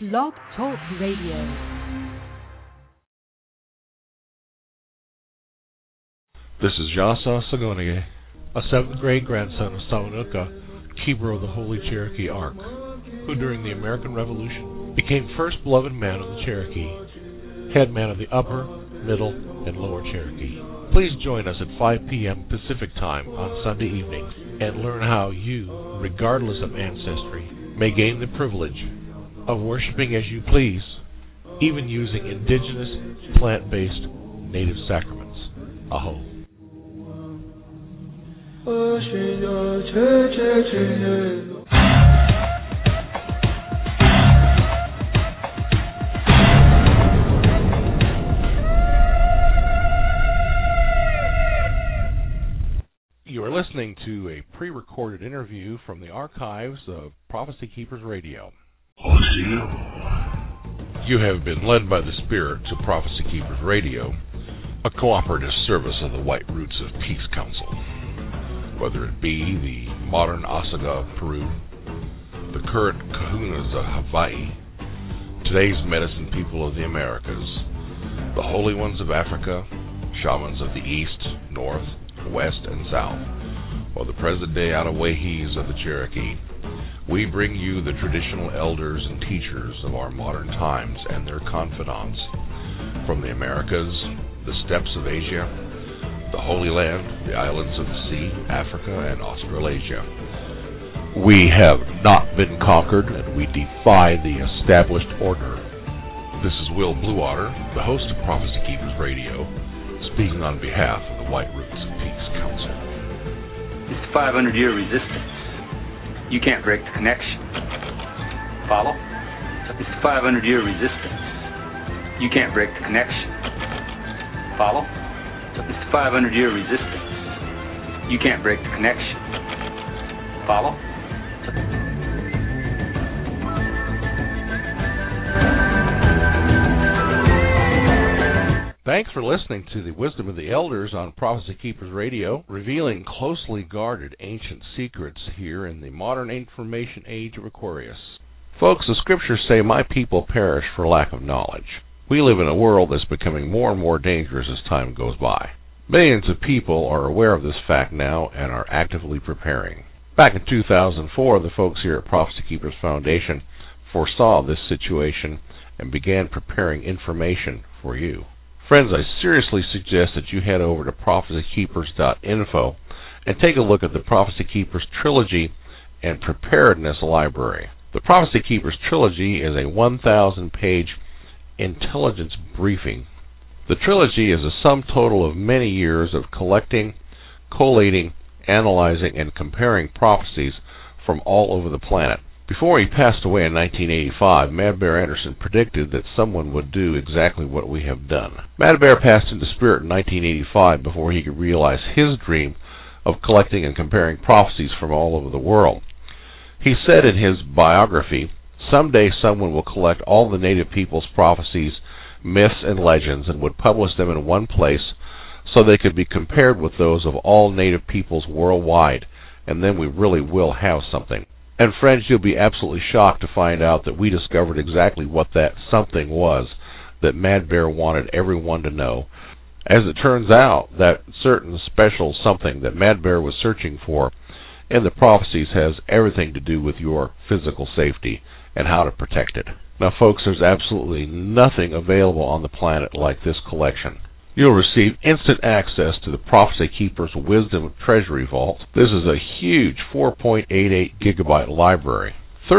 Blog Talk Radio. This is Jasa Sagonige, a 7th grade grandson of Sawanuka, keeper of the Holy Cherokee Ark, who during the American Revolution became first beloved man of the Cherokee, head man of the Upper, Middle, and Lower Cherokee. Please join us at 5 p.m. Pacific Time on Sunday evenings and learn how you, regardless of ancestry, may gain the privilege of worshiping as you please, even using indigenous, plant-based, native sacraments. Aho. You are listening to a pre-recorded interview from the archives of Prophecy Keepers Radio. You have been led by the Spirit to Prophecy Keepers Radio, a cooperative service of the White Roots of Peace Council. Whether it be the modern Osaga of Peru, the current Kahunas of Hawaii, today's medicine people of the Americas, the Holy Ones of Africa, shamans of the East, North, West, and South, or the present-day Anawahis of the Cherokee, we bring you the traditional elders and teachers of our modern times and their confidants from the Americas, the steppes of Asia, the Holy Land, the islands of the sea, Africa, and Australasia. We have not been conquered, and we defy the established order. This is Will Bluewater, the host of Prophecy Keepers Radio, speaking on behalf of the White Roots of Peace Council. It's 500-year resistance. You can't break the connection. Follow? It's 500-year resistance. You can't break the connection. Follow? It's 500-year resistance. You can't break the connection. Follow? Thanks for listening to the Wisdom of the Elders on Prophecy Keepers Radio, revealing closely guarded ancient secrets here in the modern information age of Aquarius. Folks, the scriptures say, "My people perish for lack of knowledge." We live in a world that's becoming more and more dangerous as time goes by. Millions of people are aware of this fact now and are actively preparing. Back in 2004, the folks here at Prophecy Keepers Foundation foresaw this situation and began preparing information for you. Friends, I seriously suggest that you head over to prophecykeepers.info and take a look at the Prophecy Keepers Trilogy and Preparedness Library. The Prophecy Keepers Trilogy is a 1,000-page intelligence briefing. The trilogy is a sum total of many years of collecting, collating, analyzing, and comparing prophecies from all over the planet. Before he passed away in 1985, Mad Bear Anderson predicted that someone would do exactly what we have done. Mad Bear passed into spirit in 1985 before he could realize his dream of collecting and comparing prophecies from all over the world. He said in his biography, "Someday someone will collect all the native people's prophecies, myths, and legends and would publish them in one place so they could be compared with those of all native peoples worldwide, and then we really will have something." And friends, you'll be absolutely shocked to find out that we discovered exactly what that something was that Mad Bear wanted everyone to know. As it turns out, that certain special something that Mad Bear was searching for in the prophecies has everything to do with your physical safety and how to protect it. Now, folks, there's absolutely nothing available on the planet like this collection. You'll receive instant access to the Prophecy Keepers Wisdom Treasury Vault. This is a huge 4.88 gigabyte library,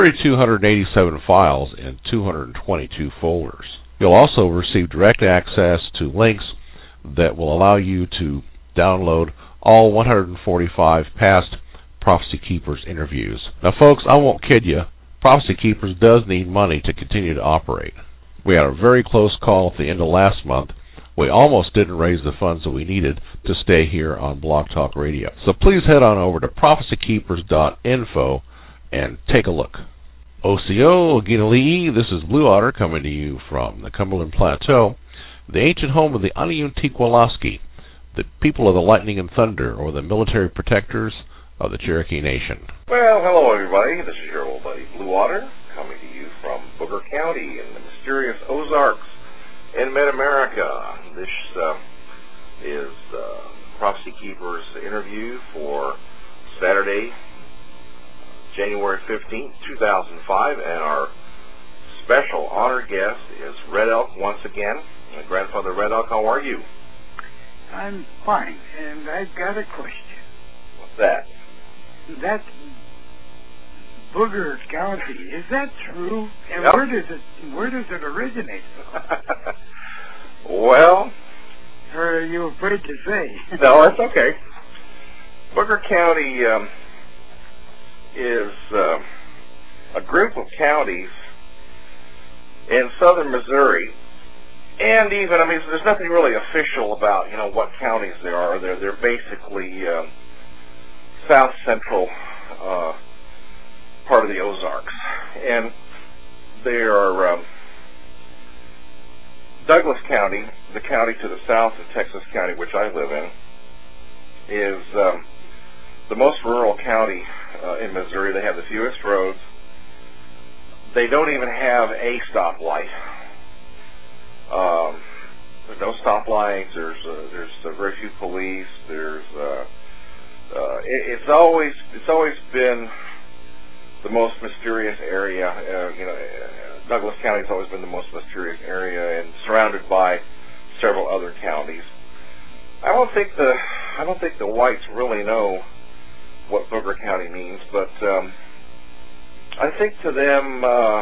3,287 files in 222 folders. You'll also receive direct access to links that will allow you to download all 145 past Prophecy Keepers interviews. Now, folks, I won't kid you. Prophecy Keepers does need money to continue to operate. We had a very close call at the end of last month. We almost didn't raise the funds that we needed to stay here on Blog Talk Radio. So please head on over to prophecykeepers.info and take a look. Osio Ginali'i, this is Blue Otter coming to you from the Cumberland Plateau, the ancient home of the Aniuntiqualaski, the people of the lightning and thunder, or the military protectors of the Cherokee Nation. Well, hello everybody. This is your old buddy Blue Water coming to you from Booger County. County in the mysterious Ozarks in mid-America. This is Prophecy Keepers interview for Saturday, January 15th, 2005, and our special honored guest is Red Elk once again. Grandfather Red Elk, how are you? I'm fine, and I've got a question. What's that? That Booger County, is that true? And yep. Where does it originate from? Well, or are you afraid to say? No, that's okay. Booger County is a group of counties in southern Missouri, and even, I mean, there's nothing really official about, what counties there are. They're basically south central part of the Ozarks, and they are Douglas County, the county to the south of Texas County, which I live in, is the most rural county in Missouri. They have the fewest roads. They don't even have a stoplight. There's no stoplights. There's very few police. It's always been the most mysterious area. Douglas County has always been the most mysterious area, and surrounded by several other counties. I don't think the whites really know what Booger County means, but I think to them,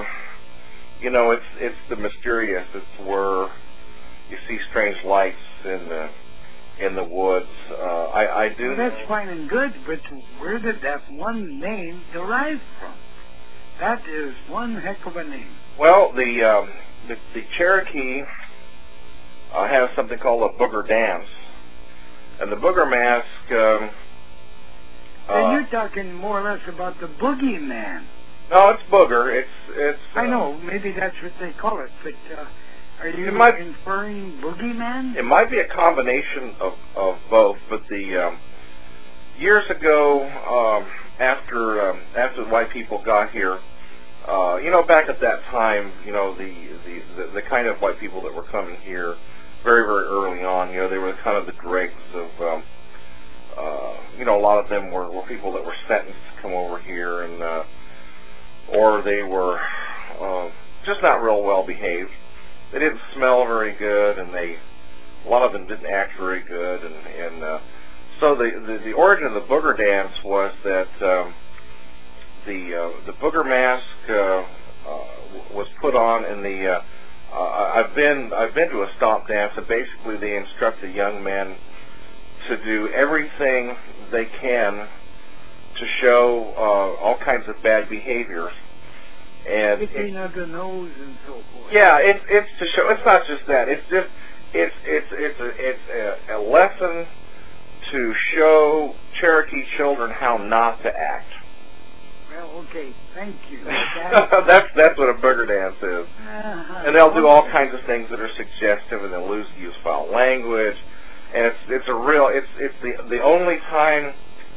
it's the mysterious. It's where you see strange lights in the woods. I do. Well, that's fine and good, but where did that one name derive from? That is one heck of a name. Well, the Cherokee has something called a booger dance, and the booger mask. And you're talking more or less about the boogeyman. No, it's booger. It's. I know. Maybe that's what they call it, but are you inferring boogeyman? It might be a combination of both, but the years ago, after the white people got here, back at that time, the kind of white people that were coming here very, very early on, they were kind of the dregs of, a lot of them were people that were sentenced to come over here, and or they were just not real well behaved. They didn't smell very good, and a lot of them didn't act very good, and so the origin of the booger dance was that the booger mask was put on in the. I've been to a stomp dance, and basically they instruct the young men to do everything they can to show all kinds of bad behaviors. And picking of the nose and so forth. Yeah, it's to show. It's not just that. It's just it's a lesson to show Cherokee children how not to act. Well, okay, thank you. That's what a booger dance is. And they'll do all kinds of things that are suggestive, and they'll use foul language. And it's the only time.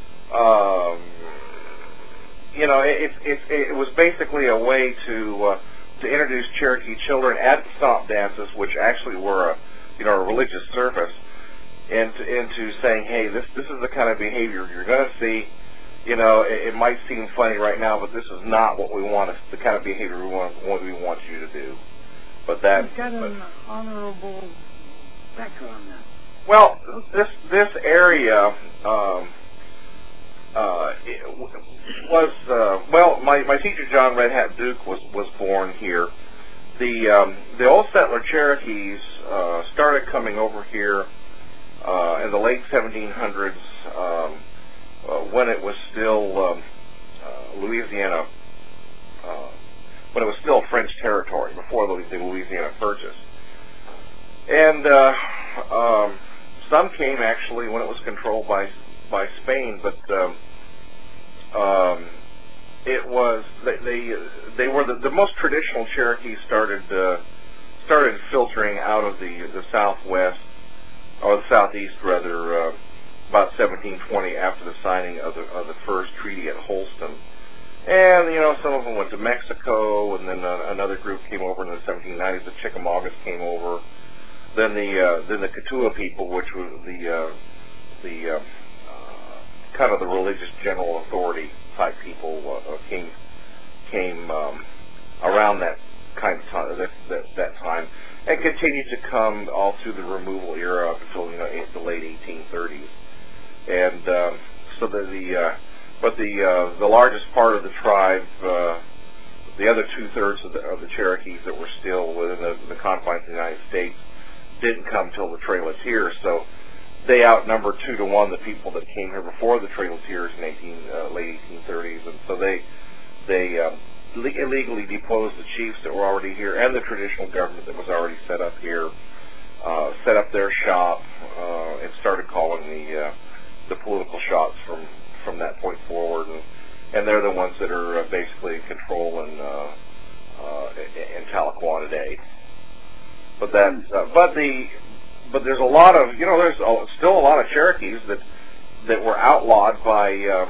It was basically a way to introduce Cherokee children at the stomp dances, which actually were a religious service, into saying, hey, this is the kind of behavior you're going to see. It might seem funny right now, but this is not what we want. The kind of behavior we want you to do. But that. You've got an honorable background now. Well, this area was my teacher John Red Hat Duke was born here. The old settler Cherokees started coming over here in the late 1700s when it was still Louisiana, when it was still French territory before the Louisiana Purchase, and some came actually when it was controlled by Spain, but it was they were the most traditional Cherokees started filtering out of the southwest, or the southeast rather, about 1720 after the signing of the first treaty at Holston, And, some of them went to Mexico, and then another group came over in the 1790s. The Chickamaugas came over. Then the Cotulla people, which was the kind of the religious general authority type people, came around that kind of time, that time, and continued to come all through the removal era up until the late 1830s. And so the largest part of the tribe, the other 2/3 of the Cherokees that were still within the confines of the United States, didn't come till the Trail of Tears. So they outnumbered 2-to-1 the people that came here before the Trail of Tears in late 1830s, and so they illegally deposed the chiefs that were already here and the traditional government that was already set up here, set up their shop, and started calling the political shots from that point forward, and they're the ones that are basically in control in Tahlequah today. But there's a lot of there's still a lot of Cherokees that were outlawed by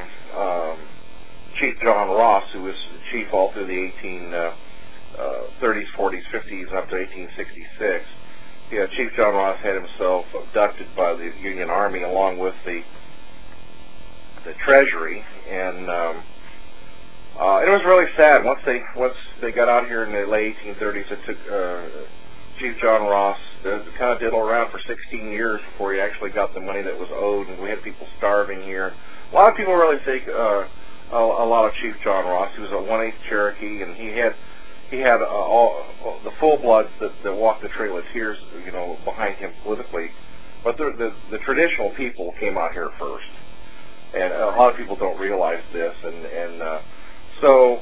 Chief John Ross, who was chief all through the 1830s, 40s, 50s, up to 1866. Chief John Ross had himself abducted by the Union Army along with the Treasury, and it was really sad. Once they got out here in the late 1830s, it took Chief John Ross to kind of diddle around for 16 years before he actually got the money that was owed, and we had people starving here. A lot of people really think a lot of Chief John Ross. He was a 1/8 Cherokee, and he had all the full-bloods that walked the Trail of Tears, behind him politically. But the traditional people came out here first, and a lot of people don't realize this. So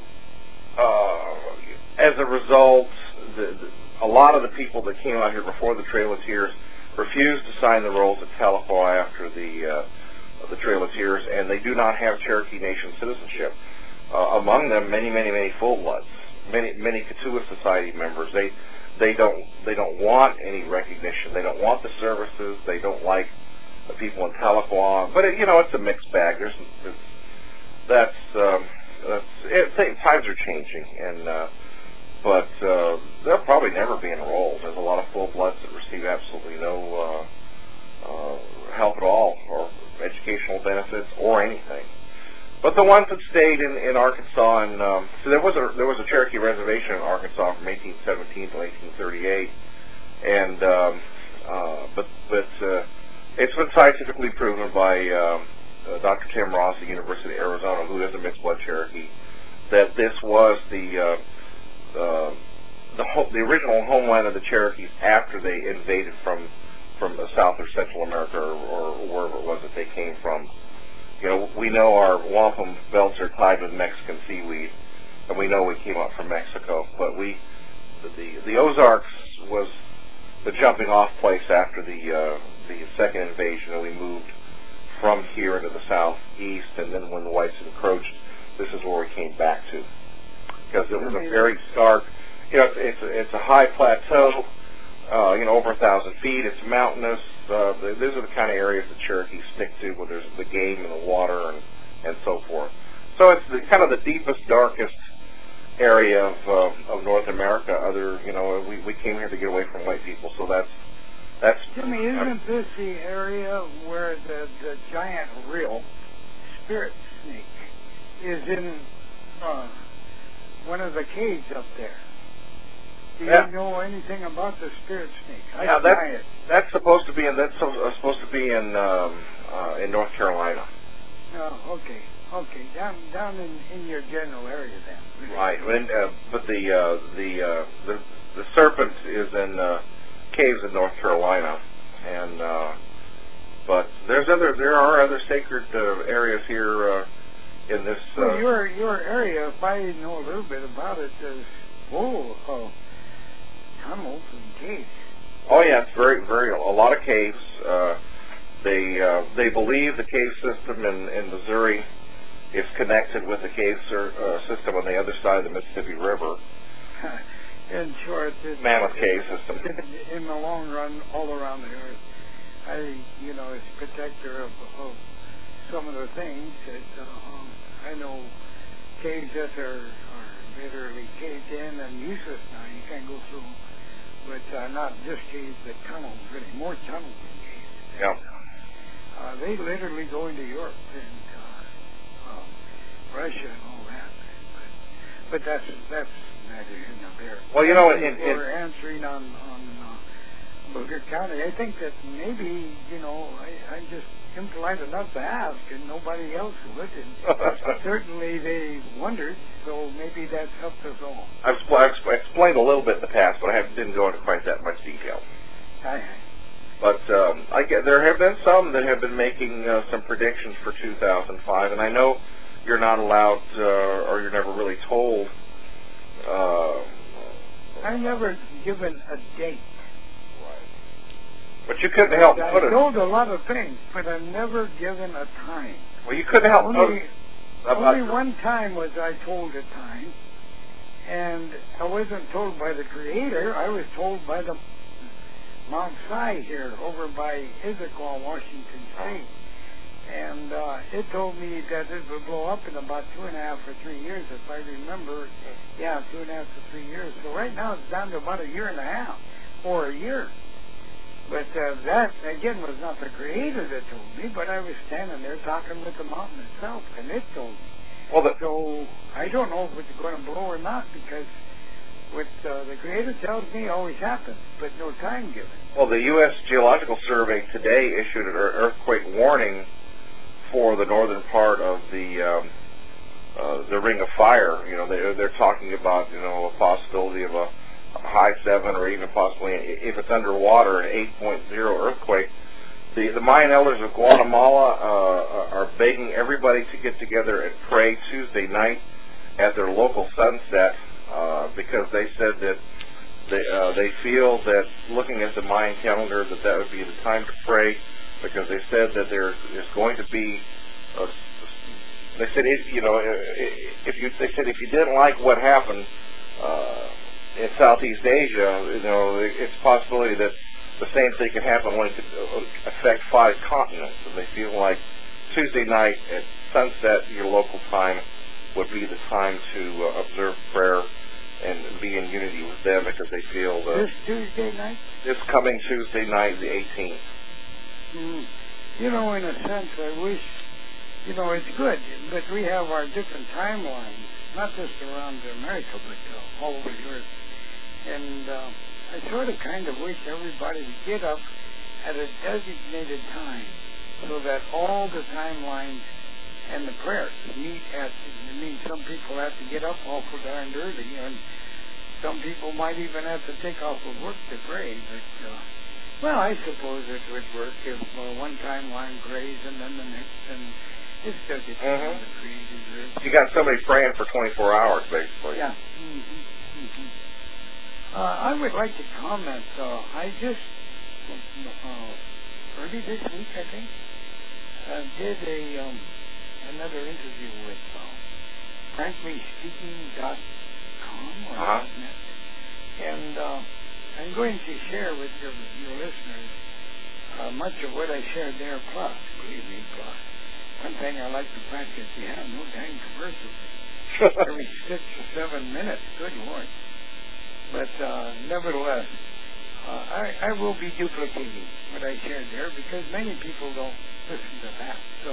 as a result, a lot of the people that came out here before the Trail of Tears refused to sign the rolls at Tahlequah after the Trail of Tears, and they do not have Cherokee Nation citizenship. Among them, many full-bloods, many Cotulla Society members. They don't want any recognition. They don't want the services. They don't like the people in Tahlequah. But it's a mixed bag. Times are changing, but they'll probably never be enrolled. There's a lot of full-bloods that receive absolutely no help at all, or educational benefits, or anything. But the ones that stayed in Arkansas, and so there was a Cherokee reservation in Arkansas from 1817 to 1838, and but it's been scientifically proven by Dr. Tim Ross at the University of Arizona, who is a mixed blood Cherokee, that this was the original homeland of the Cherokees after they invaded from South or Central America or wherever it was that they came from. We know our wampum belts are tied with Mexican seaweed, and we know we came up from Mexico. But the Ozarks was the jumping off place after the second invasion, and we moved from here into the southeast. And then when the whites encroached, this is where we came back to, because it was a very stark. It's a high plateau. Over 1,000 feet. It's mountainous. These are the kind of areas that Cherokees stick to, where there's the game and the water and so forth. So it's kind of the deepest, darkest area of North America. We came here to get away from white people, so that's. Jimmy, isn't this the area where the giant real spirit snake is in one of the caves up there? Do you know anything about the spirit snake? That's supposed to be in North Carolina. Oh, okay. Down in your general area then. Right, but the serpent is in caves in North Carolina, and but there are other sacred areas here in this. Well, your area, if I know a little bit about it, is full of tunnels and caves. Oh yeah, it's very a lot of caves. They believe the cave system in Missouri is connected with the cave system on the other side of the Mississippi River. In short, it's Mammoth Cave system. In the long run, all around the earth, as protector of some of the things that I know caves that are literally caved in and useless now. You can't go through them. But not just caves, but tunnels, really. More tunnels than caves. Yeah. They literally go into Europe and Russia and all that. But that's neither here nor there. Well, you know, we're answering on Booker County. I think that maybe, you know, I'm just impolite enough to ask, and nobody else would. And certainly they wondered, so maybe that's helped us all. I've explained a little bit in the past, but I didn't go into quite that much detail. But there have been some that have been making some predictions for 2005, and I know you're not allowed, or you're never really told. I'm never given a date. But you couldn't help put it. I told a lot of things, but I'm never given a time. Well, you couldn't help only one time was I told a time, and I wasn't told by the Creator. I was told by the Mount Si here over by Issaquah, Washington State. And it told me that it would blow up in about 2.5 or 3 years, if I remember. Yeah, 2.5 to 3 years. So right now it's down to about 1.5 years or a year. But that, again, was not the Creator that told me, but I was standing there talking with the mountain itself, and it told me. Well, so I don't know if it's going to blow or not, because what the Creator tells me always happens, but no time given. Well, the U.S. Geological Survey today issued an earthquake warning for the northern part of the Ring of Fire. You know, they're talking about, you know, a possibility of a high 7 or even possibly, if it's underwater, an 8.0 earthquake. The Mayan elders of Guatemala are begging everybody to get together and pray Tuesday night at their local sunset because they said that they feel that looking at the Mayan calendar that would be the time to pray, because they said that there is going to be they said if you didn't like what happened in Southeast Asia, you know, it's a possibility that the same thing could happen when it could affect 5 continents. And they feel like Tuesday night at sunset, your local time, would be the time to observe prayer and be in unity with them, because they feel this Tuesday night? This coming Tuesday night, the 18th. You know, in a sense, I wish, you know, it's good, but we have our different timelines, not just around America, but all over Europe. And I sort of kind of wish everybody would get up at a designated time so that all the timelines and the prayers meet at, I mean, some people have to get up awful darn early, and some people might even have to take off of work to pray, but well, I suppose it would work if one timeline prays and then the next, and it's just on the Creator's. You got somebody praying for 24 hours, basically. Yeah. I would like to comment. I just early this week, I think, did another interview with FranklySpeaking.com or .net, and I'm going to share with your listeners much of what I shared there, plus, believe me, plus. One thing I like the fact that you have no dang commercials every 6 or 7 minutes. Good Lord. But nevertheless, I will be duplicating what I shared there, because many people don't listen to that. So,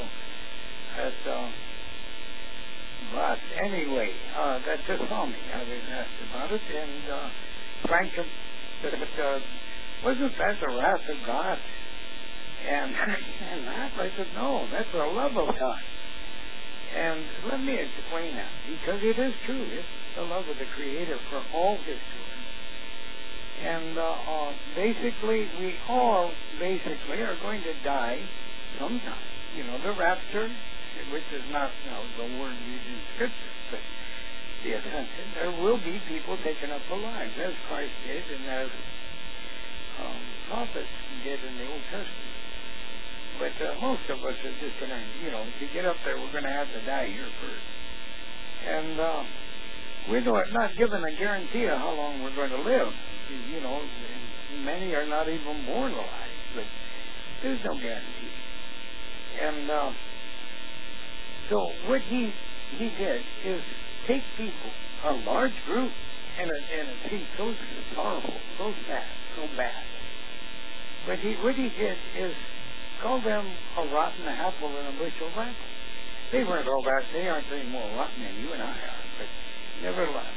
but anyway, that just saw me. I was asked about it, and Frank said, wasn't that the wrath of God? And I said, no, that's the love of God. And let me explain that, because it is true. It's the love of the Creator for all His children. And basically, we all are going to die sometime. You know, the rapture, which is not the word used in Scripture, but the ascension. There will be people taken up alive, as Christ did, and as prophets did in the Old Testament. But most of us are just going to, you know, to get up there, we're going to have to die here first. And we're not given a guarantee of how long we're going to live. You know, many are not even born alive, but there's no guarantee. And so what he did is take people, a large group, and it seems so sorrowful, so sad, so bad. But what he did is call them a rotten apple in a bushel of apples. They weren't all that. They aren't any more rotten than you and I are, but nevertheless.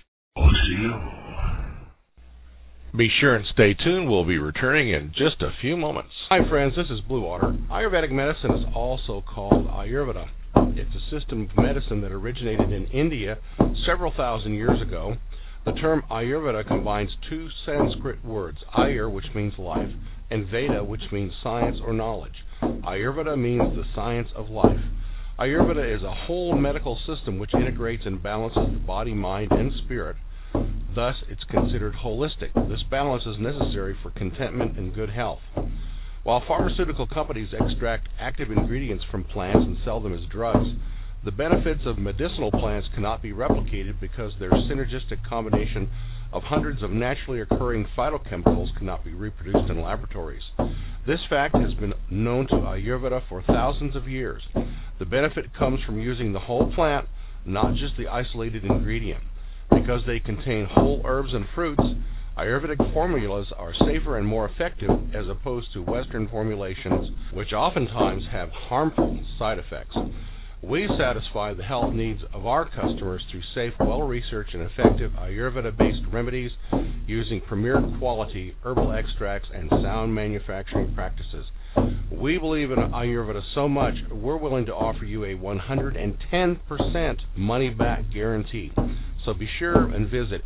Be sure and stay tuned. We'll be returning in just a few moments. Hi, friends. This is Blue Water. Ayurvedic medicine is also called Ayurveda. It's a system of medicine that originated in India several thousand years ago. The term Ayurveda combines two Sanskrit words, Ayur, which means life, and Veda, which means science or knowledge. Ayurveda means the science of life. Ayurveda is a whole medical system which integrates and balances the body, mind, and spirit. Thus, it's considered holistic. This balance is necessary for contentment and good health. While pharmaceutical companies extract active ingredients from plants and sell them as drugs, the benefits of medicinal plants cannot be replicated because their synergistic combination of hundreds of naturally occurring phytochemicals cannot be reproduced in laboratories. This fact has been known to Ayurveda for thousands of years. The benefit comes from using the whole plant, not just the isolated ingredient. Because they contain whole herbs and fruits, Ayurvedic formulas are safer and more effective as opposed to Western formulations, which oftentimes have harmful side effects. We satisfy the health needs of our customers through safe, well-researched, and effective Ayurveda-based remedies using premier quality herbal extracts and sound manufacturing practices. We believe in Ayurveda so much, we're willing to offer you a 110% money-back guarantee. So be sure and visit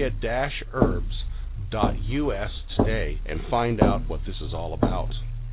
india-herbs.us today and find out what this is all about.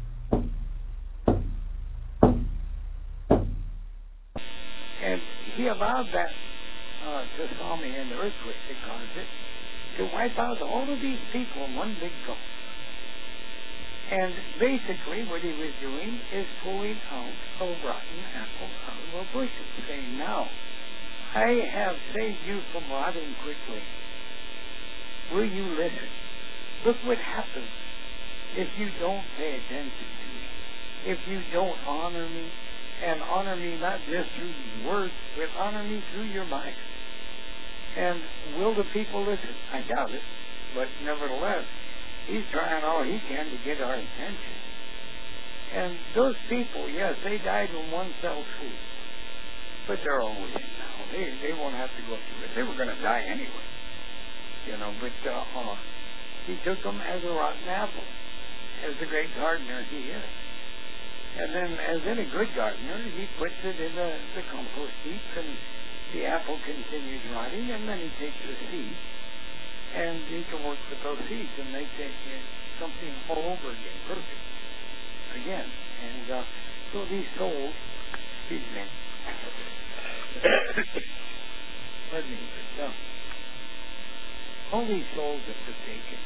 And he allowed that tsunami and the earthquake that caused it to wipe out all of these people in one big gulp. And basically what he was doing is pulling out a rotten apple out of a bushel, saying, now, I have saved you from rotting quickly. Will you listen? Look what happens if you don't pay attention to me, if you don't honor me, and honor me not just through words, but honor me through your mind. And will the people listen? I doubt it, but nevertheless, he's trying all he can to get our attention. And those people, yes, they died in one fell swoop, but they're always now. They won't have to go through it. They were going to die anyway, but he took them as a rotten apple, as the great gardener he is. And then, as any good gardener, he puts it in the compost heap, and the apple continues rotting, and then he takes the seeds, and he can work with those seeds, and they take something all over again, perfect, again. And so these souls, excuse me, pardon me, but all these souls that are taken,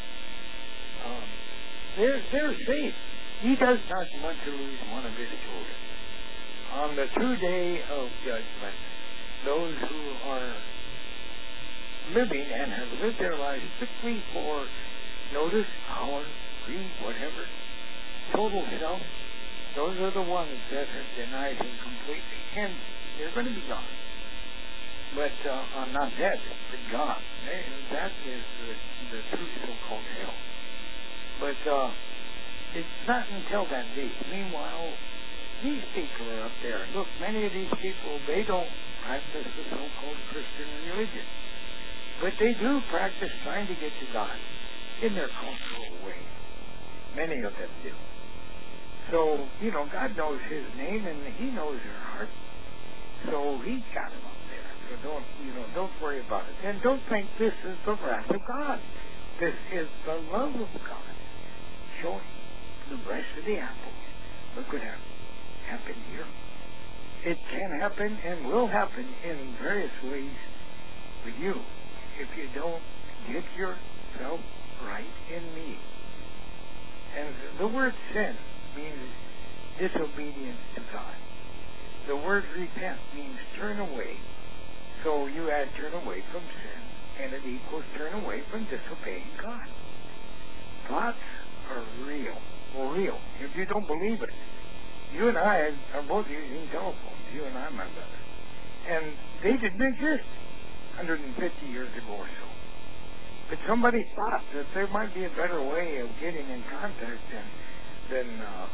they're safe. He does not want to lose one of his children. On the true day of judgment, those who are living and have lived their lives strictly for notice, power, greed, whatever, total self, those are the ones that have denied him completely. And they're going to be gone. But not dead, but gone. That is the true so-called hell. But it's not until that day. Meanwhile, these people are up there. Look, many of these people, they don't practice the so-called Christian religion. But they do practice trying to get to God in their cultural way. Many of them do. So, God knows his name and he knows their heart. So he's got them up there. So don't worry about it. And don't think this is the wrath of God. This is the love of God showing the rest of the apple. Look what happened here. It can happen and will happen in various ways with you if you don't get yourself right in me. And the word sin means disobedience to God. The word repent means turn away. So you add turn away from sin, and it equals turn away from disobeying God. Thoughts are real. Well, real. If you don't believe it, you and I are both using telephones. You and I, my brother. And they didn't exist. 150 years ago or so. But somebody thought that there might be a better way of getting in contact than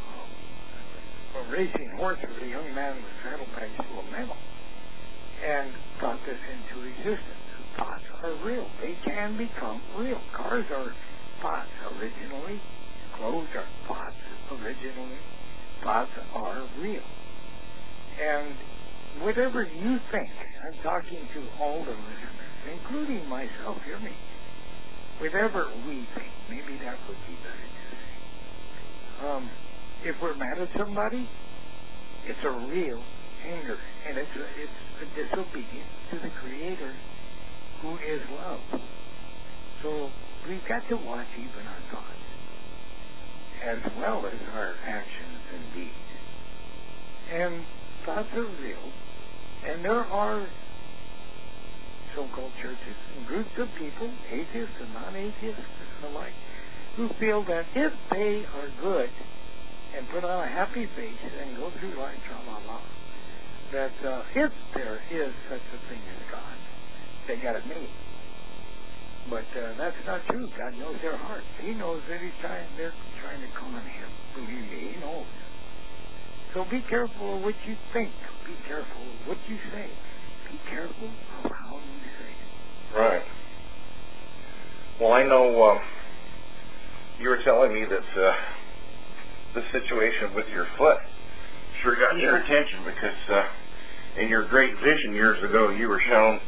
a racing horse with a young man with saddlebags full of metal, and thought this into existence. Thoughts are real. They can become real. Cars are thoughts originally. Clothes are thoughts originally. Thoughts are real. And whatever you think, I'm talking to all the listeners, including myself, hear me. Whatever we think, maybe that would be better to say. If we're mad at somebody, it's a real anger, and it's a disobedience to the Creator, who is love. So we've got to watch even our thoughts, as well as our actions and deeds. And thoughts are real, and there are so-called churches and groups of people, atheists and non-atheists alike, who feel that if they are good and put on a happy face and go through life, tra-la-la, that if there is such a thing as God, they got it made. But that's not true. God knows their hearts. He knows that they're trying to con him. Believe me, he knows. So be careful of what you think. Be careful of what you say. Be careful of how you say it. Right. Well, I know you were telling me that the situation with your foot sure got your attention, because in your great vision years ago, you were shown,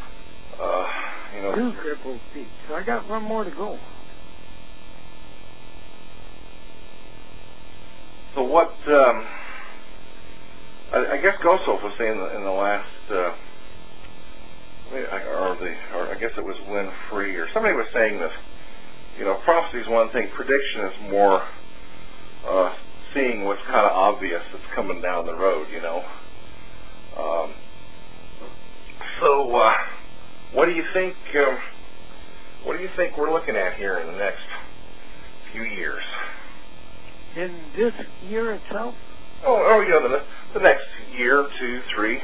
2 crippled feet. So I got one more to go. So what? I guess Gosself was saying in the last, or I guess it was Winfrey, or somebody was saying this. Prophecy is one thing. Prediction is more seeing what's kind of obvious that's coming down the road. So what do you think? What do you think we're looking at here in the next few years? In this year itself? The next year, 2, 3.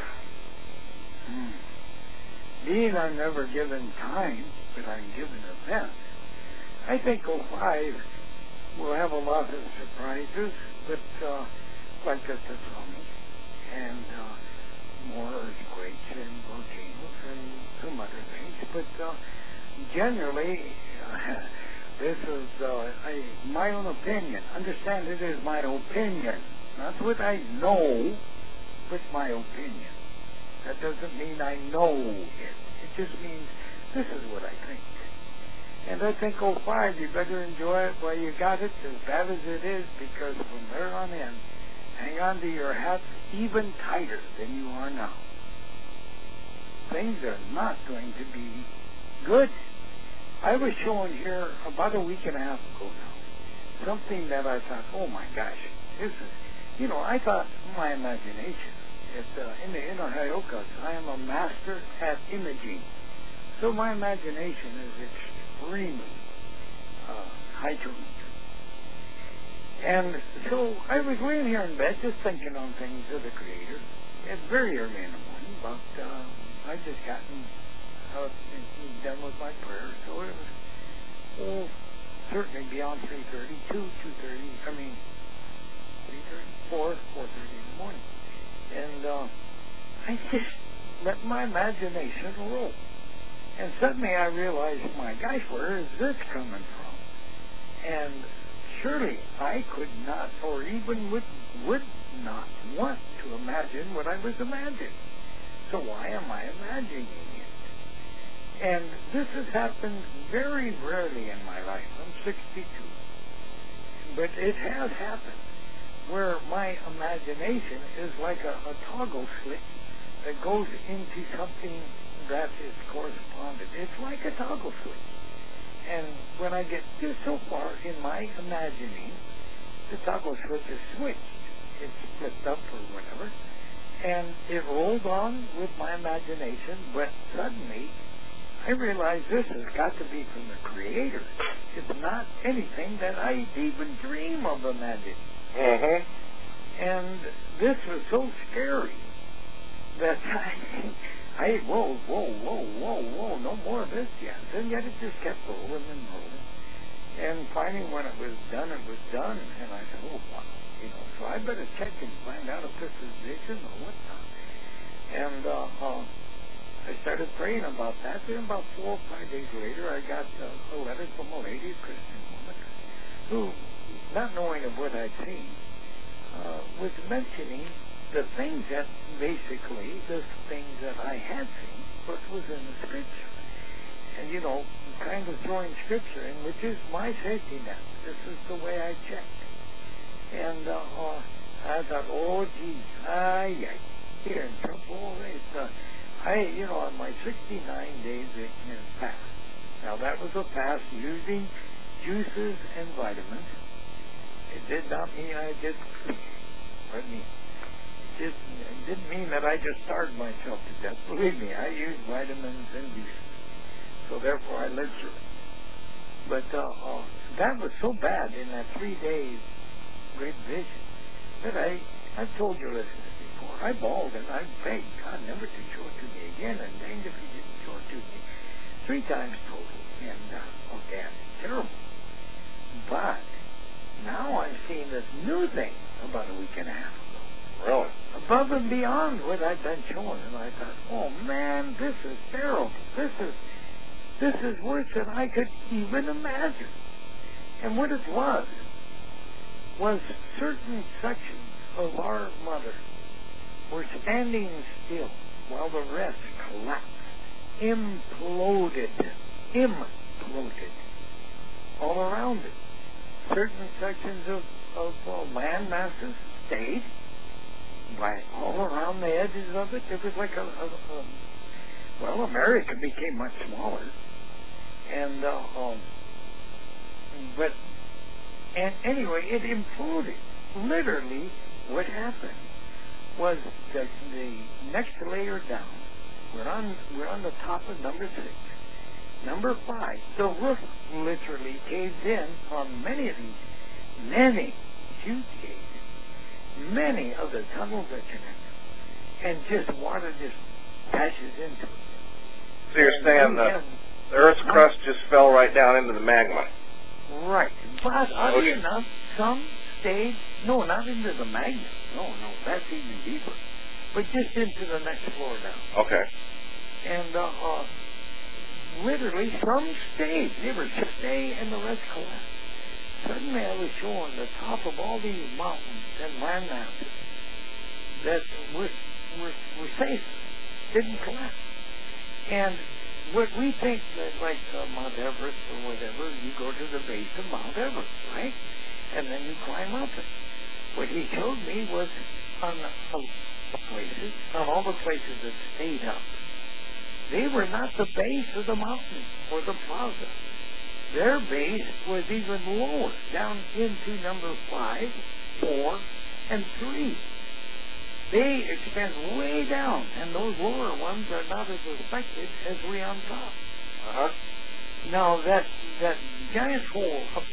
Being I'm never given time, but I'm given events. I think 05 will have a lot of surprises, but like the tsunami and more earthquakes and volcanoes and some other things. But generally, this is my own opinion. Understand, it is my opinion. Not what I know, but my opinion. That doesn't mean I know it. It just means this is what I think. And I think 05, you better enjoy it while you got it, as bad as it is, because from there on in, hang on to your hats even tighter than you are now. Things are not going to be good. I was showing here about a week and a half ago now something that I thought, oh my gosh, this is, I thought my imagination. In the inner Hyokas, I am a master at imaging. So my imagination is extremely high-tuned. And so I was laying here in bed just thinking on things of the Creator. It's very early in the morning, but I just gotten done with my prayer. So it was, certainly beyond 3:30, 2:30, 3:30, 4:30 in the morning. And I just let my imagination roll. And suddenly I realized, my gosh, where is this coming from? And surely I could not, or even would not want to imagine what I was imagining. So why am I imagining it? And this has happened very rarely in my life. I'm 62. But it has happened, where my imagination is like a toggle switch that goes into something that is corresponded. It's like a toggle switch. And when I get just so far in my imagining, the toggle switch is switched. It's flipped up or whatever. And it rolls on with my imagination, but suddenly I realize this has got to be from the Creator. It's not anything that I even dream of imagining. And this was so scary that whoa, no more of this yet. And yet it just kept rolling and rolling. And finally, when it was done, it was done. And I said, oh, wow. So I better check and find out if this is vision or whatnot. And I started praying about that. Then about 4 or 5 days later, I got a letter from a lady, a Christian woman, who, not knowing of what I'd seen, was mentioning the things that basically, the things that I had seen, but was in the Scripture. And, kind of throwing Scripture in, which is my safety net. This is the way I checked. And I thought, oh, geez, here in trouble. On my 69 days it fast. Now, that was a fast using juices and vitamins. It did not mean I just, it didn't mean that I just starved myself to death. Believe me, I used vitamins and juices. So therefore I lived through it. But that was so bad in that 3 days great vision that I've told your listeners before. I bawled and I begged God never to show it to me again, and danged if He didn't show it to me 3 times total. And damn, terrible. But now I'm seeing this new thing about a week and a half ago. Really? Above and beyond what I've been shown, and I thought, oh man, this is terrible. This is worse than I could even imagine. And what it was certain sections of our mother were standing still while the rest collapsed, imploded all around it. Certain sections of land masses stayed all around the edges of it. It was like America became much smaller. And anyway, it imploded. Literally, what happened was that the next layer down, we're on the top of number 6. Number 5, the roof literally caved in on many of these, many huge caves, many of the tunnels that connect, and just water just dashes into it. So you're saying that the Earth's crust just fell right down into the magma? Right. But oddly enough, some stayed, not into the magma. No, that's even deeper. But just into the next floor down. Okay. And literally, some stayed. They were stay and the rest collapsed. Suddenly I was shown the top of all these mountains and land masses that were safe, didn't collapse. And what we think that, like Mount Everest or whatever, you go to the base of Mount Everest, right? And then you climb up it. What he showed me was on all the places that stayed up, they were not the base of the mountain or the plaza. Their base was even lower, down into number 5, 4, and 3. They extend way down, and those lower ones are not as affected as we on top. Now that giant hole up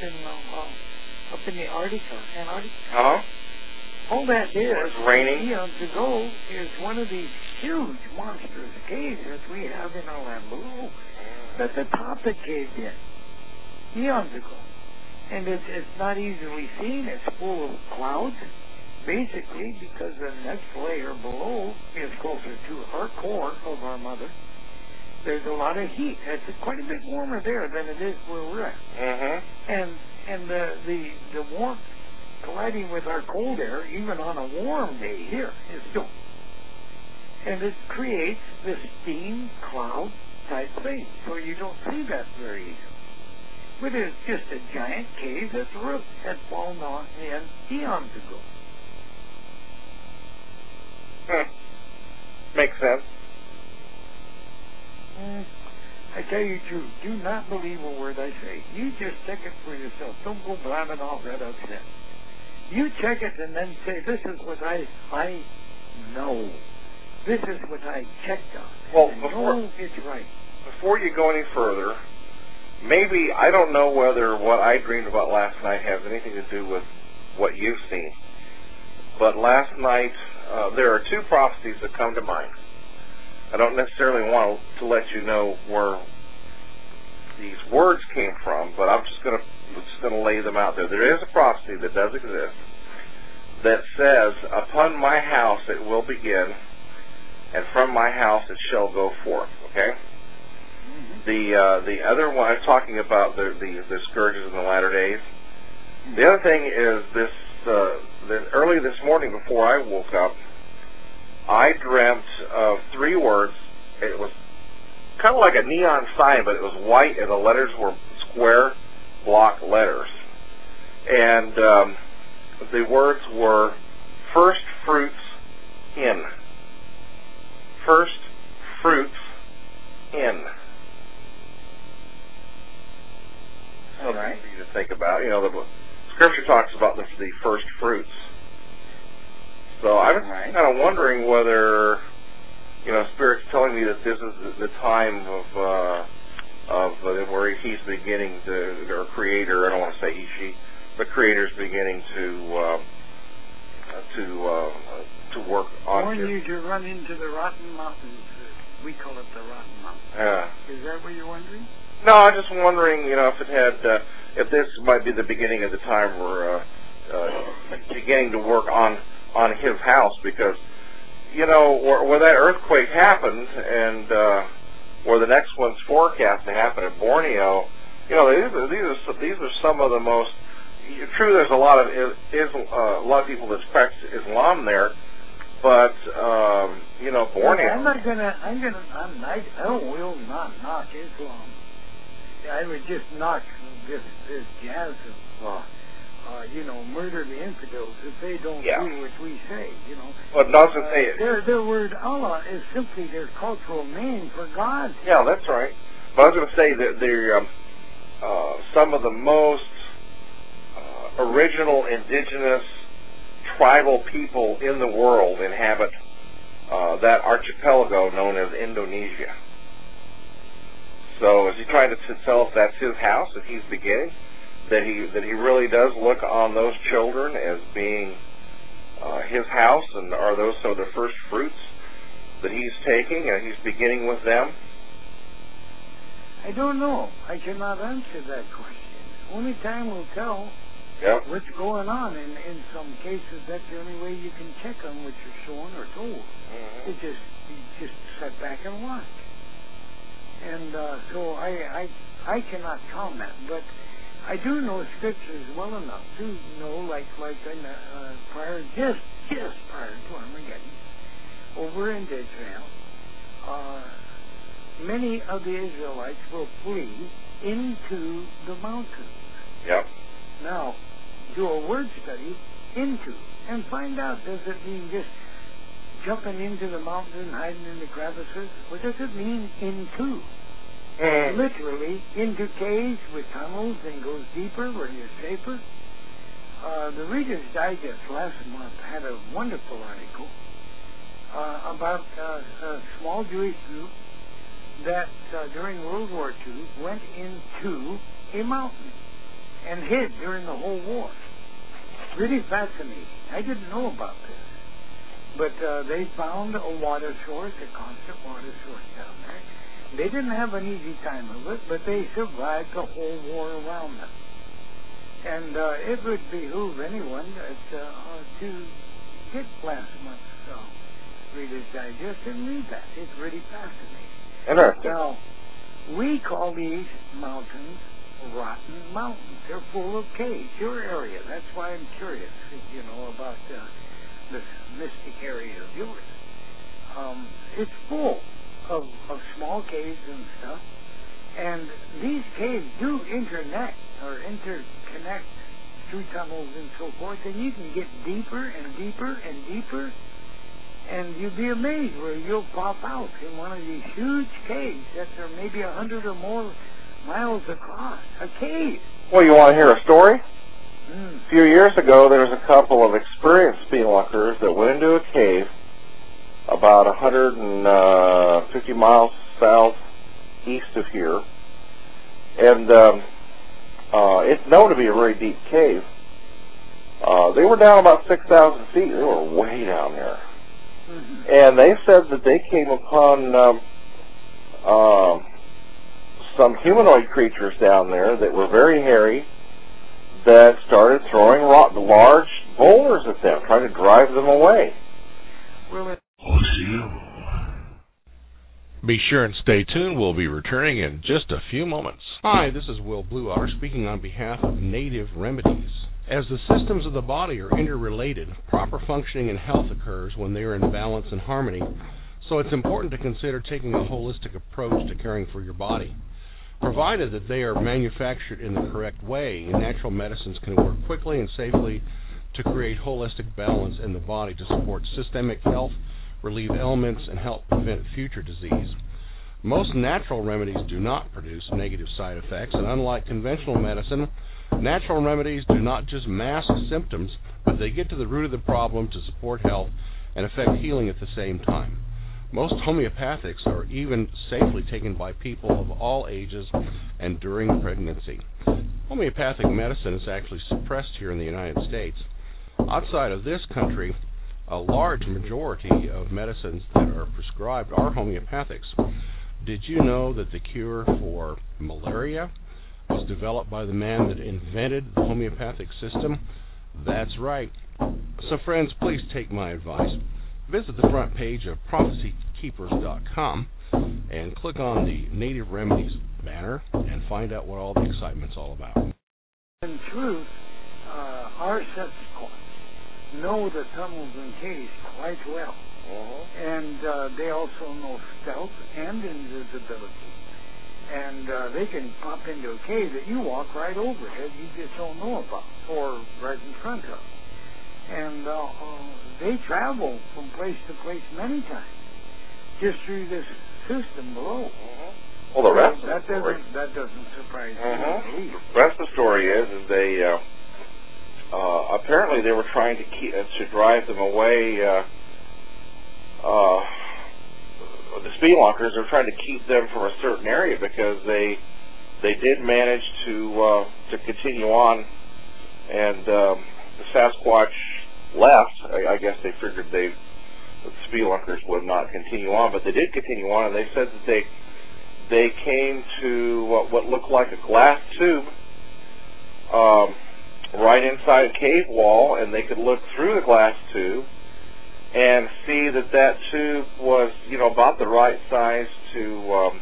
in the Antarctica, all that is raining eons ago is one of these huge monstrous caves that we have in our land below. That the top had caved in eons ago, and it's not easily seen. It's full of clouds. Basically, because the next layer below is closer to our core of our mother, there's a lot of heat. It's quite a bit warmer there than it is where we're at. And the warmth colliding with our cold air, even on a warm day here, is still. And it creates this steam cloud type thing, so you don't see that very easily. But it's just a giant cave that the roof had fallen on in eons ago. Makes sense. I tell you the truth, do not believe a word I say. You just check it for yourself. Don't go blabbing off that upset. You check it and then say, this is what I know. This is what I checked on. Well, it's right. Before you go any further, maybe, I don't know whether what I dreamed about last night has anything to do with what you've seen. But last night, there are 2 prophecies that come to mind. I don't necessarily want to let you know where these words came from, but I'm just going to lay them out there. There is a prophecy that does exist that says, "Upon my house it will begin, and from my house it shall go forth." Okay. The other one, I'm talking about the scourges in the latter days. The other thing is this early this morning before I woke up, I dreamt of 3 words. It was kind of like a neon sign, but it was white, and the letters were square block letters. And the words were "first fruits in." First fruits in. Something for you to think about. You know, the Scripture talks about the first fruits. So I was kind of wondering whether, you know, Spirit's telling me that this is the time of where He's beginning to, or Creator, I don't want to say He, she, but Creator's beginning to work on. Warn you to run into the Rotten Mountains. We call it the Rotten Mountains. Yeah. Is that what you're wondering? No, I'm just wondering, you know, if it had, if this might be the beginning of the time we're beginning to work on His house, because, you know, where that earthquake happened, and where the next one's forecast to happen at Borneo, you know, these are some of the most. True, there's a lot of people that practice Islam there, but you know, Borneo. I will not knock Islam. I would just knock this jazz of you know, murder the infidels if they don't do what we say, you know. But doesn't say it. Their word Allah is simply their cultural name for God. Yeah, that's right. But I was going to say that they're some of the most original indigenous tribal people in the world inhabit that archipelago known as Indonesia. So is he trying to tell us that's his house, that he's beginning? That he really does look on those children as being his house, and are those some of the first fruits that he's taking, and he's beginning with them? I don't know. I cannot answer that question. Only time will tell what's going on. In some cases, that's the only way you can check on what you're shown or told. Mm-hmm. You just sit back and watch. And so I cannot comment, but I do know Scriptures well enough to know, like in prior, just prior to Armageddon, over in Israel, many of the Israelites will flee into the mountains. Yep. Now, do a word study, into, and find out, does it mean just jumping into the mountain and hiding in the crevices, or does it mean into? Literally into caves with tunnels and goes deeper where you're safer. The Reader's Digest last month had a wonderful article about a small Jewish group that during World War II went into a mountain and hid during the whole war. Really fascinating. I didn't know about this. But they found a water source, a constant water source down there. They didn't have an easy time of it, but they survived the whole war around them. And it would behoove anyone to get last month's Reader's Digest and read that. It's really fascinating. Interesting. Now, we call these mountains Rotten Mountains. They're full of caves. Your area. That's why I'm curious, you know, about this mystic area of yours. It's full of small caves and stuff, and these caves do interconnect through tunnels and so forth, and you can get deeper and deeper and deeper, and you'd be amazed where you'll pop out in one of these huge caves that are maybe 100 or more miles across. A cave. Well, you want to hear a story? A few years ago, there was a couple of experienced spelunker that went into a cave about 150 miles southeast of here, and it's known to be a very deep cave. They were down about 6,000 feet. They were way down there. And they said that they came upon some humanoid creatures down there that were very hairy that started throwing large boulders at them, trying to drive them away. Be sure and stay tuned. We'll be returning in just a few moments. Hi, this is Will Blueotter speaking on behalf of Native Remedies. As the systems of the body are interrelated, proper functioning and health occurs when they are in balance and harmony, so it's important to consider taking a holistic approach to caring for your body. Provided that they are manufactured in the correct way, natural medicines can work quickly and safely to create holistic balance in the body to support systemic health, relieve ailments, and help prevent future disease. Most natural remedies do not produce negative side effects, and unlike conventional medicine, natural remedies do not just mask symptoms, but they get to the root of the problem to support health and affect healing at the same time. Most homeopathics are even safely taken by people of all ages and during pregnancy. Homeopathic medicine is actually suppressed here in the United States. Outside of this country, a large majority of medicines that are prescribed are homeopathics. Did you know that the cure for malaria was developed by the man that invented the homeopathic system? That's right. So friends, please take my advice. Visit the front page of prophecykeepers.com and click on the Native Remedies banner and find out what all the excitement's all about. In truth, our Sasquatch know the tunnels and caves quite well. And they also know stealth and invisibility. And they can pop into a cave that you walk right over that you just don't know about or right in front of. And they travel from place to place many times just through this system below. Well, the rest of the story... That doesn't surprise me. The rest of the story is they... apparently they were trying to drive them away. The spelunker are trying to keep them from a certain area because they did manage to continue on, and the Sasquatch left. I guess they figured the spelunkers would not continue on, but they did continue on, and they said that they came to what looked like a glass tube right inside a cave wall, and they could look through the glass tube and see that tube was, about the right size to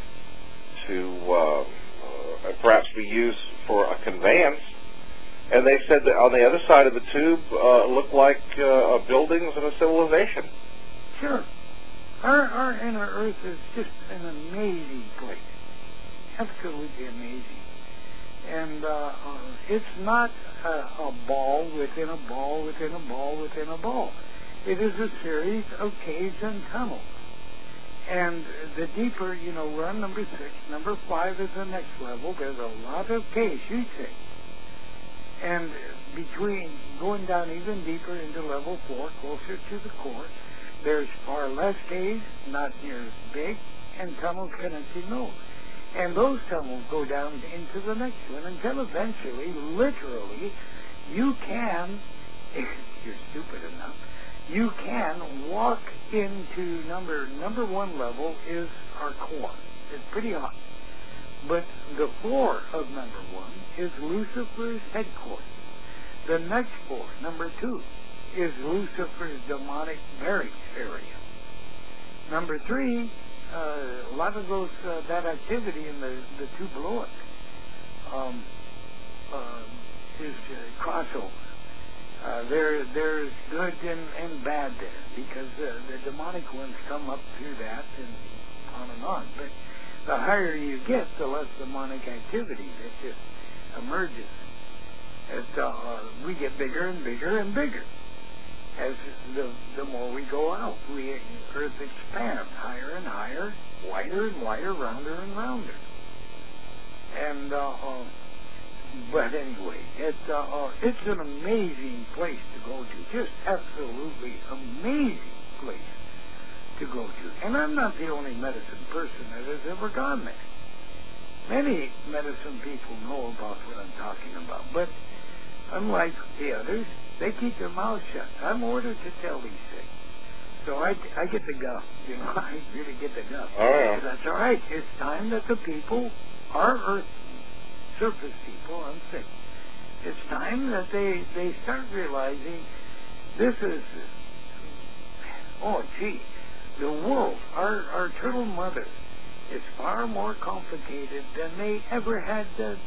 perhaps be used for a conveyance. And they said that on the other side of the tube looked like buildings of a civilization. Sure. Our inner Earth is just an amazing place. Absolutely amazing. And it's not a ball within a ball within a ball within a ball. It is a series of caves and tunnels. And the deeper, we're on number 6. Number 5 is the next level. There's a lot of caves, you say. And between going down even deeper into level 4, closer to the core, there's far less caves, not near as big, and tunnels connecting those. And those tunnels go down into the next one until eventually, literally, you can, if you're stupid enough, you can walk into number 1 level is our core. It's pretty hot. But the floor of number 1 is Lucifer's headquarters. The next floor, number 2, is Lucifer's demonic barracks area. Number 3, a lot of those that activity in the two below it is crossover. There's good and bad there because the demonic ones come up through that and on. But the higher you get, the less demonic activity that just emerges. As we get bigger and bigger and bigger. As the more we go out, Earth expands higher and higher, wider and wider, rounder and rounder. And but anyway, it's an amazing place to go to. Just absolutely amazing place to go to. And I'm not the only medicine person that has ever gone there. Many medicine people know about what I'm talking about, but unlike the others, they keep their mouths shut. I'm ordered to tell these things. So I get the guff, you know, I really get the guff. Oh, yeah. That's all right. It's time that the people, our Earth surface people, I'm sick. It's time that they start realizing this is, the world, our turtle mother, is far more complicated than they ever had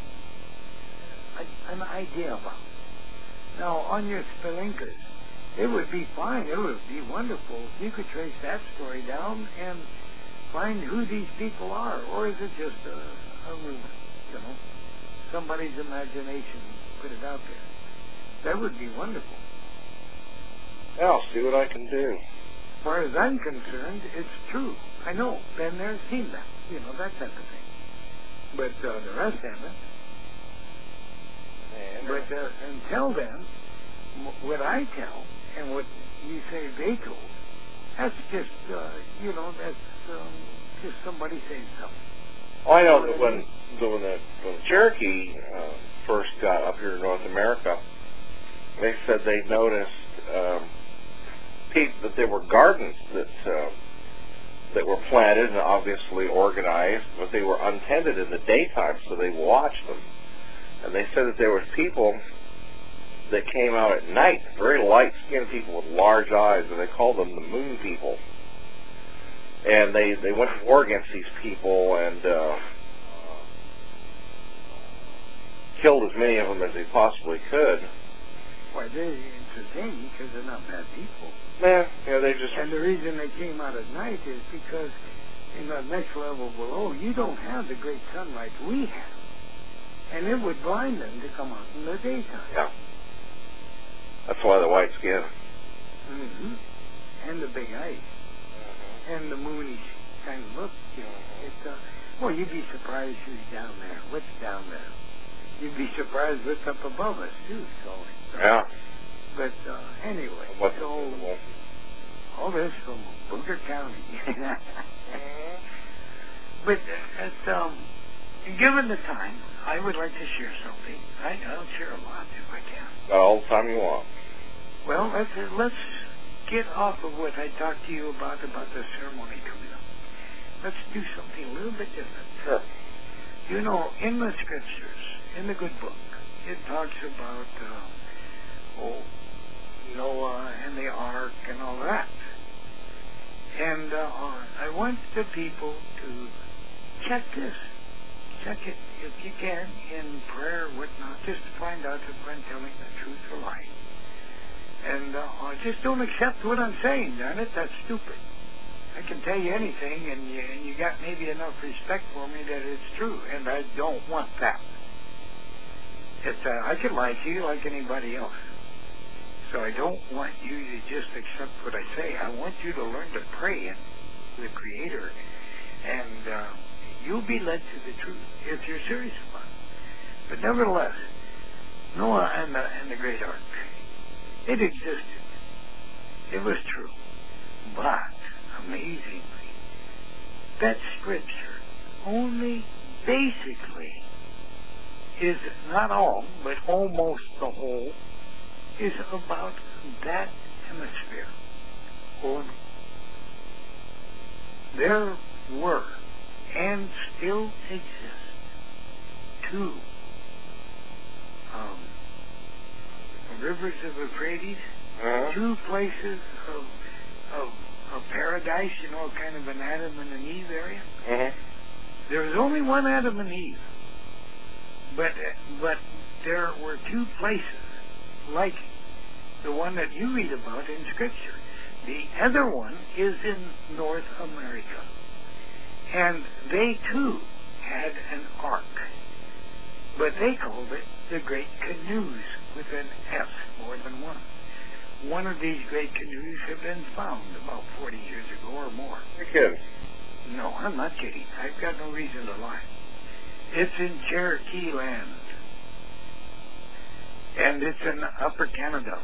an idea about. Now, on your Spelunkas, it would be fine, it would be wonderful if you could trace that story down and find who these people are, or is it just a rumor, you know? Somebody's imagination put it out there. That would be wonderful. Yeah, I'll see what I can do. As far as I'm concerned, it's true. I know, been there, seen that, you know, that type of thing. But the rest haven't. But until then, what I tell and what you say they told, that's just, that's just somebody saying something. Well, I know that when the Cherokee first got up here to North America, they said they noticed that there were gardens that were planted and obviously organized, but they were untended in the daytime, so they watched them. And they said that there was people that came out at night, very light-skinned people with large eyes, and they called them the moon people. And they went to war against these people and killed as many of them as they possibly could. Why, they're entertaining because they're not bad people. Yeah, they just... And the reason they came out at night is because in the next level below, you don't have the great sunlight we have. And it would blind them to come out in the daytime. Yeah. That's why the white skin. Mm-hmm. And the big eyes. Mm-hmm. And the moony kind of look. You know, you'd be surprised who's down there. What's down there? You'd be surprised what's up above us, too. Yeah. But anyway, what's all this from Booker County. But given the time, I would like to share something. I'll share a lot if I can. All the time you want. Well, let's get off of what I talked to you about the ceremony coming up. Let's do something a little bit different. Sure. You know, in the scriptures, in the good book, it talks about Noah and the ark and all that. And I want the people to check this. Check it if you can in prayer or whatnot, just to find out if I'm telling the truth or lying. And just don't accept what I'm saying, darn it. That's stupid. I can tell you anything, and you got maybe enough respect for me that it's true, and I don't want that. I can lie to you like anybody else. So I don't want you to just accept what I say. I want you to learn to pray in the Creator, and you'll be led to the truth if you're serious about it. But nevertheless, Noah and the great ark, it existed. It was true. But, amazingly, that scripture only basically is not all, but almost the whole, is about that hemisphere only. There were and still exist two rivers of Euphrates, two places of paradise, you know, kind of an Adam and an Eve area. There was only one Adam and Eve, but there were two places like the one that you read about in Scripture. The other one is in North America. And they, too, had an ark. But they called it the Great Canoes, with an S, more than one. One of these great canoes have been found about 40 years ago or more. You're kidding. No, I'm not kidding. I've got no reason to lie. It's in Cherokee land. And it's in Upper Canada.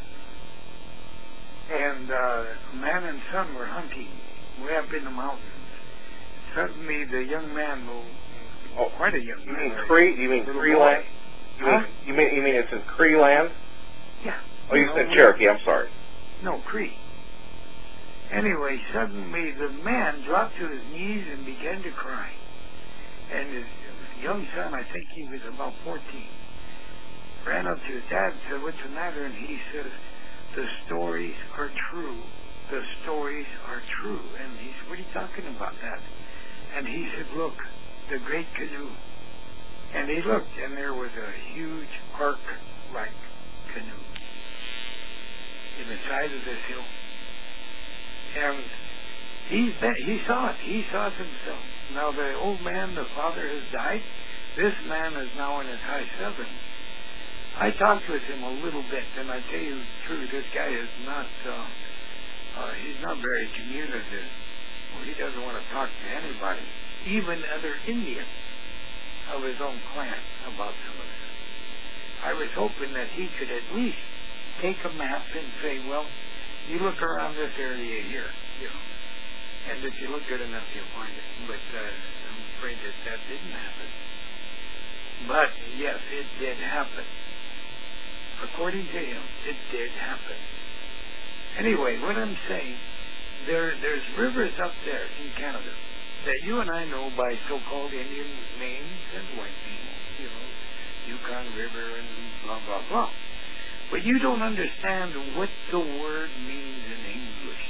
And man and son were hunting way up in the mountains. Suddenly the young man quite a young man. You mean Cree land? You mean it's in Cree land? Yeah. Oh, you said Cherokee, I'm sorry. No, Cree. Anyway, suddenly the man dropped to his knees and began to cry. And his young son, I think he was about 14, ran up to his dad and said, "What's the matter?" And he says, "The stories are true. The stories are true." And he said, "What are you talking about, Dad?" And he said, "Look, the great canoe." And he looked, and there was a huge ark-like canoe in the side of this hill. And he saw it. He saw it himself. Now the old man, the father, has died. This man is now in his high 70s. I talked with him a little bit, and I tell you the truth, this guy is not, he's not very communicative. Well, he doesn't want to talk to anybody, even other Indians of his own clan, about some of this. I was hoping that he could at least take a map and say, well, you look around this area here, you know, and if you look good enough, you'll find it. But I'm afraid that didn't happen. But, yes, it did happen. According to him, it did happen. Anyway, what I'm saying, there's rivers up there in Canada that you and I know by so-called Indian names and white names, you know, Yukon River and blah, blah, blah. But you don't understand what the word means in English.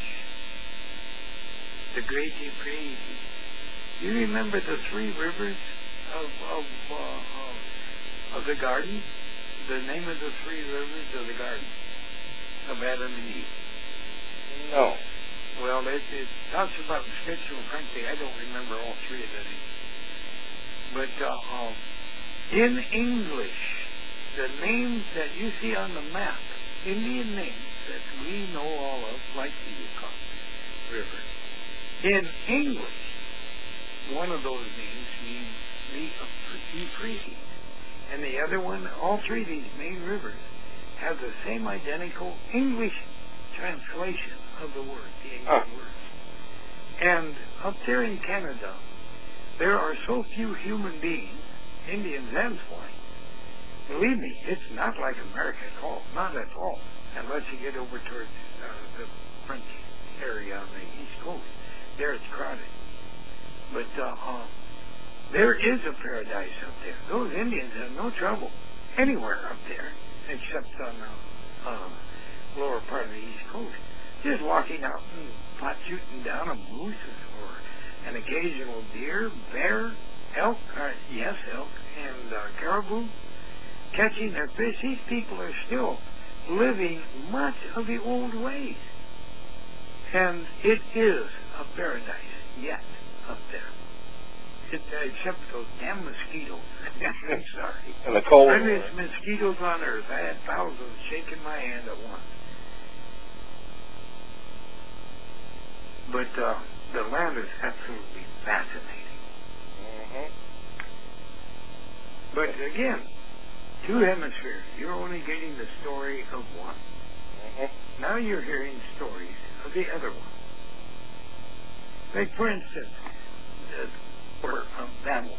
The Great Euphrates. You remember the three rivers of the garden? The name of the three rivers of the garden of Adam and Eve. No. Well, it talks about the scripture. Frankly, I don't remember all three of the names. But in English, the names that you see on the map, Indian names that we know all of, like the Yukon River, in English, one of those names means the Euphrates. And the other one, all three of these main rivers have the same identical English translation of the word, the English word. And up there in Canada, there are so few human beings, Indians and white. Believe me, it's not like America at all. Not at all. Unless you get over towards the French area on the East Coast. There it's crowded. But there is a paradise up there. Those Indians have no trouble anywhere up there, except on the lower part of the East Coast. Just walking out and pot shooting down a moose or an occasional deer, bear, elk, elk, and caribou, catching their fish. These people are still living much of the old ways. And it is a paradise yet up there. Except those damn mosquitoes. I'm sorry. And the cold. Friendliest mosquitoes on earth. I had thousands shaking my hand at once. But the land is absolutely fascinating. Mm-hmm. But again, two hemispheres. You're only getting the story of one. Mm-hmm. Now you're hearing stories of the other one. Like, for instance, or Babel,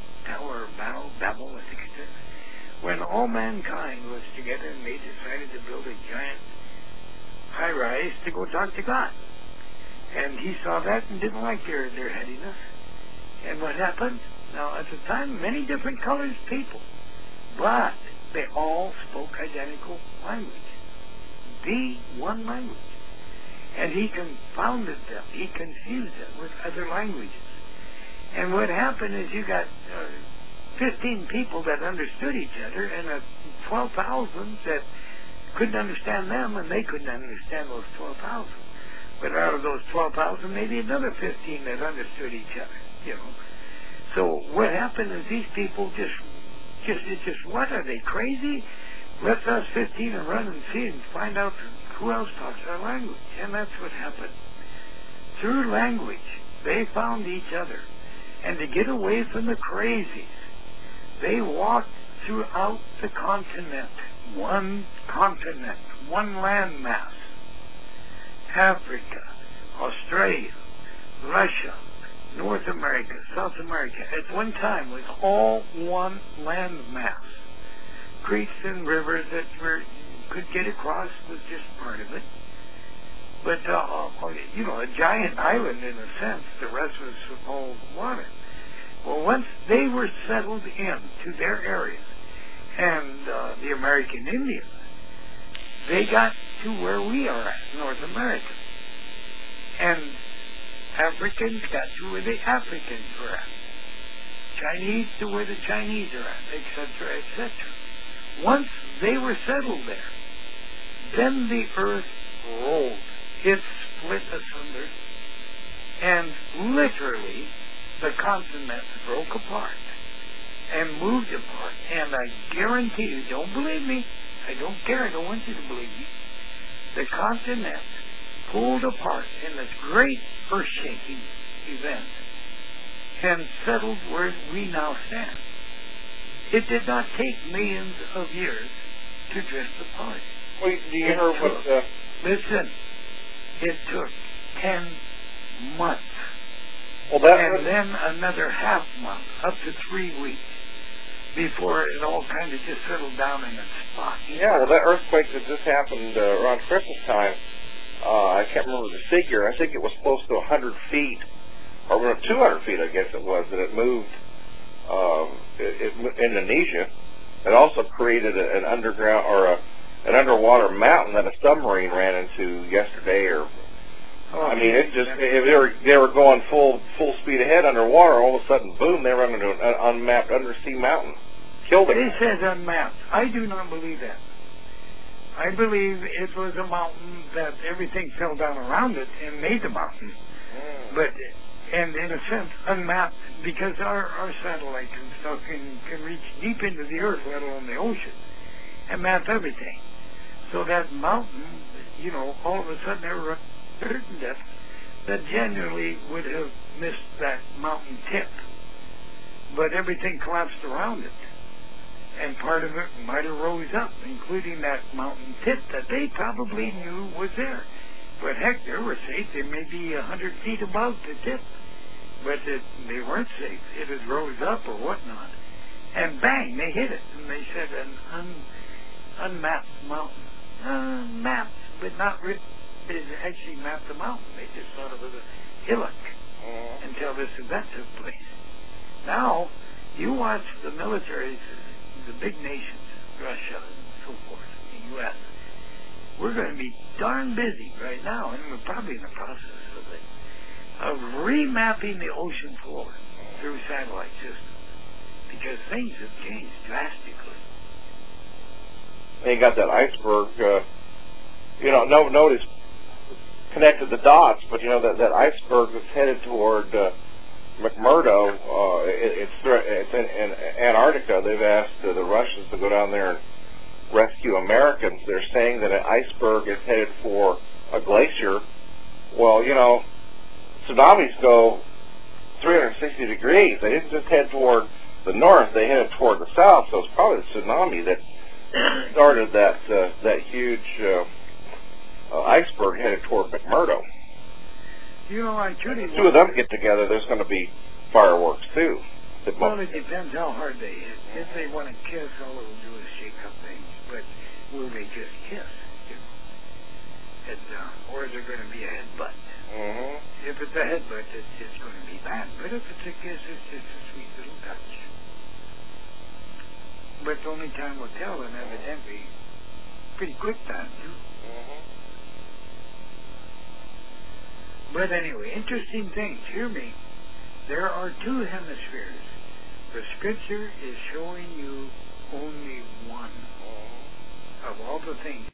I think it is. When all mankind was together and they decided to build a giant high-rise to go talk to God. And he saw that and didn't like their headiness. And what happened? Now, at the time, many different colors people, but they all spoke identical language. The one language. And he confounded them. He confused them with other languages. And what happened is you got 15 people that understood each other and 12,000 that couldn't understand them, and they couldn't understand those 12,000. But out of those 12,000, maybe another 15 that understood each other, you know. So what happened is these people what are they, crazy? Let's us 15 and run and see and find out who else talks our language. And that's what happened. Through language, they found each other. And to get away from the crazies, they walked throughout the continent. One continent, one landmass. Africa, Australia, Russia, North America, South America, at one time was all one landmass. Creeks and rivers that could get across was just part of it. But, a giant island in a sense, the rest was all water. Well, once they were settled into their areas, and the American Indians, they got to where we are at, North America. And Africans got to where the Africans were at. Chinese to where the Chinese are at, etc., etc. Once they were settled there, then the earth rolled. It split asunder, and literally the continents broke apart and moved apart. And I guarantee you, don't believe me, I don't care, I don't want you to believe me, the continents pulled apart in this great earth-shaking event and settled where we now stand. It did not take millions of years to drift apart. Well, do you hear what... Listen, it took 10 months. Well, that and was... then another half month, up to 3 weeks, before it all kind of just settled down in its spot. Yeah, well, that earthquake that just happened around Christmas time, I can't remember the figure. I think it was close to 100 feet, or 200 feet, I guess it was, that it moved Indonesia. It also created an underground or an underwater mountain that a submarine ran into yesterday. I mean, it just they were going full speed ahead underwater. All of a sudden, boom! They ran into an unmapped undersea mountain, killed it. It says unmapped. I do not believe that. I believe it was a mountain that everything fell down around it and made the mountain. And in a sense, unmapped, because our satellites and stuff can reach deep into the earth, let alone the ocean, and map everything. So that mountain, all of a sudden there were certain depths that genuinely would have missed that mountain tip. But everything collapsed around it. And part of it might have rose up, including that mountain tip that they probably knew was there. But heck, they were safe. They may be 100 feet above the tip. But they weren't safe. It had rose up or whatnot. And bang, they hit it. And they said an unmapped mountain. Mapped, but not really. They actually mapped the mountain. They just thought it was a hillock until this event took place. Now, you watch the militaries, the big nations, Russia and so forth, the U.S., we're going to be darn busy right now, and we're probably in the process of remapping the ocean floor through satellite systems, because things have changed drastically. They got that iceberg, nobody's connected the dots, but that iceberg that's headed toward McMurdo, it's in Antarctica. They've asked the Russians to go down there and rescue Americans. They're saying that an iceberg is headed for a glacier. Well, tsunamis go 360 degrees. They didn't just head toward the north, they headed toward the south, so it's probably the tsunami that started that huge iceberg headed toward McMurdo. I truly... Two of them get together, there's going to be fireworks, too. Well, it depends how hard they hit. If they want to kiss, all it'll do is shake up things. But will they just kiss? Or is there going to be a headbutt? Mm-hmm. If it's a headbutt, it's going to be bad. But if it's a kiss, it's just a sweet little touch. But only time will tell, and evidently, pretty quick time, too. Mm-hmm. But anyway, interesting things. Hear me. There are two hemispheres. The scripture is showing you only one of all the things.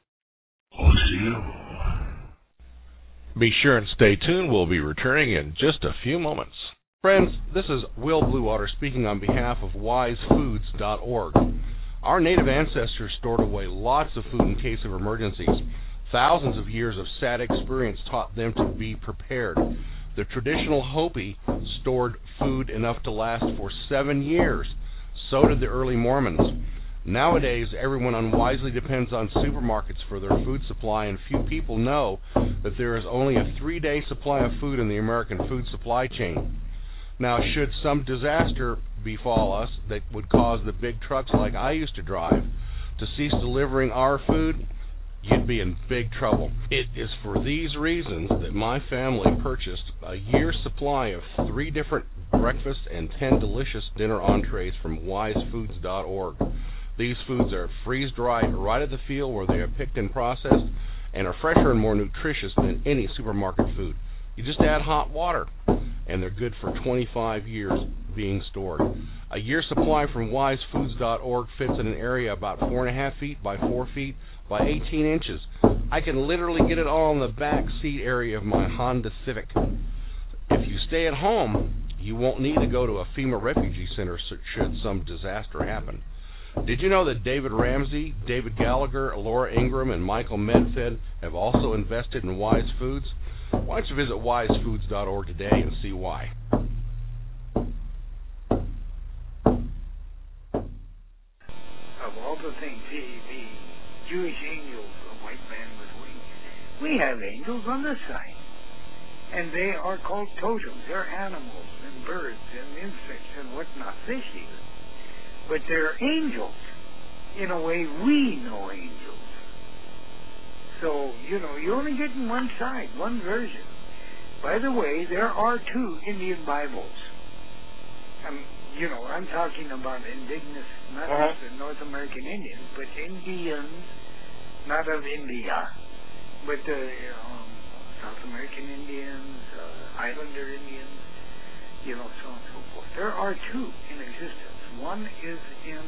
Be sure and stay tuned. We'll be returning in just a few moments. Friends, this is Will Bluewater speaking on behalf of WiseFoods.org. Our native ancestors stored away lots of food in case of emergencies. Thousands of years of sad experience taught them to be prepared. The traditional Hopi stored food enough to last for 7 years. So did the early Mormons. Nowadays, everyone unwisely depends on supermarkets for their food supply, and few people know that there is only a 3-day supply of food in the American food supply chain. Now, should some disaster befall us that would cause the big trucks like I used to drive to cease delivering our food, you'd be in big trouble. It is for these reasons that my family purchased a year's supply of 3 different breakfast and 10 delicious dinner entrees from wisefoods.org. These foods are freeze-dried right at the field where they are picked and processed, and are fresher and more nutritious than any supermarket food. You just add hot water, and they're good for 25 years being stored. A year's supply from wisefoods.org fits in an area about 4.5 feet by 4 feet by 18 inches. I can literally get it all in the back seat area of my Honda Civic. If you stay at home, you won't need to go to a FEMA refugee center should some disaster happen. Did you know that David Ramsey, David Gallagher, Laura Ingram, and Michael Medfed have also invested in Wise Foods? Why don't you visit wisefoods.org today and see why? Of all the things, the Jewish angels, a white man with wings, we have angels on this side. And they are called totems. They're animals and birds and insects and whatnot, fish even. But they're angels. In a way, we know angels. So, you're only getting one side, one version. By the way, there are 2 Indian Bibles. I'm talking about indigenous, not the North American Indians, but Indians, not of India, but South American Indians, Islander Indians, so on and so forth. There are 2 in existence. One is in,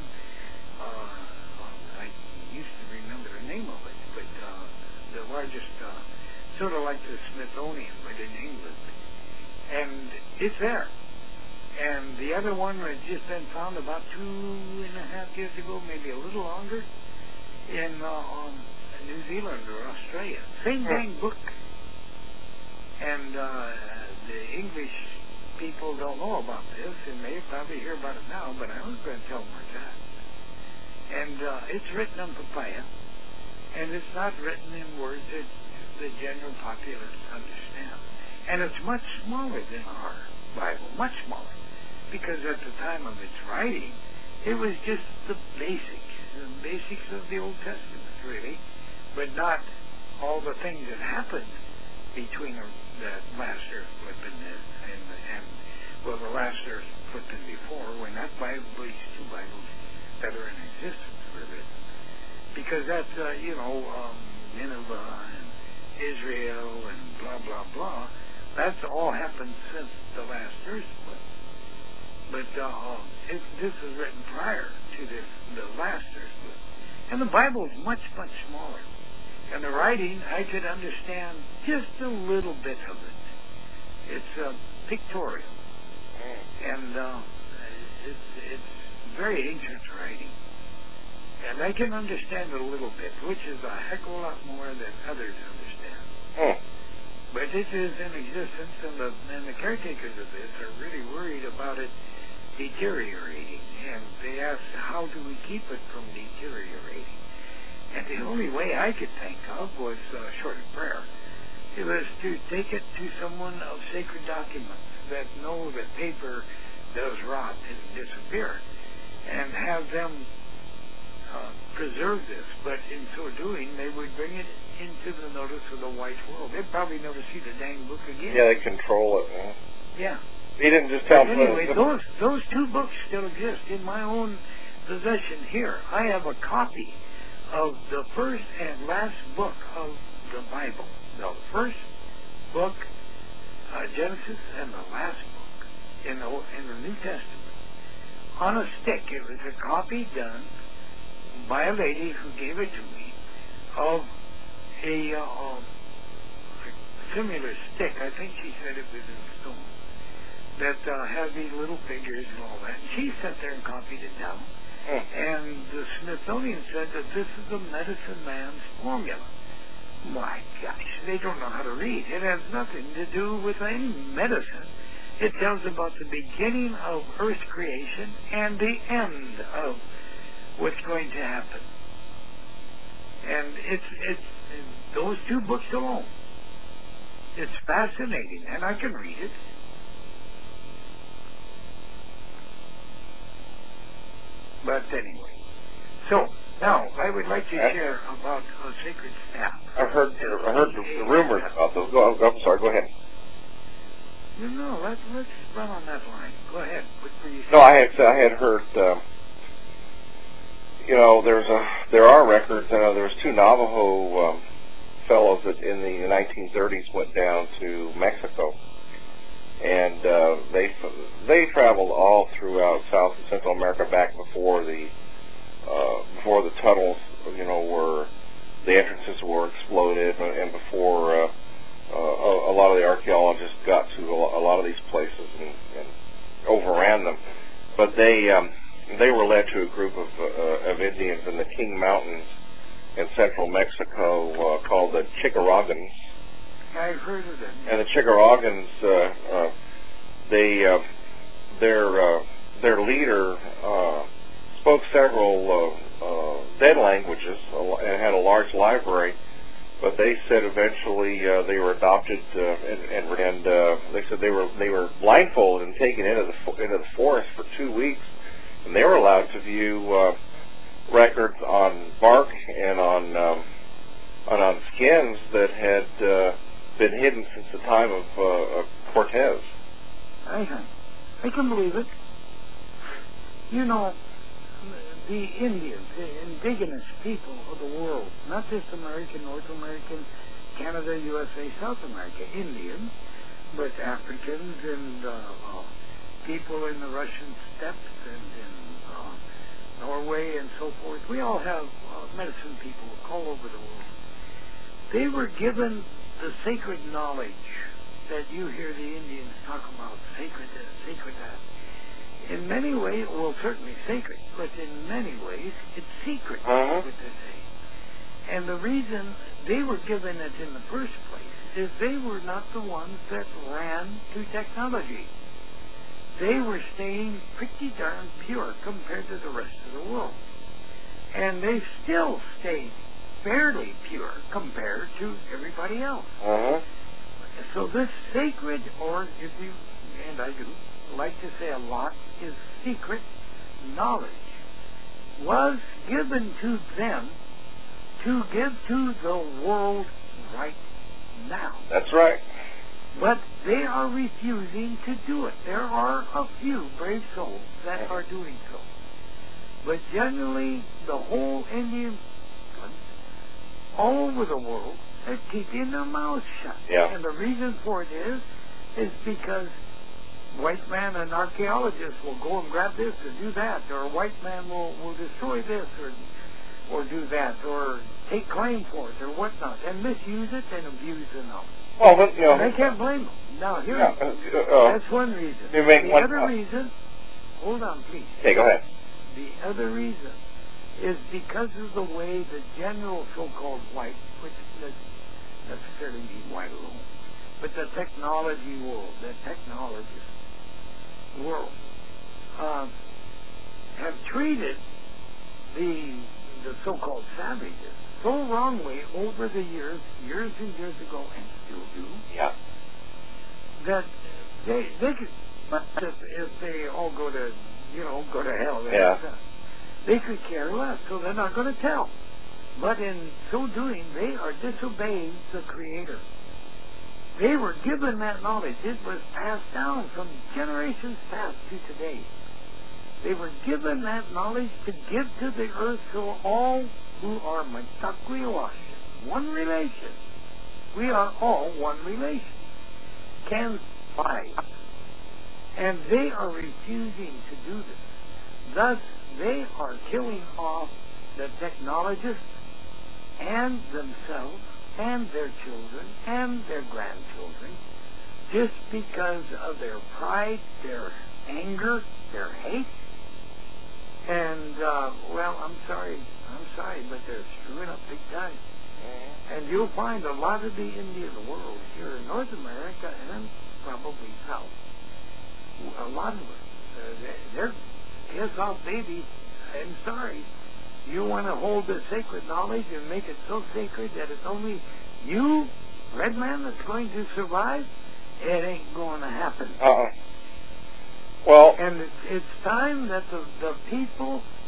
I used to remember the name of it, but the largest, sort of like the Smithsonian, but in England. And it's there. And the other one had just been found about 2.5 years ago, maybe a little longer, in New Zealand or Australia. Same dang book. And the English people don't know about this, and they probably hear about it now, but I was going to tell them like that. And it's written on papaya, and it's not written in words that the general populace understand. And it's much smaller than our Bible, much smaller, because at the time of its writing, it was just the basics of the Old Testament, really, but not all the things that happened between the last earth flipping and the last earth flipping before, when that Bible, these 2 Bibles that are in existence were written. Because that's, Nineveh and Israel and blah, blah, blah, that's all happened since the last earth split. But this was written prior to the last earth split. And the Bible is much, much smaller. And the writing, I could understand just a little bit of it. It's pictorial. And it's very ancient writing. And I can understand it a little bit, which is a heck of a lot more than others understand. But it is in existence, and the caretakers of this are really worried about it deteriorating. And they ask, how do we keep it from deteriorating? And the only way I could think of was short of prayer. It was to take it to someone of sacred documents that know that paper does rot and disappear, and have them preserve this. But in so doing, they would bring it into the notice of the white world. They'd probably never see the dang book again. Yeah, they control it. Yeah. He didn't just tell me. Anyway, those 2 books still exist in my own possession here. I have a copy of the first and last book of the Bible. The first book, Genesis, and the last book in the New Testament. On a stick. It was a copy done by a lady who gave it to me of a similar stick. I think she said it was in stone. That had these little figures and all that. And she sat there and copied it down. And the Smithsonian said that this is the medicine man's formula. My gosh, they don't know how to read. It has nothing to do with any medicine. It tells about the beginning of Earth's creation and the end of what's going to happen. And it's those 2 books alone. It's fascinating, and I can read it. But anyway, so now I would like to share about a sacred staff. I've heard the rumors about those. I'm sorry. Go ahead. No, let's run on that line. Go ahead. What were you saying? No, I had heard. There are records. There was two Navajo fellows that in the 1930s went down to Mexico, and they traveled all throughout South and Central America back before the tunnels, were the entrances were exploded, and before a lot of the archaeologists got to a lot of these places and overran them. But they were led to a group of Indians in the King Mountains in central Mexico called the Chicaragans. I've heard of them. And the Chicaragans, their leader spoke several dead languages and had a large library. But they said eventually they were adopted, and they said they were blindfolded and taken into the forest for 2 weeks, and they were allowed to view records on bark and on skins that had been hidden since the time of Cortez. I can believe it. The Indians, the indigenous people of the world, not just American, North American, Canada, USA, South America, Indians, but Africans and people in the Russian steppes and in Norway and so forth. We all have medicine people all over the world. They were given the sacred knowledge that you hear the Indians talk about, sacred this, sacred that. In many ways, well, certainly sacred, but in many ways, it's secret, what they say. And the reason they were given it in the first place is they were not the ones that ran to technology. They were staying pretty darn pure compared to the rest of the world. And they still stayed fairly pure compared to everybody else. So this sacred, or if you, and I do like to say a lot, is secret knowledge, was given to them to give to the world right now. That's right. But they are refusing to do it. There are a few brave souls that are doing so. But generally, the whole Indian, all over the world, are keeping their mouths shut. Yeah. And the reason for it is because white man and archaeologists will go and grab this or do that, or a white man will destroy this or do that, or take claim for it or whatnot, and misuse it and abuse the knowledge. Well, but, I can't blame them. Now, here, that's one reason. The other reason, hold on, please. Okay, go ahead. The other reason is because of the way the general so-called white, which doesn't necessarily mean white alone, but the technology world, the technologist world, have treated the so-called savages so wrongly over the years and years ago, and still do. Yeah. That they could, if they all go to hell. Yeah. They could care less, so they're not going to tell. But in so doing, they are disobeying the Creator. They were given that knowledge. It was passed down from generations past to today. They were given that knowledge to give to the earth, so all who are Mitakuiwash, one relation, we are all one relation, can fight. And they are refusing to do this. Thus, they are killing off the technologists and themselves and their children and their grandchildren just because of their pride, their anger, their hate. And, I'm sorry, but they're screwing up big time. And you'll find a lot of the Indian world here in North America and probably South. A lot of them, they're piss off, baby. I'm sorry. You want to hold the sacred knowledge and make it so sacred that it's only you, red man, that's going to survive? It ain't going to happen. Well, and it's time that the people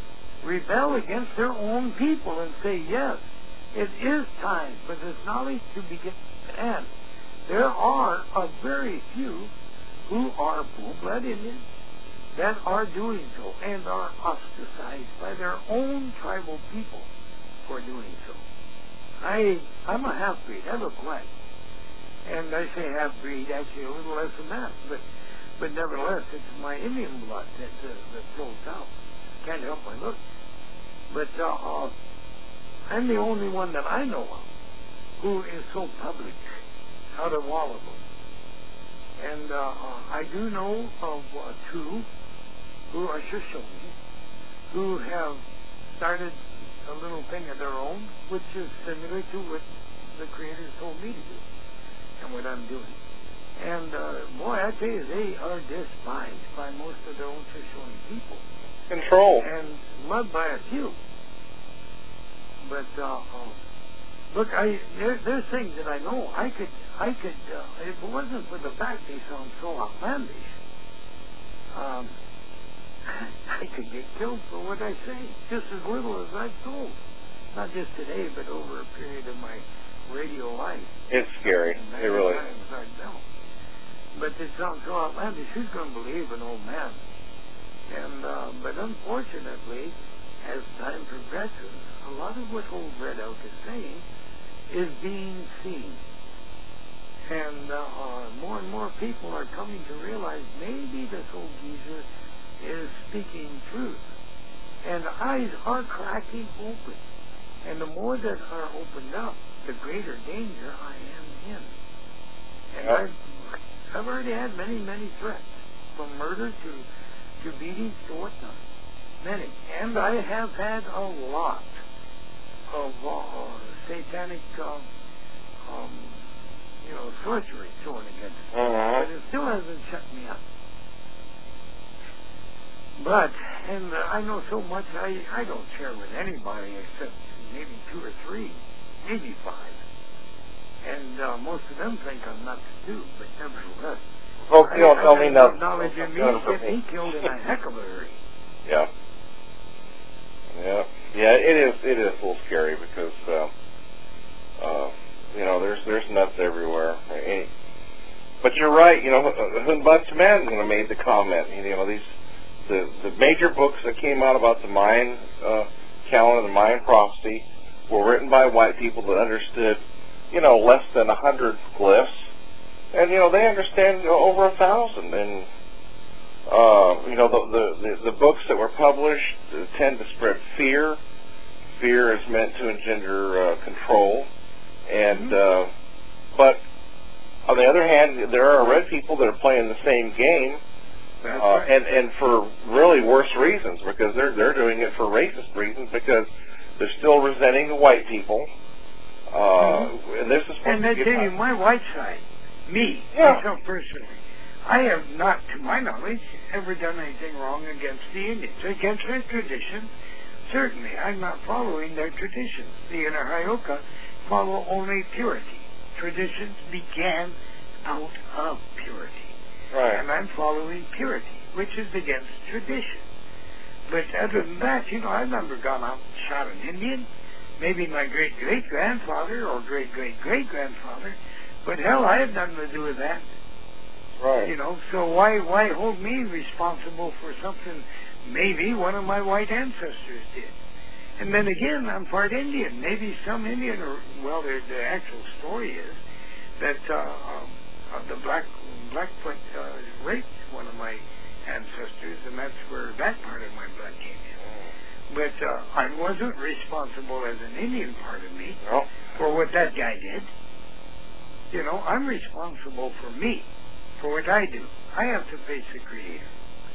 rebel against their own people and say, yes, it is time for this knowledge to begin to end. There are a very few who are full-blood Indians that are doing so and are ostracized by their own tribal people for doing so. I'm a half-breed. I look white. And I say half-breed, actually a little less than that, but nevertheless, it's my Indian blood that flows out. Can't help my look. But I'm the only one that I know of who is so public out of all of them. And I do know of two who are Shoshone, who have started a little thing of their own, which is similar to what the Creator told me to do and what I'm doing. And boy, I tell you, they are despised by most of their own Shoshone people. Control. And loved by a few. But look, there's things that I know. I could. If it wasn't for the fact they sound so outlandish, I could get killed for what I say, just as little as I've told. Not just today, but over a period of my radio life. It's scary. It really is. But it sounds so outlandish. Who's going to believe an old man? And but unfortunately, as time progresses, a lot of what old Red Elk is saying is being seen. And more and more people are coming to realize maybe this old geezer is speaking truth. And eyes are cracking open. And the more that are opened up, the greater danger I am in. And I've already had many, many threats, from murder to beatings to whatnot. Many. And I have had a lot of satanic sorcery thrown against me. But it still hasn't shut me up. But, and I know so much, I don't share with anybody except maybe 2 or 3, maybe 5. And most of them think I'm nuts too, but nevertheless. Folks, you don't tell me nothing. Knowledge in me get me killed in a heck of a hurry. Yeah. Yeah, it is a little scary because, there's nuts everywhere. But you're right, Hun Batman made the comment, the major books that came out about the Mayan calendar, the Mayan prophecy, were written by white people that understood, less than 100 glyphs. And, they understand over 1,000. And, the books that were published tend to spread fear. Fear is meant to engender control. And, but on the other hand, there are red people that are playing the same game. Right. And for really worse reasons, because they're doing it for racist reasons, because they're still resenting the white people. And this is and I tell you, my white side, myself personally, I have not, to my knowledge, ever done anything wrong against the Indians, against their traditions. Certainly, I'm not following their traditions. The Inner follow only purity. Traditions began out of purity. Right. And I'm following purity, which is against tradition. But other than that, I've never gone out and shot an Indian. Maybe my great-great-grandfather or great-great-great-grandfather. But hell, I have nothing to do with that. Right. So why hold me responsible for something maybe one of my white ancestors did? And then again, I'm part Indian. Maybe some Indian, the actual story is that the Blackfoot raped one of my ancestors, and that's where that part of my blood came in. But I wasn't responsible as an Indian part of me for what that guy did. I'm responsible for me, for what I do. I have to face the Creator.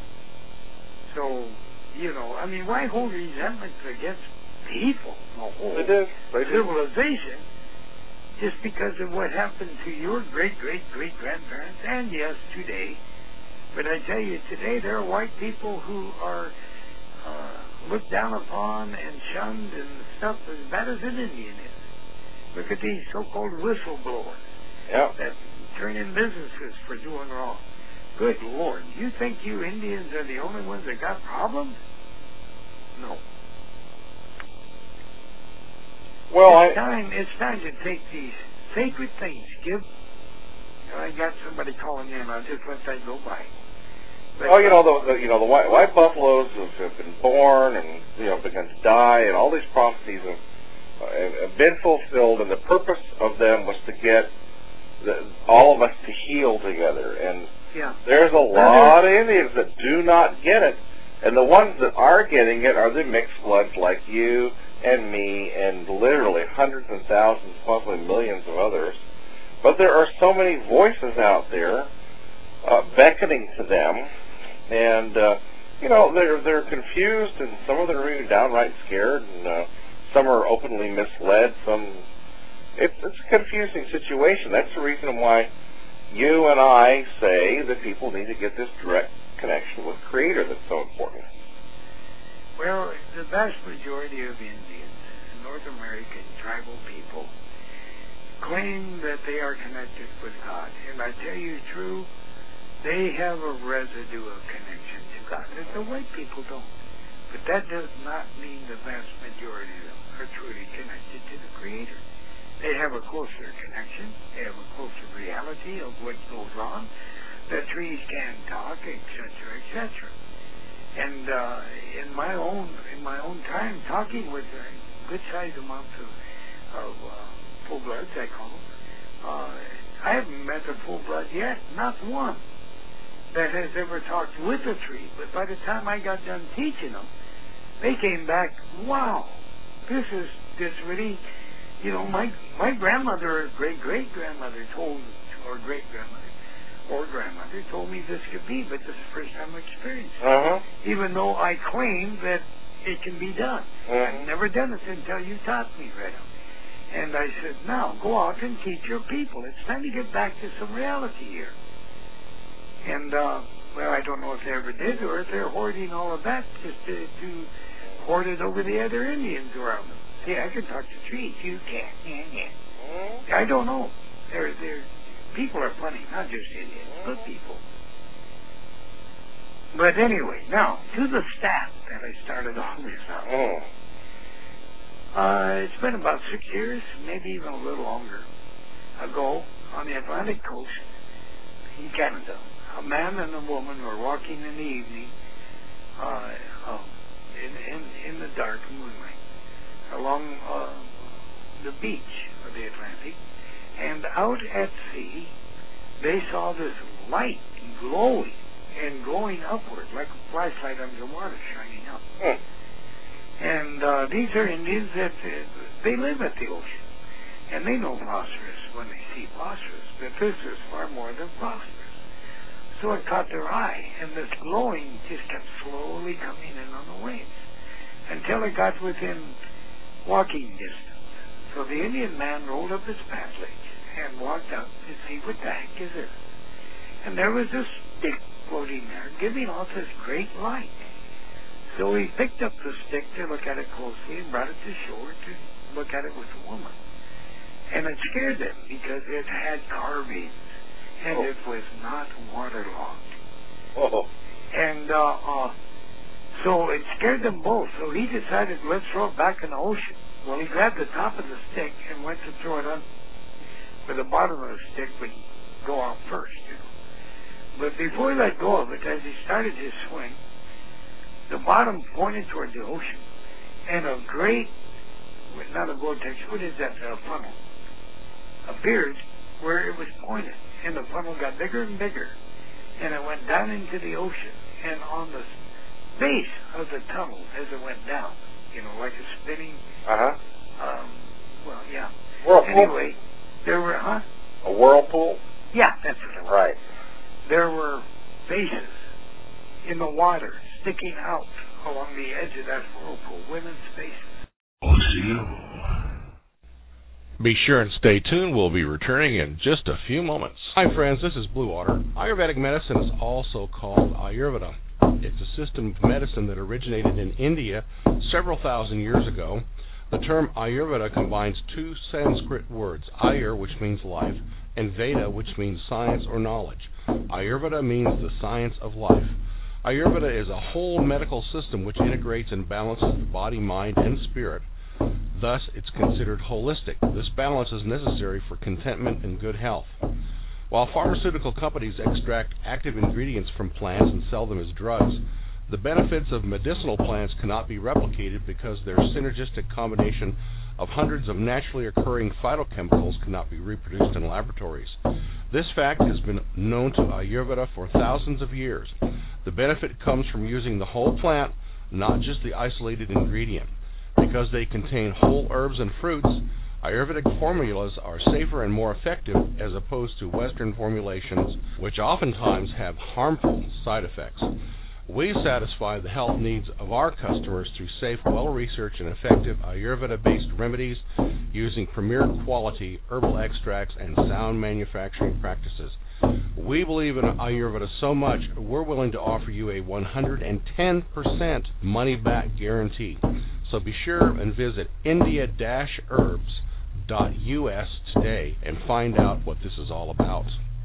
So, why hold resentment against people, the whole civilization, just because of what happened to your great-great-great-grandparents, and yes, today. But I tell you, today there are white people who are looked down upon and shunned and stuff as bad as an Indian is. Look at these so-called whistleblowers that turn in businesses for doing wrong. Good Lord, you think you Indians are the only ones that got problems? No. It's time to take these sacred things. I got somebody calling in. I'll just let that go by. But, the white buffaloes have been born and begun to die, and all these prophecies have been fulfilled, and the purpose of them was to get all of us to heal together. And there's a lot of Indians that do not get it, and the ones that are getting it are the mixed bloods like you and me and literally hundreds and thousands, possibly millions of others. But there are so many voices out there beckoning to them, and they're confused, and some of them are even downright scared, and some are openly misled. It's a confusing situation. That's the reason why you and I say that people need to get this direct connection with Creator that's so important. Well, the vast majority of Indians, North American tribal people, claim that they are connected with God. And I tell you true, they have a residue of connection to God. And the white people don't. But that does not mean the vast majority of them are truly connected to the Creator. They have a closer connection. They have a closer reality of what goes on. The trees can talk, etc., etc. And in my own time, talking with good sized amounts of full bloods, I call them, I haven't met a full blood yet, not one, that has ever talked with a tree. But by the time I got done teaching them, they came back, wow, this really, my grandmother or great-great-grandmother told, or great-grandmother, or grandmother told me this could be, but this is the first time I experienced it. Even though I claim that it can be done. I've never done it until you taught me, Redo. And I said, now, go out and teach your people. It's time to get back to some reality here. And, I don't know if they ever did, or if they're hoarding all of that just to hoard it over the other Indians around them. See, I can talk to trees. You can't. I don't know. People are plenty, not just Indians, but people. But anyway, now, to the staff that I started all this out. It's been about 6 years, maybe even a little longer ago, on the Atlantic coast in Canada. A man and a woman were walking in the evening in the dark moonlight along the beach of the Atlantic. And out at sea, they saw this light glowing and going upward, like a flashlight underwater shining up. And these are Indians that they live at the ocean. And they know phosphorus when they see phosphorus, but this is far more than phosphorus. So it caught their eye, and this glowing just kept slowly coming in on the waves until it got within walking distance. So the Indian man rolled up his pant legs and walked out to see what the heck is this. And there was a stick floating there, giving off this great light. So he picked up the stick to look at it closely and brought it to shore to look at it with the woman. And it scared them because it had carvings and it was not waterlogged. And so it scared them both. So he decided, let's throw it back in the ocean. Well, he grabbed the top of the stick and went to throw it on where the bottom of the stick would go out first. But before he let go of it, as he started his swing, the bottom pointed toward the ocean, and a great, not a vortex, what is that, a funnel, appeared where it was pointed, and the funnel got bigger and bigger, and it went down into the ocean, and on the base of the tunnel as it went down, like a spinning, Whirlpool? Anyway, there were, A whirlpool? Yeah, that's what it was. Right. There were faces in the water sticking out along the edge of that whirlpool, women's faces. Be sure and stay tuned. We'll be returning in just a few moments. Hi, friends. This is Blue Water. Ayurvedic medicine is also called Ayurveda. It's a system of medicine that originated in India several thousand years ago. The term Ayurveda combines two Sanskrit words, Ayur, which means life, and Veda, which means science or knowledge. Ayurveda means the science of life. Ayurveda is a whole medical system which integrates and balances the body, mind, and spirit. Thus, it's considered holistic. This balance is necessary for contentment and good health. While pharmaceutical companies extract active ingredients from plants and sell them as drugs, the benefits of medicinal plants cannot be replicated because their synergistic combination of hundreds of naturally occurring phytochemicals cannot be reproduced in laboratories. This fact has been known to Ayurveda for thousands of years. The benefit comes from using the whole plant, not just the isolated ingredient. Because they contain whole herbs and fruits, Ayurvedic formulas are safer and more effective as opposed to Western formulations, which oftentimes have harmful side effects. We satisfy the health needs of our customers through safe, well-researched, and effective Ayurveda-based remedies using premier quality herbal extracts and sound manufacturing practices. We believe in Ayurveda so much, we're willing to offer you a 110% money-back guarantee. So be sure and visit india-herbs.us today and find out what this is all about.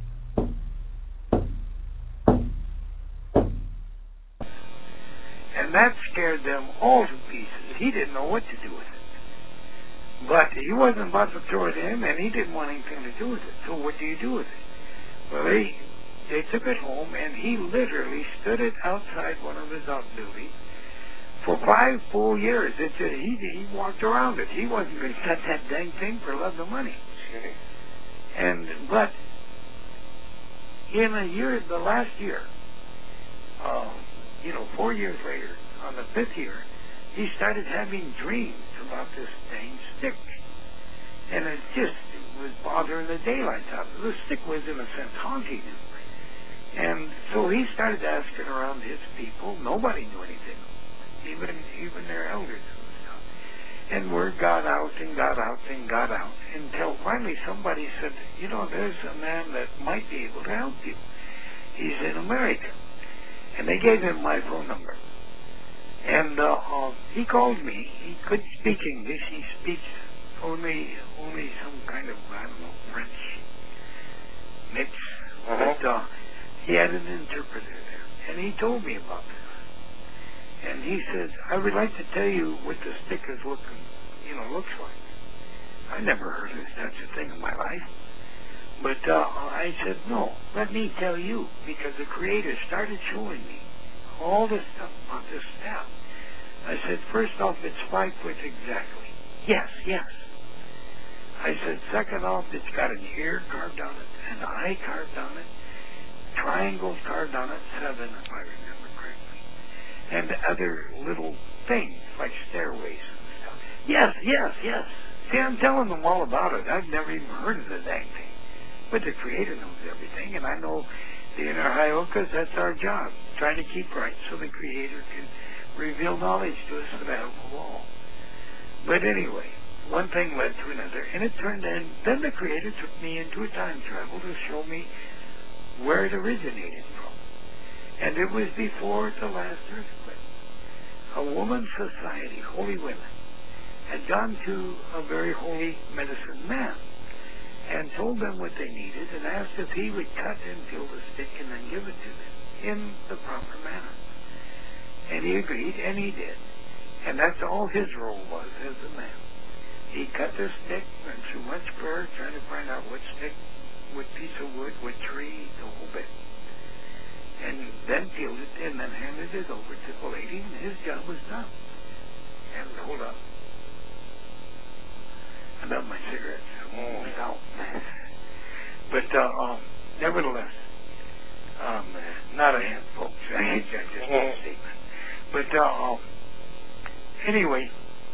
And that scared them all to pieces. He didn't know what to do with it. But he wasn't about to throw it in, and he didn't want anything to do with it. So what do you do with it? Well, they took it home, and he literally stood it outside one of his outbuildings for 5 full years. He walked around it. He wasn't going to cut that dang thing for love of money. But in a year, the last year, 4 years later, on the 5th year, he started having dreams about this dang stick. And it was bothering the daylights out. The stick was, in a sense, haunting him. And so he started asking around his people. Nobody knew anything, even their elders and stuff. And word got out and got out and got out until finally somebody said, there's a man that might be able to help you. He's in America. And they gave him my phone number. And he called me. He couldn't speak English. He speaks only some kind of, French mix. But he had an interpreter there. And he told me about this. And he says, I would like to tell you what the stick is looks like. I never heard of such a thing in my life. But I said, no, let me tell you, because the Creator started showing me all this stuff about this staff. I said, first off, it's 5 foot exactly. Yes. I said, second off, it's got an ear carved on it, an eye carved on it, triangles carved on it, 7 if I remember correctly, and other little things like stairways and stuff. Yes. See, I'm telling them all about it. I've never even heard of the dang thing. But the Creator knows everything, and I know the inner Hyokas, that's our job, trying to keep right so the Creator can reveal knowledge to us for the help of all. But anyway, one thing led to another, and it turned in. Then the Creator took me into a time travel to show me where it originated from. And it was before the last earthquake. A woman's society, holy women, had gone to a very holy medicine man and told them what they needed and asked if he would cut and peel the stick and then give it to them in the proper manner. And he agreed, and he did. And that's all his role was as a man. He cut the stick, went through much prayer, trying to find out what stick, what piece of wood, what tree, the whole bit. And then peeled it and then handed it over to the lady, and his job was done. And hold up. I love my cigarettes. No. But nevertheless, not a hand, folks. I just made a statement. But anyway,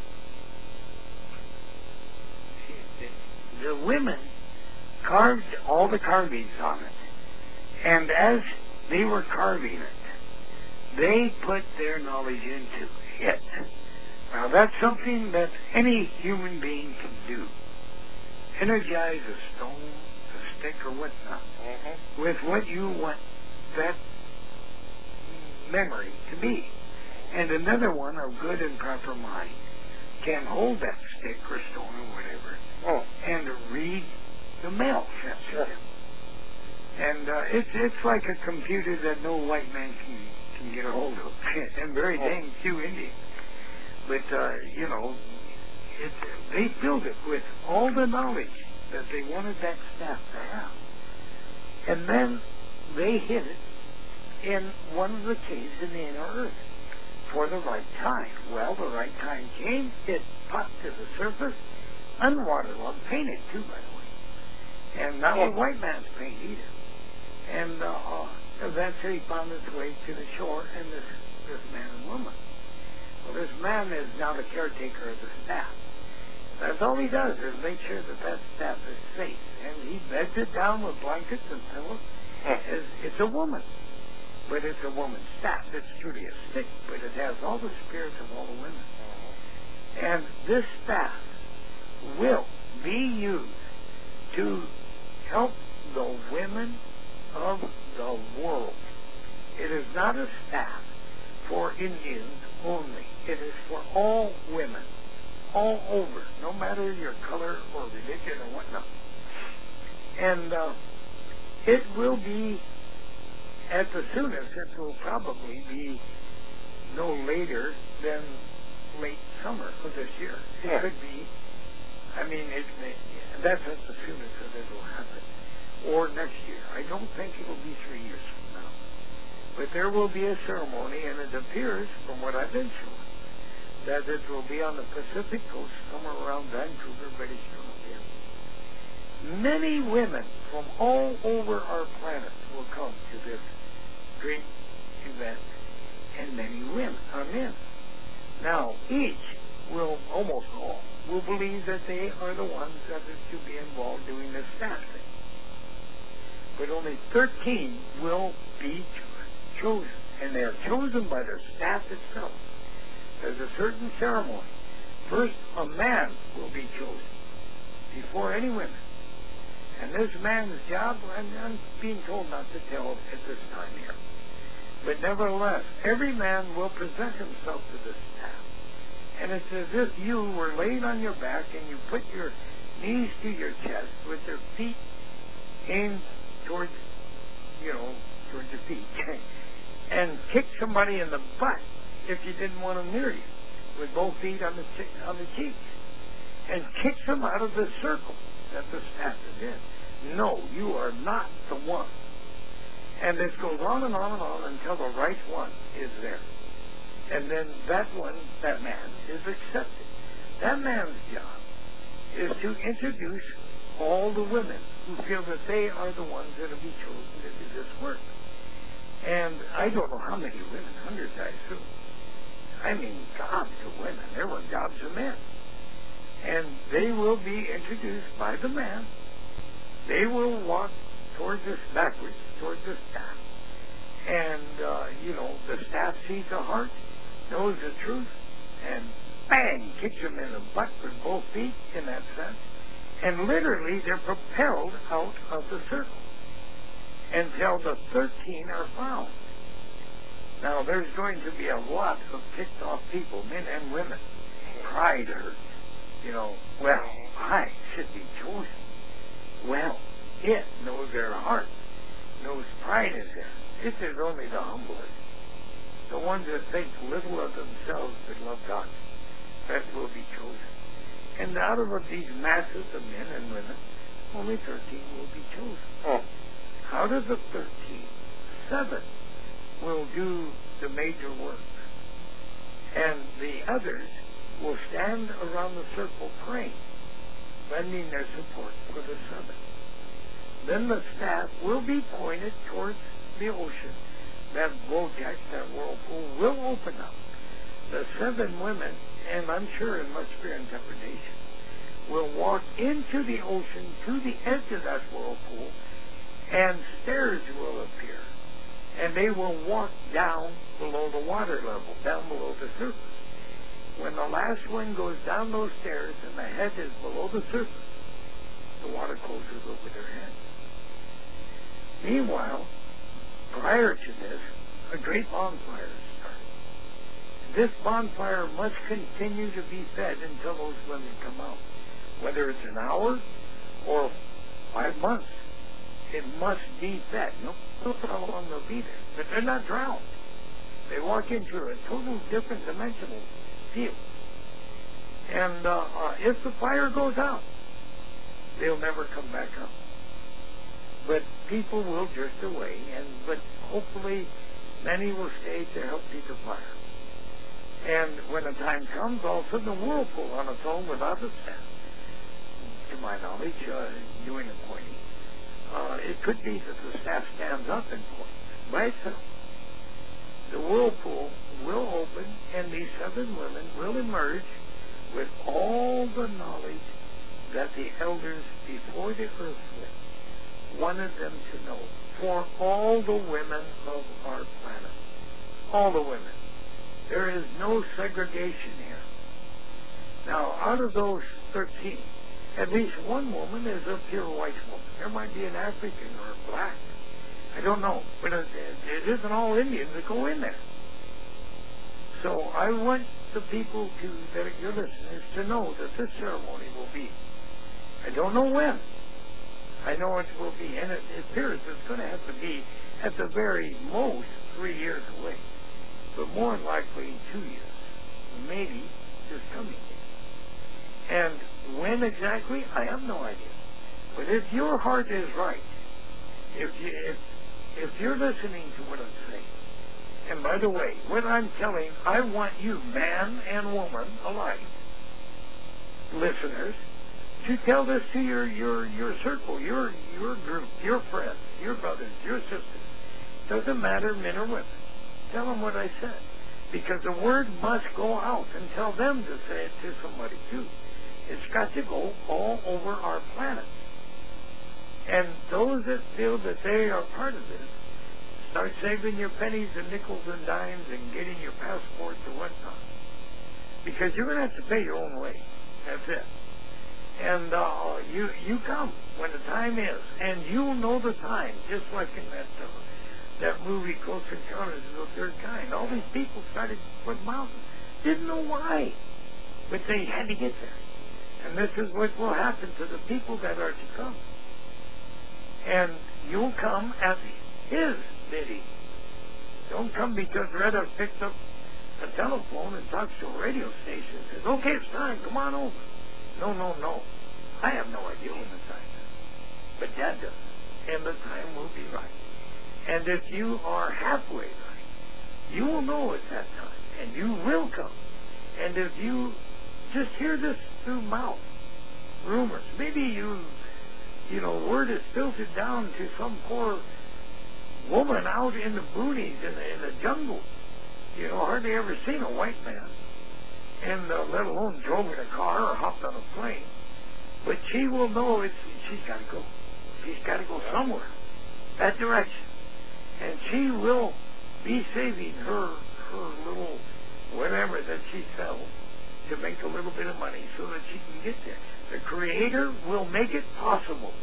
the women carved all the carvings on it, and as they were carving it, they put their knowledge into it. Now that's something that any human being can do. Energize a stone, a stick, or whatnot with what you want that memory to be. And another one, of good and proper mind, can hold that stick or stone or whatever and read the mail sent to them. And it's like a computer that no white man can get a hold of, and very dang few Indians. But, they filled it with all the knowledge that they wanted that staff to have. And then they hid it in one of the caves in the inner earth for the right time. Well, the right time came. It popped to the surface, unwaterlogged, painted too, by the way. And not a white man's paint either. And eventually found its way to the shore, and this man and woman. Well, this man is now the caretaker of the staff. That's all he does is make sure that staff is safe. And he beds it down with blankets and pillows. It's a woman. But it's a woman's staff. It's truly a stick, but it has all the spirits of all the women. And this staff will be used to help the women of the world. It is not a staff for Indians only. It is for all women, all over, no matter your color or religion or whatnot. And it will be, at the soonest, it will probably be no later than late summer of this year. It could be, that's at the soonest that it will happen. Or next year. I don't think it will be 3 years from now. But there will be a ceremony, and it appears, from what I've been shown, that it will be on the Pacific coast, somewhere around Vancouver, British Columbia. Many women from all over our planet will come to this great event, and many men. Now, each will, almost all, will believe that they are the ones that are to be involved doing this staff thing. But only 13 will be chosen, and they are chosen by their staff itself. There's a certain ceremony. First, a man will be chosen before any women. And this man's job, I'm being told not to tell at this time here. But nevertheless, every man will present himself to the staff. And it's as if you were laying on your back and you put your knees to your chest with your feet aimed towards your feet. And kick somebody in the butt if you didn't want them near you, with both feet on the cheeks. And kick them out of the circle that the staff is in. No, you are not the one. And this goes on and on and on until the right one is there. And then that man is accepted. That man's job is to introduce all the women who feel that they are the ones that will be chosen to do this work. And I don't know how many women, hundreds I assume. I mean, gobs of women. There were gobs of men. And they will be introduced by the man. They will walk backwards towards the staff. And, the staff sees the heart, knows the truth, and bang, kicks them in the butt with both feet in that sense. And literally, they're propelled out of the circle until the 13 are found. Now, there's going to be a lot of ticked off people, men and women. Pride hurts. I should be chosen. Well, it knows their heart, knows pride is there. This is only the humblest, the ones that think little of themselves but love God, that will be chosen. And out of these masses of men and women, only 13 will be chosen. Out of the 13, 7 will do the major work. And the others will stand around the circle praying, lending their support for the 7. Then the staff will be pointed towards the ocean. That Wojak, that whirlpool, will open up. The 7 women, and I'm sure in much fear and trepidation, will walk into the ocean to the edge of that whirlpool, and stairs will appear. And they will walk down below the water level, down below the surface. When the last one goes down those stairs and the head is below the surface, the water closes over their head. Meanwhile, prior to this, a great bonfire is started. This bonfire must continue to be fed until those women come out. Whether it's an hour or 5 months, it must be fed. No matter how long they'll be there. But they're not drowned. They walk into a total different dimensional field. And if the fire goes out, they'll never come back up. But people will drift away, but hopefully many will stay to help feed the fire. And when the time comes, all of a sudden the whirlpool on its own without a staff, to my knowledge, doing a pointing, it could be that the staff stands up and points by itself. The whirlpool will open, and these 7 women will emerge with all the knowledge that the elders before the earthquake wanted them to know for all the women of our planet. All the women. There is no segregation here. Now, out of those 13, at least one woman is a pure white woman. There might be an African or a black. I don't know. But it isn't all Indians that go in there. So I want the people that are your listeners to know that this ceremony will be. I don't know when. I know it will be, and it appears it's going to have to be at the very most 3 years away, but more than likely 2 years, maybe this coming year. And when exactly, I have no idea. But if your heart is right, if you're listening to what I'm saying, and by the way, what I'm telling, I want you, man and woman alike, listeners, to tell this to your circle, your group, your friends, your brothers, your sisters. Doesn't matter, men or women. Tell them what I said. Because the word must go out, and tell them to say it to somebody too. It's got to go all over our planet. And those that feel that they are part of this, start saving your pennies and nickels and dimes and getting your passports and whatnot. Because you're going to have to pay your own way. That's it. And you come when the time is, and you'll know the time, just like in that movie, Close Encounters of the Third Kind. All these people started with mountains, didn't know why, but they had to get there. And this is what will happen to the people that are to come. And you'll come at his bidding. Don't come because Retta picked up a telephone and talks to a radio station and says, "Okay, it's time, come on over." No. I have no idea when the time is. But Dad does. And the time will be right. And if you are halfway right, you will know it's that time. And you will come. And if you just hear this through mouth, rumors, maybe word is filtered down to some poor woman out in the boonies, in the jungle. Hardly ever seen a white man. And let alone drove in a car or hopped on a plane. But she will know she's got to go. She's got to go somewhere. That direction. And she will be saving her little whatever that she sells to make a little bit of money so that she can get there. The Creator will make it possible.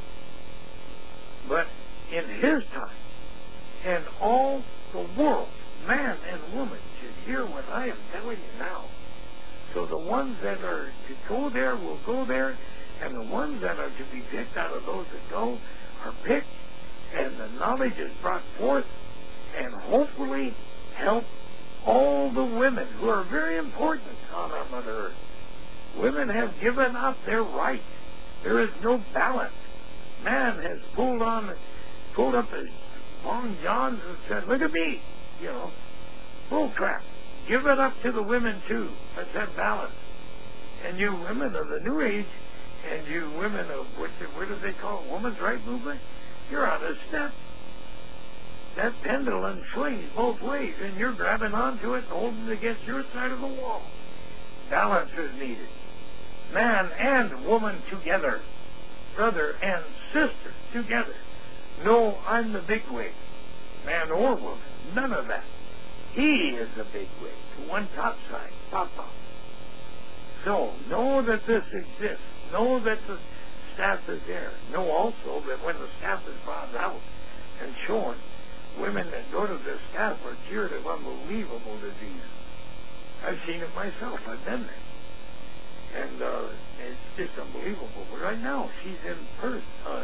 But in His time, and all the world, man and woman, should hear what I am telling you now. So the ones that are to go there will go there, and the ones that are to be picked out of those that go are picked, and the knowledge is brought forth, and hopefully help all the women who are very important on our Mother Earth. Women have given up their right. There is no balance. Man has pulled up his long johns and said, "Look at me," bull crap. Give it up to the women too. Let's have balance. And you women of the New Age, and you women of what do they call it? Women's Right movement? You're on a step. That pendulum swings both ways, and you're grabbing onto it and holding it against your side of the wall. Balance is needed. Man and woman together. Brother and sister together. No, I'm the big wig. Man or woman. None of that. He is the big wig. One top side. Papa. So, know that this exists. Know that the staff is there. Know also that when the staff is brought out and shown, women that go to the staff are cured of unbelievable disease. I've seen it myself. I've been there. And it's just unbelievable. But right now, she's in Perth,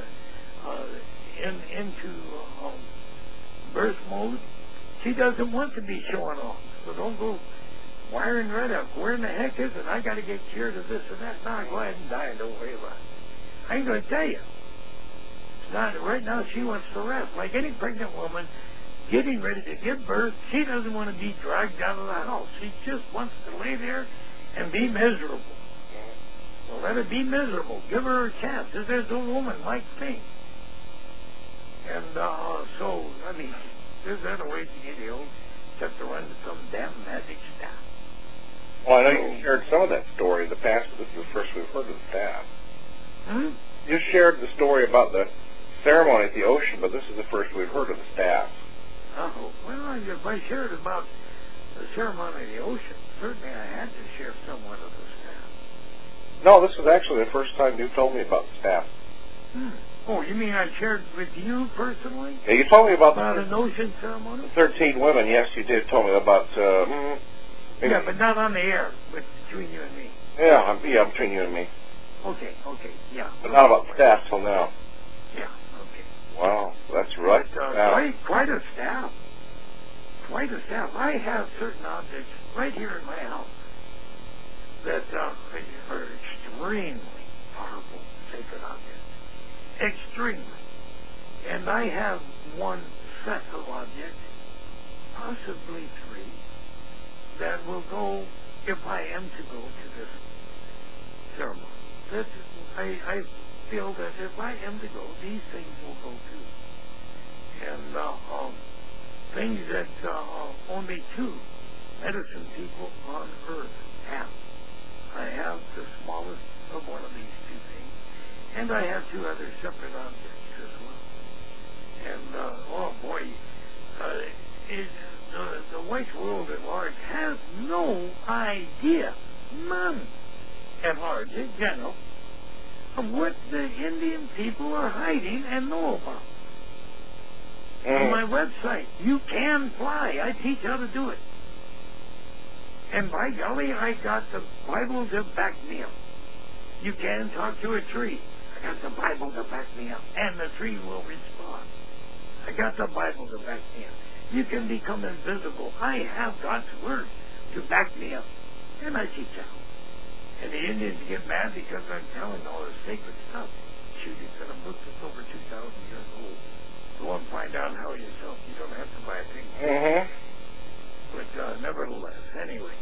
into birth mode. She doesn't want to be showing off. So don't go wiring right up. Where in the heck is it? I got to get cured of this and that. Now go ahead and die. Don't worry about it. I ain't going to tell you. It's not, right now she wants to rest. Like any pregnant woman getting ready to give birth, she doesn't want to be dragged out of the house. She just wants to lay there and be miserable. So let her be miserable. Give her a chance. If there's a woman like me. And so, I mean, there's other ways to get healed except to run to some damn magic staff. Well, I know you shared some of that story in the past, but this is the first we've heard of the staff. You shared the story about the ceremony at the ocean, but this is the first we've heard of the staff. Oh, well, if I shared about the ceremony of the ocean, certainly I had to share somewhat of the staff. No, this was actually the first time you told me about the staff. Oh, you mean I shared with you personally? Yeah, you told me about an ocean ceremony? 13 women, yes, you did. Told me about... yeah, but not on the air, but between you and me. Yeah, between you and me. Okay, yeah. But not about staff till now. Yeah, okay. Wow, that's right. Quite a staff. Quite a staff. I have certain objects right here in my house that are extremely powerful, sacred objects. Extremely. And I have one set of objects, possibly three, that will go, if I am to go to this ceremony. I feel that if I am to go, these things will go too. And things that only two medicine people on earth have. I have the smallest of one of these two things, and I have two other separate objects as well. And oh boy, the white world at large has no idea, none at large in general, of what the Indian people are hiding and know about. On my website, You Can Fly. I teach how to do it. And by golly, I got the Bible to back me up. You can talk to a tree. I got the Bible to back me up. And the tree will respond. I got the Bible to back me up. You can become invisible. I have God's Word to back me up. And I teach out. And the Indians get mad because I'm telling all this sacred stuff. Shoot, it's in a book that's over 2,000 years old. Go and find out how yourself. You don't have to buy a thing. But nevertheless, anyway.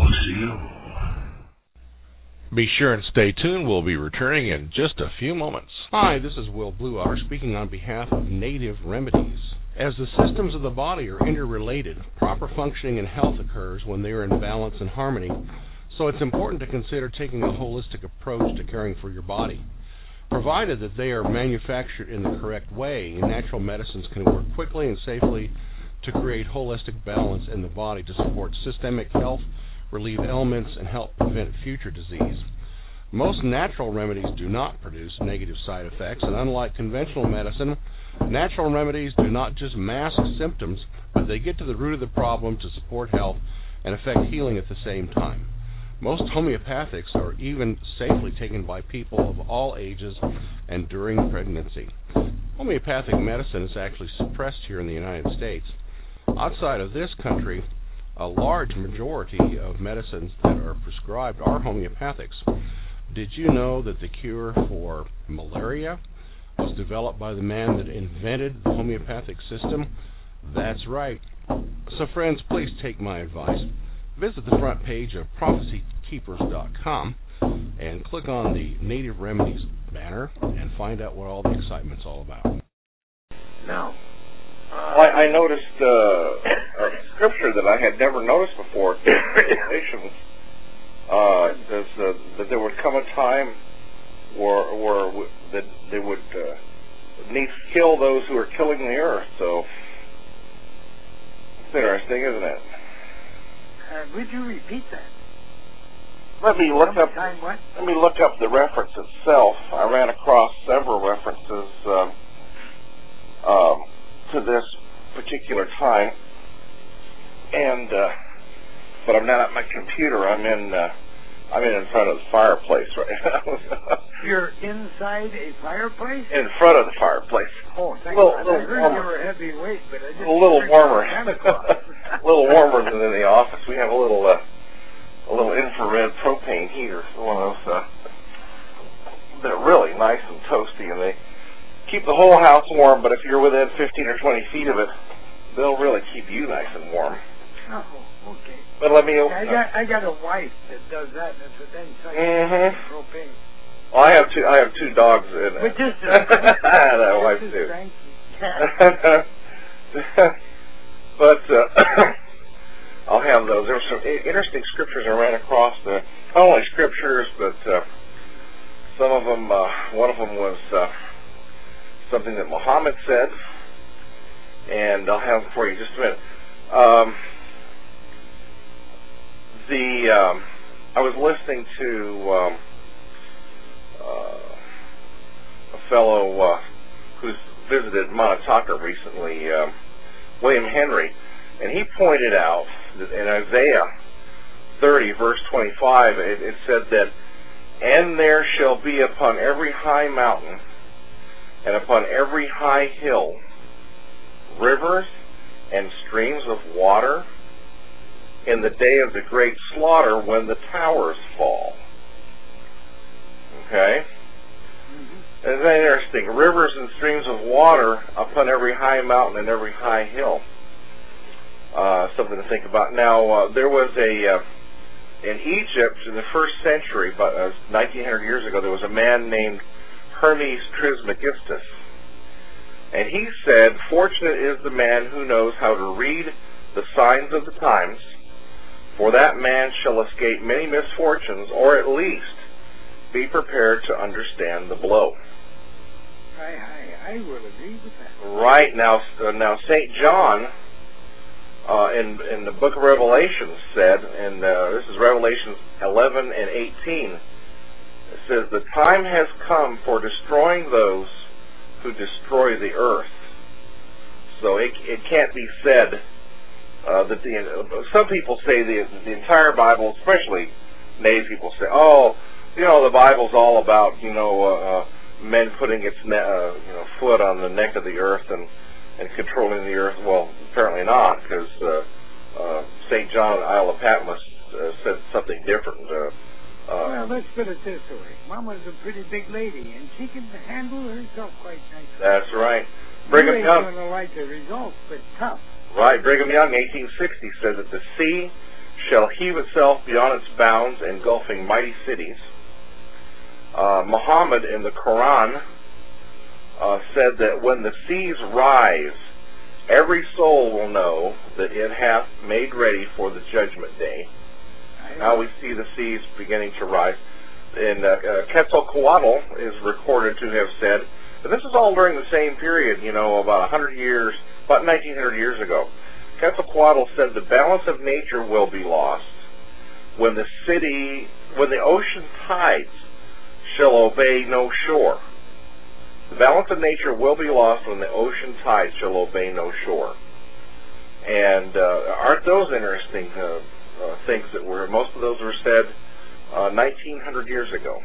Be sure and stay tuned. We'll be returning in just a few moments. Hi, this is Will Bluehour speaking on behalf of Native Remedies. As the systems of the body are interrelated, proper functioning and health occurs when they are in balance and harmony. So it's important to consider taking a holistic approach to caring for your body. Provided that they are manufactured in the correct way, natural medicines can work quickly and safely to create holistic balance in the body to support systemic health, relieve ailments, and help prevent future disease. Most natural remedies do not produce negative side effects, and unlike conventional medicine, natural remedies do not just mask symptoms, but they get to the root of the problem to support health and affect healing at the same time. Most homeopathics are even safely taken by people of all ages and during pregnancy. Homeopathic medicine is actually suppressed here in the United States. Outside of this country, a large majority of medicines that are prescribed are homeopathics. Did you know that the cure for malaria was developed by the man that invented the homeopathic system? That's right. So friends, please take my advice. Visit the front page of prophecykeepers.com and click on the Native Remedies banner and find out what all the excitement's all about. Now, I noticed a scripture that I had never noticed before. Revelations says that there would come a time where that they would need to kill those who are killing the earth. So it's interesting, isn't it? Would you repeat that? Let me look up the reference itself. I ran across several references to this particular time, and but I'm not at my computer. I'm in front of the fireplace right now. You're inside a fireplace? In front of the fireplace. Oh, thank God. I heard you were heavyweight, but I just a little warmer. A little warmer than in the office. We have a little toasty, and they keep the whole house warm, but if you're within 15 or 20 feet of it, they'll really keep you nice and warm. Oh, okay. But let me... I got a wife that does that, and it's inside propane. Well, I have two dogs in it. But just that wife too. But I'll have those. There were some interesting scriptures I ran across. Not only scriptures, but some of them. One of them was something that Muhammad said, and I'll have them for you in just a minute. I was listening to a fellow who's visited Montauk recently, William Henry, and he pointed out that in Isaiah 30, verse 25, it said that, "And there shall be upon every high mountain and upon every high hill rivers and streams of water in the day of the great slaughter when the towers fall." Okay? Isn't that interesting? Rivers and streams of water upon every high mountain and every high hill. Something to think about. Now, there was in Egypt in the 1st century, about 1900 years ago, there was a man named Hermes Trismegistus. And he said, "Fortunate is the man who knows how to read the signs of the times, for that man shall escape many misfortunes, or at least be prepared to understand the blow." I will agree with that. Right. Now St. John in the book of Revelation said, and this is Revelation 11 and 18, it says, "The time has come for destroying those who destroy the earth." So it can't be said that some people say the entire Bible, especially native people, say, "Oh, the Bible's all about men putting its foot on the neck of the earth and controlling the earth." Well, apparently not, because St. John, Isle of Patmos, said something different. Well, let's put it this way: Mama's a pretty big lady, and she can handle herself quite nicely. That's right. Brigham Young. You ain't gonna like the results, but tough. Right. Brigham Young, 1860, says that the sea shall heave itself beyond its bounds, engulfing mighty cities. Muhammad in the Quran said that when the seas rise, every soul will know that it hath made ready for the judgment day. Now we see the seas beginning to rise. And Quetzalcoatl is recorded to have said, and this is all during the same period, about 100 years, about 1900 years ago. Quetzalcoatl said the balance of nature will be lost when the ocean tides shall obey no shore. The balance of nature will be lost when the ocean tides shall obey no shore. And aren't those interesting things that most of those were said 1900 years ago?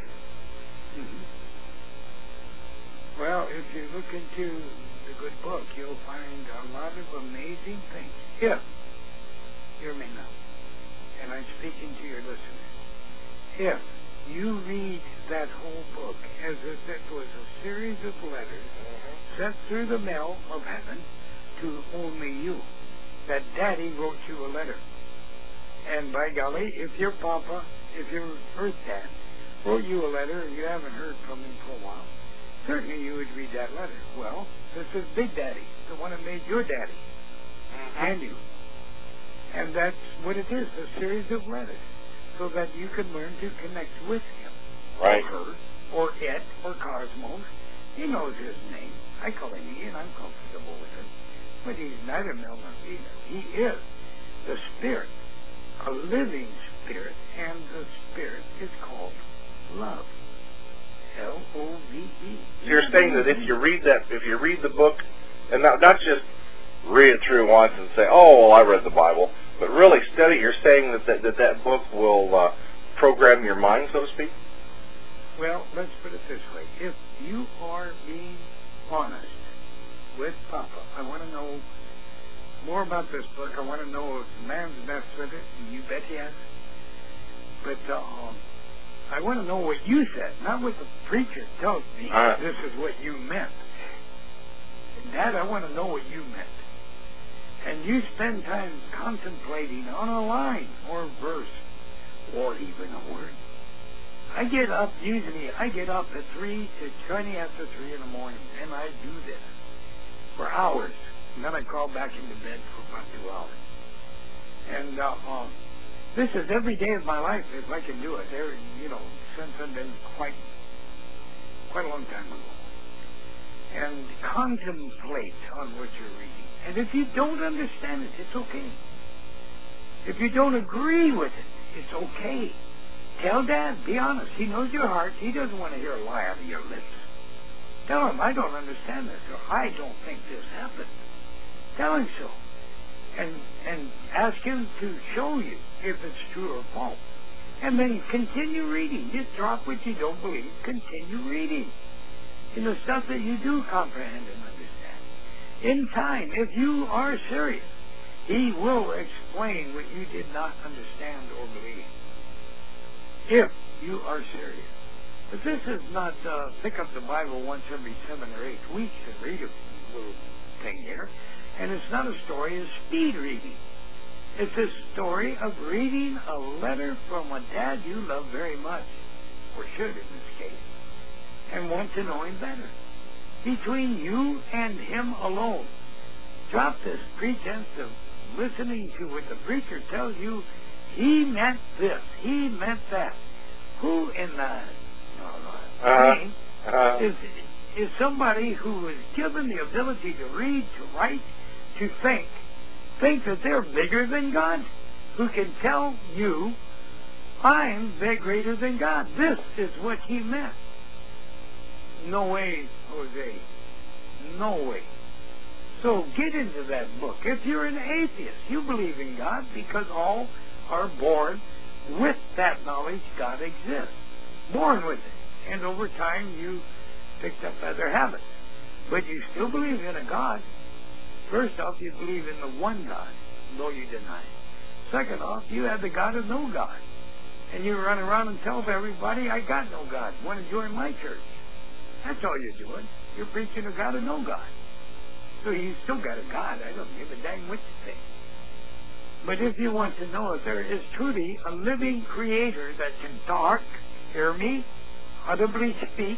Well, if you look into the good book, you'll find a lot of amazing things. If, hear me now, and I'm speaking to your listeners, if you read that whole book as if it was a series of letters sent through the mail of heaven to only you, that Daddy wrote you a letter. And by golly, if your Papa, if your Earth Dad wrote you a letter and you haven't heard from him for a while, certainly you would read that letter. Well, this is Big Daddy, the one that made your daddy and you. And that's what it is, a series of letters, so that you can learn to connect with him. Right. Or her, or it, or Cosmos. He knows his name. I call him E, and I'm comfortable with him. But he's neither male nor female. He is the Spirit, a living Spirit, and the Spirit is called love. L-O-V-E. So you're saying that if you read the book, and not just read it through once and say, "Oh, well, I read the Bible," but really study, you're saying that book will program your mind, so to speak? Well, let's put it this way. If you are being honest with Papa, I want to know more about this book. I want to know if man's messed with it, and you bet he has. But I want to know what you said, not what the preacher tells me. This is what you meant. Dad, I want to know what you meant. And you spend time contemplating on a line or a verse or even a word. I get up at 3 to 20 after 3 in the morning, and I do this for hours. And then I crawl back into bed for about 2 hours. And this is every day of my life if I can do it. Since I've been quite a long time ago. And contemplate on what you're reading. And if you don't understand it, it's okay. If you don't agree with it, it's okay. Tell Dad, be honest. He knows your heart. He doesn't want to hear a lie out of your lips. Tell him, I don't understand this, or I don't think this happened. Tell him so. And ask him to show you if it's true or false. And then continue reading. Just drop what you don't believe. Continue reading. In the stuff that you do comprehend and understand. In time, if you are serious, he will explain what you did not understand or believe. If you are serious. But this is not pick up the Bible once every 7 or 8 weeks and read a little thing here. And it's not a story of speed reading. It's a story of reading a letter from a dad you love very much, or should in this case, and want to know him better. Between you and him alone. Drop this pretense of listening to what the preacher tells you. He meant this. He meant that. Who in the is somebody who is given the ability to read, to write, to think that they're bigger than God, who can tell you, I'm greater than God. This is what he meant. No way, Jose. No way. So get into that book. If you're an atheist, you believe in God because all are born with that knowledge God exists. Born with it. And over time you picked up other habits. But you still believe in a God. First off, you believe in the one God, though you deny it. Second off, you have the God of no God. And you run around and tell everybody, I got no God. Want to join my church. That's all you're doing. You're preaching a God of no God. So you still got a God. I don't give a dang what you think. But if you want to know if there is truly a living creator that can talk, hear me, audibly speak,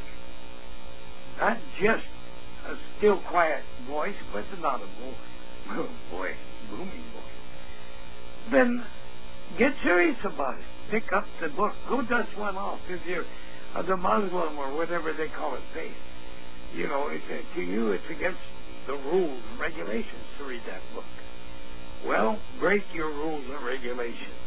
not just a still quiet voice, but an audible voice, booming voice, then get serious about it. Pick up the book. Go dust one off if you're the Muslim or whatever they call it faith. You know, to you it's against the rules and regulations to read that book. Well, break your rules and regulations.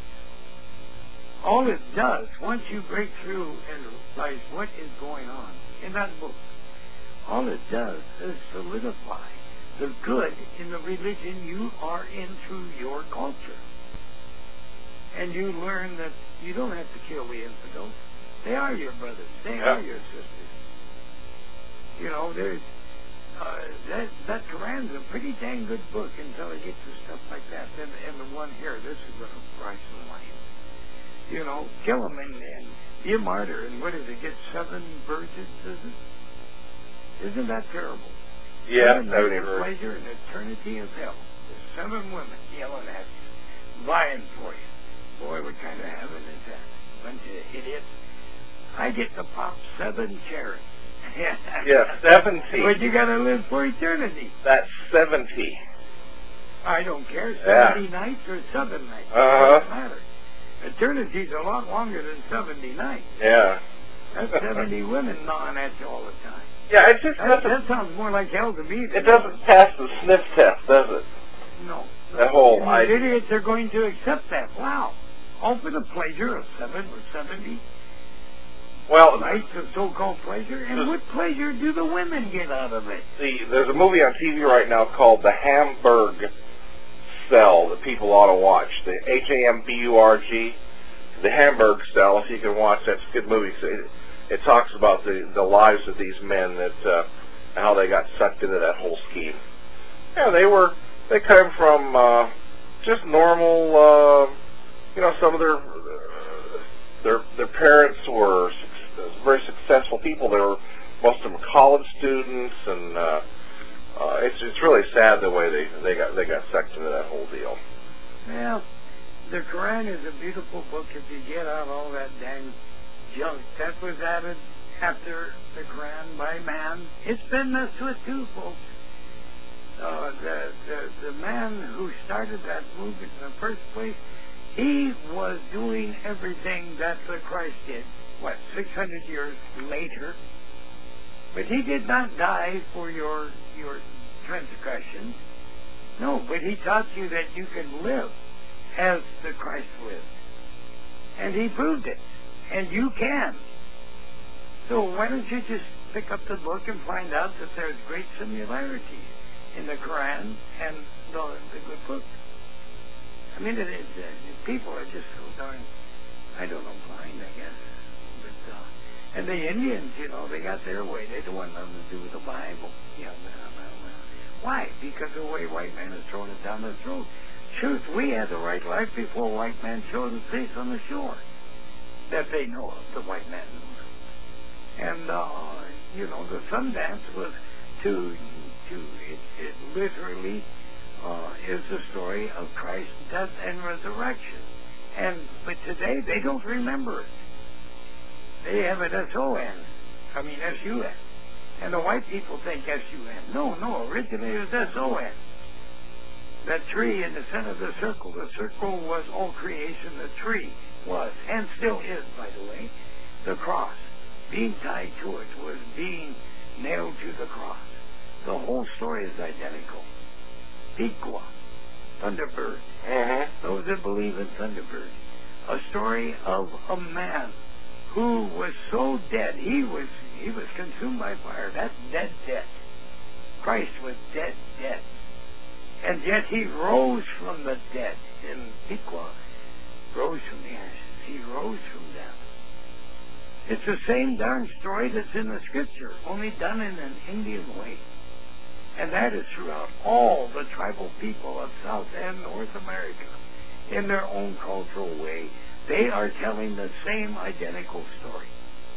All it does, once you break through and realize what is going on in that book, all it does is solidify the good in the religion you are in through your culture. And you learn that you don't have to kill the infidels. They are your brothers. They are your sisters. You know, there's that Quran's a pretty dang good book until it gets to stuff like that. And the one here, this is going to price the lion. You know, kill them and be a martyr. And what is it? Get 7 virgins, is it? Isn't that terrible? Yeah, 7 pleasure and eternity of hell. There's 7 women yelling at you, vying for you. Boy, what kind of heaven is that? Bunch of idiots. I get to pop 7 cherries. Yeah, 70. But you got to live for eternity. That's 70. I don't care. 70 nights or 7 nights. It doesn't matter. Eternity's a lot longer than 70 nights. Yeah. That's 70 women gnawing at you all the time. Yeah, it just doesn't. That sounds more like hell to me. It doesn't pass the sniff test, does it? No. That whole idea. Idiots are going to accept that. Wow. All for the pleasure of 7 or 70 nights of so-called pleasure. And what pleasure do the women get out of it? See, there's a movie on TV right now called The Hamburg Cell that people ought to watch. The Hamburg, The Hamburg Cell. If you can watch, that's a good movie. It talks about the lives of these men, that how they got sucked into that whole scheme. Yeah, they come from just normal, some of their their parents were very successful people. They were, most of them were college students, and it's really sad the way they got sucked into that whole deal. Well, the Quran is a beautiful book if you get out all that dang junk that was added after the Quran by man. It's been messed with too, folks. The man who started that movement in the first place, he was doing everything that the Christ did. 600 years later? But he did not die for your transgressions. No, but he taught you that you can live as the Christ lived. And he proved it. And you can. So why don't you just pick up the book and find out that there's great similarities in the Quran and the good book. I mean, people are just so darn, I don't know, blind, I guess. But, and the Indians, they got their way. They don't want nothing to do with the Bible. Why? Because the way white man is throwing it down their throat. Truth, we had the right life before white man showed his face on the shore. That they know of, the white man knows. And, the sun dance was it literally is the story of Christ's death and resurrection. But today, they don't remember it. They have it S-O-N. I mean, S-U-N. And the white people think S-U-N. No, originally it was S-O-N. That tree in the center of the circle was all creation. The tree was, and still is, by the way, the cross. Being tied to it was being nailed to the cross. The whole story is identical. Pequot, Thunderbird. Those that believe in Thunderbird. A story of a man who was so dead, he was consumed by fire. That's dead. Christ was dead. And yet he rose from the dead. And Pequot rose from the ashes. He rose from death. It's the same darn story that's in the scripture, only done in an Indian way. And that is throughout all the tribal people of South and North America. In their own cultural way, they are telling the same identical story.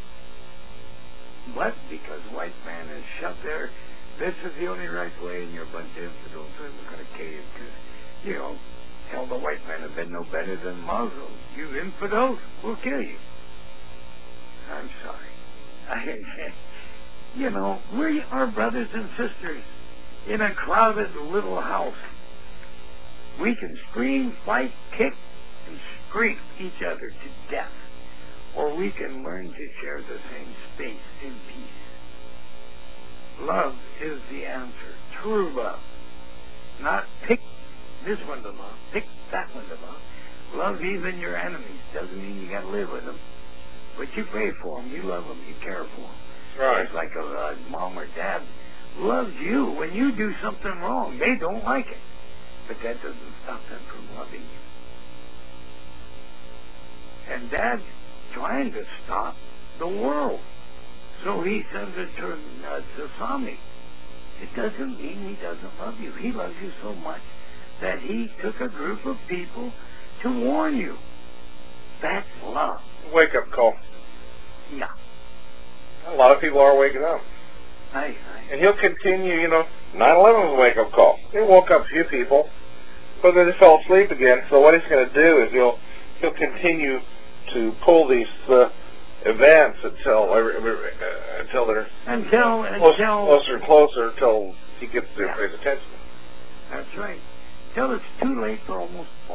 But because white man is shut there, this is the only right way, and you're a bunch of infidels, and we're going to cave because, hell, the white men have been no better than Muslims. You infidels, we'll kill you. I'm sorry. We are brothers and sisters in a crowded little house. We can scream, fight, kick, and scrape each other to death. Or we can learn to share the same space in peace. Love is the answer. True love. Not pick this one to love, pick that one to love. Love even your enemies. Doesn't mean you got to live with them. But you pray for them, you love them, you care for them. Right. It's like a mom or dad loves you. When you do something wrong, they don't like it. But that doesn't stop them from loving you. And Dad's trying to stop the world. So he sends a tsunami. It doesn't mean he doesn't love you. He loves you so much that he took a group of people to warn you. That's love. Wake up call. Yeah. A lot of people are waking up. And he'll continue, 9/11 was a wake-up call. He woke up a few people, but then they fell asleep again. So what he's going to do is he'll continue to pull these events until they're closer and closer until he gets everybody's attention. That's right. Till it's too late for almost all.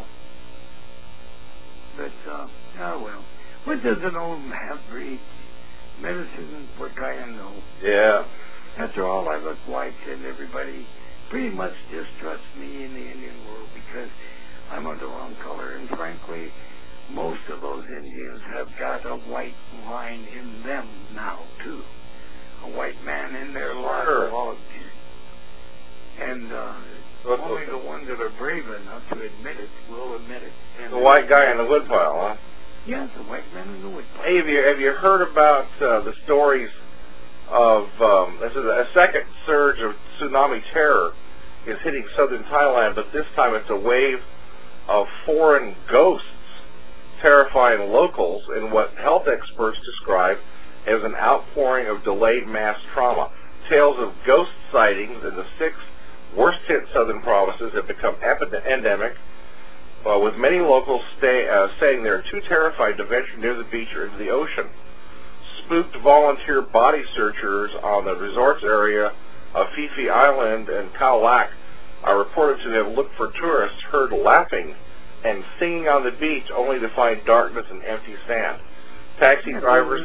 But, what does an old man breed? Medicine, what I know. Yeah. After all, I look white, and everybody pretty much distrusts me in the Indian world because I'm of the wrong color. And frankly, most of those Indians have got a white line in them now, too. A white man in their logs. And only the ones that are brave enough to admit it will admit it. And the white guy in the woodpile, huh? Yes, the white man in the woodpile. Hey, have you heard about the stories of this is a second surge of tsunami terror is hitting southern Thailand, but this time it's a wave of foreign ghosts terrifying locals in what health experts describe as an outpouring of delayed mass trauma. Tales of ghost sightings in the 6 worst-hit southern provinces have become endemic, with many locals saying they're too terrified to venture near the beach or into the ocean. Spooked volunteer body searchers on the resorts area of Fifi Island and Khao Lak are reported to have looked for tourists heard laughing and singing on the beach only to find darkness and empty sand. Taxi drivers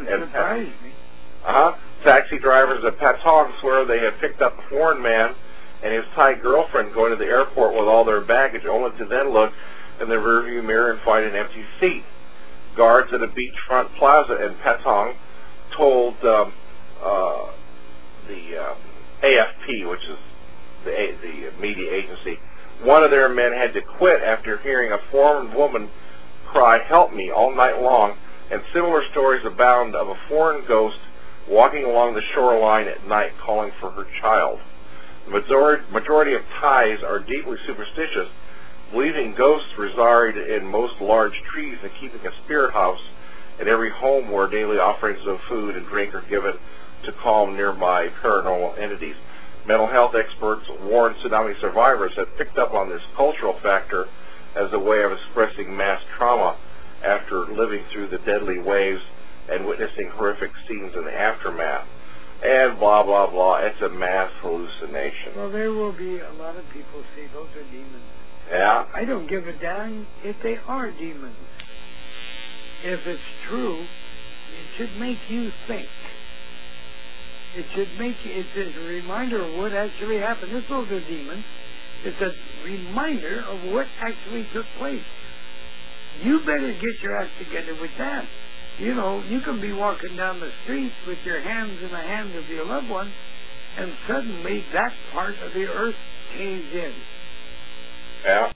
at Patong swear they have picked up a foreign man and his Thai girlfriend going to the airport with all their baggage, only to then look in the rearview mirror and find an empty seat. Guards at a beachfront plaza in Patong told the AFP, which is the media agency, one of their men had to quit after hearing a foreign woman cry, "Help me," all night long, and similar stories abound of a foreign ghost walking along the shoreline at night calling for her child. The majority of Thais are deeply superstitious, believing ghosts reside in most large trees and keeping a spirit house at every home where daily offerings of food and drink are given to calm nearby paranormal entities. Mental health experts warn tsunami survivors have picked up on this cultural factor as a way of expressing mass trauma after living through the deadly waves and witnessing horrific scenes in the aftermath. And blah, blah, blah. It's a mass hallucination. Well, there will be a lot of people say those are demons. Yeah. I don't give a damn if they are demons. If it's true, it should make you think. It's a reminder of what actually happened. This was a demon. It's a reminder of what actually took place. You better get your act together with that. You know, you can be walking down the street with your hands in the hands of your loved one, and suddenly that part of the earth caves in. Yeah.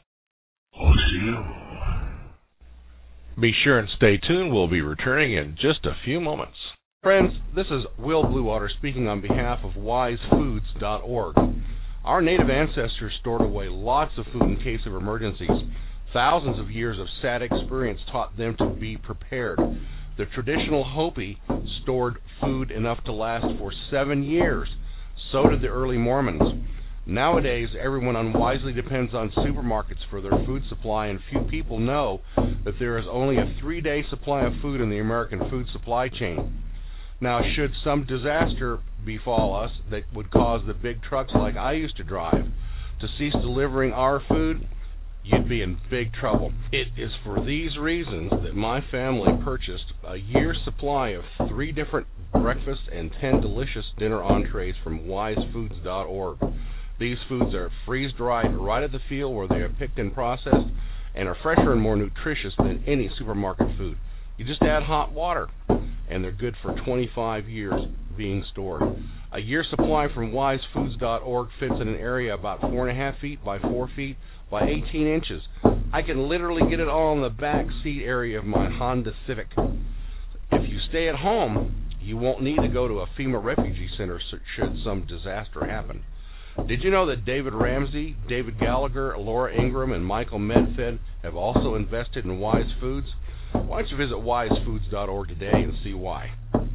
Be sure and stay tuned. We'll be returning in just a few moments. Friends, this is Will Bluewater speaking on behalf of wisefoods.org. Our native ancestors stored away lots of food in case of emergencies. Thousands of years of sad experience taught them to be prepared. The traditional Hopi stored food enough to last for 7 years. So did the early Mormons. Nowadays, everyone unwisely depends on supermarkets for their food supply, and few people know that there is only a 3-day supply of food in the American food supply chain. Now, should some disaster befall us that would cause the big trucks like I used to drive to cease delivering our food, you'd be in big trouble. It is for these reasons that my family purchased a year's supply of 3 different breakfasts and 10 delicious dinner entrees from wisefoods.org. These foods are freeze-dried right at the field where they are picked and processed and are fresher and more nutritious than any supermarket food. You just add hot water, and they're good for 25 years being stored. A year's supply from wisefoods.org fits in an area about 4.5 feet by 4 feet by 18 inches. I can literally get it all in the back seat area of my Honda Civic. If you stay at home, you won't need to go to a FEMA refugee center should some disaster happen. Did you know that David Ramsey, David Gallagher, Laura Ingram, and Michael Medfed have also invested in Wise Foods? Why don't you visit wisefoods.org today and see why.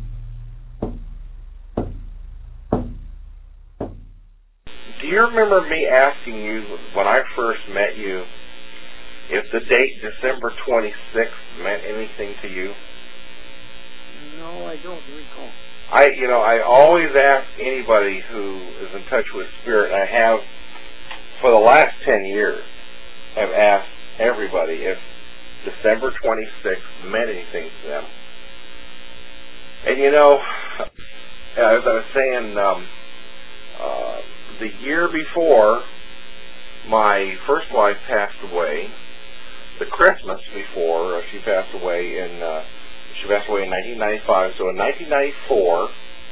Do you remember me asking you when I first met you if the date December 26th meant anything to you? No, I don't recall. I always ask anybody who is in touch with spirit, and I have for the last 10 years, have asked everybody if December 26th meant anything to them. And as I was saying, the year before my first wife passed away, the Christmas before she passed away in 1995. So in 1994,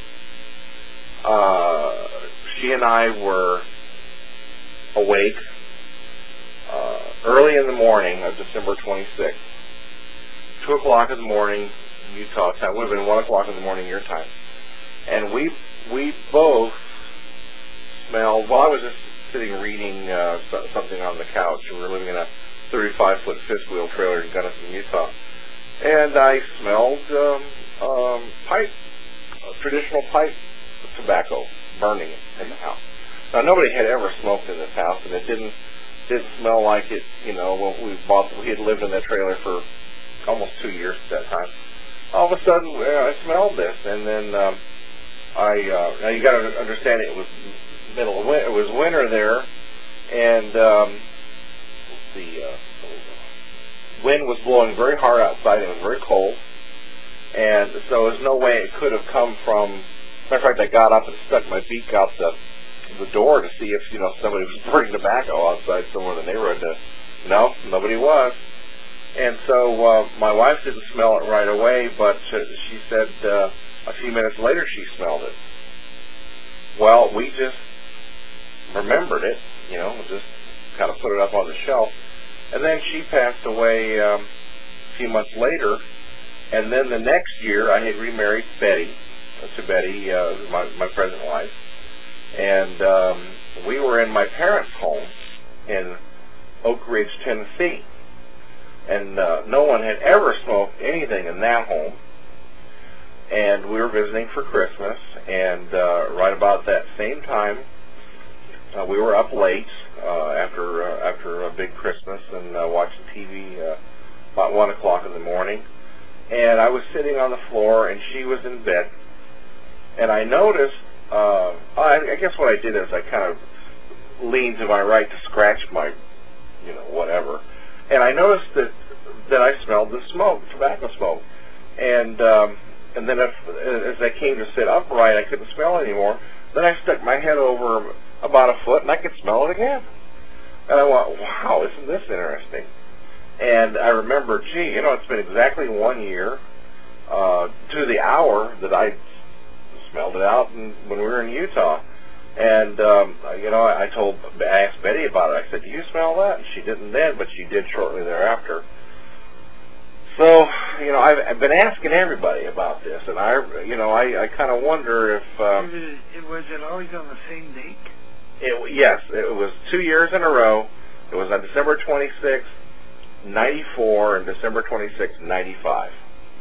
she and I were awake early in the morning of December 26th, 2 o'clock in the morning Utah time. It would have been 1 o'clock in the morning your time, and we both smelled. Well, I was just sitting reading something on the couch. We were living in a 35-foot fifth wheel trailer in Gunnison, Utah. and I smelled pipe, traditional pipe tobacco burning in the house. Now, nobody had ever smoked in this house, and it didn't smell like it. You know, when we had lived in that trailer for almost 2 years at that time. All of a sudden, I smelled this, and then now you got to understand it was middle of winter. It was winter there, and the wind was blowing very hard outside. It was very cold, and so there's no way it could have come from. Matter of fact, I got up and stuck my beak out the door to see if somebody was burning tobacco outside somewhere in the neighborhood. No, nobody was. And so my wife didn't smell it right away, but she said a few minutes later she smelled it. Well, we just remembered it, just kind of put it up on the shelf. And then she passed away a few months later. And then the next year I had remarried Betty, my present wife. And we were in my parents' home in Oak Ridge, Tennessee. And no one had ever smoked anything in that home. And we were visiting for Christmas, and right about that same time, we were up late after a big Christmas and watching TV about 1 o'clock in the morning. And I was sitting on the floor, and she was in bed. And I noticed, I guess what I did is I kind of leaned to my right to scratch my, whatever. And I noticed that I smelled the smoke, tobacco smoke. And then as I came to sit upright, I couldn't smell it anymore. Then I stuck my head over about a foot, and I could smell it again. And I went, wow, isn't this interesting? And I remember, it's been exactly 1 year to the hour that I smelled it out when we were in Utah. And, I asked Betty about it. I said, do you smell that? And she didn't then, but she did shortly thereafter. So, I've been asking everybody about this, and I kind of wonder if... was it always on the same date? Yes, it was 2 years in a row. It was on December 26, 94, and December 26, 95.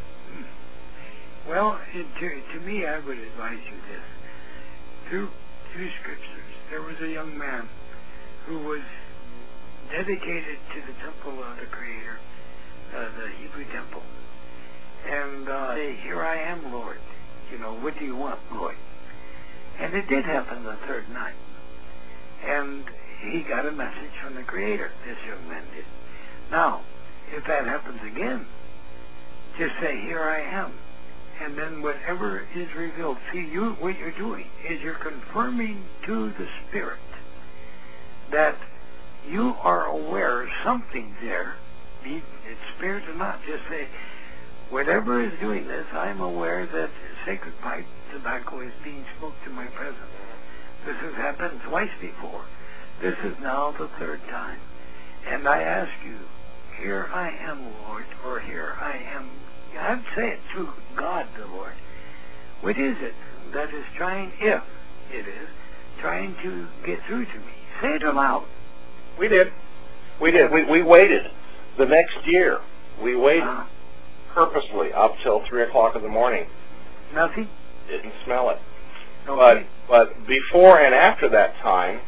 Well, to me, I would advise you this. Through scriptures, there was a young man who was dedicated to the temple of the Creator, the Hebrew temple. And say, here I am, Lord. What do you want, Lord? And it did happen the third night. And he got a message from the Creator, this young man did. Now, if that happens again, just say, here I am. And then whatever is revealed, see, what you're doing is you're confirming to the Spirit that you are aware something's there, be it spirit or not. Just say, whatever is doing this, I'm aware that sacred pipe tobacco is being smoked in my presence. This has happened twice before. This is now the third time. And I ask you, here I am, Lord, or here I am. I'd say it to God, the Lord. What is it that is trying, if it is, trying to get through to me? Say it aloud. We did. We waited. The next year, we waited purposely up till 3 o'clock in the morning. Nothing? Didn't smell it. Okay. But before and after that time,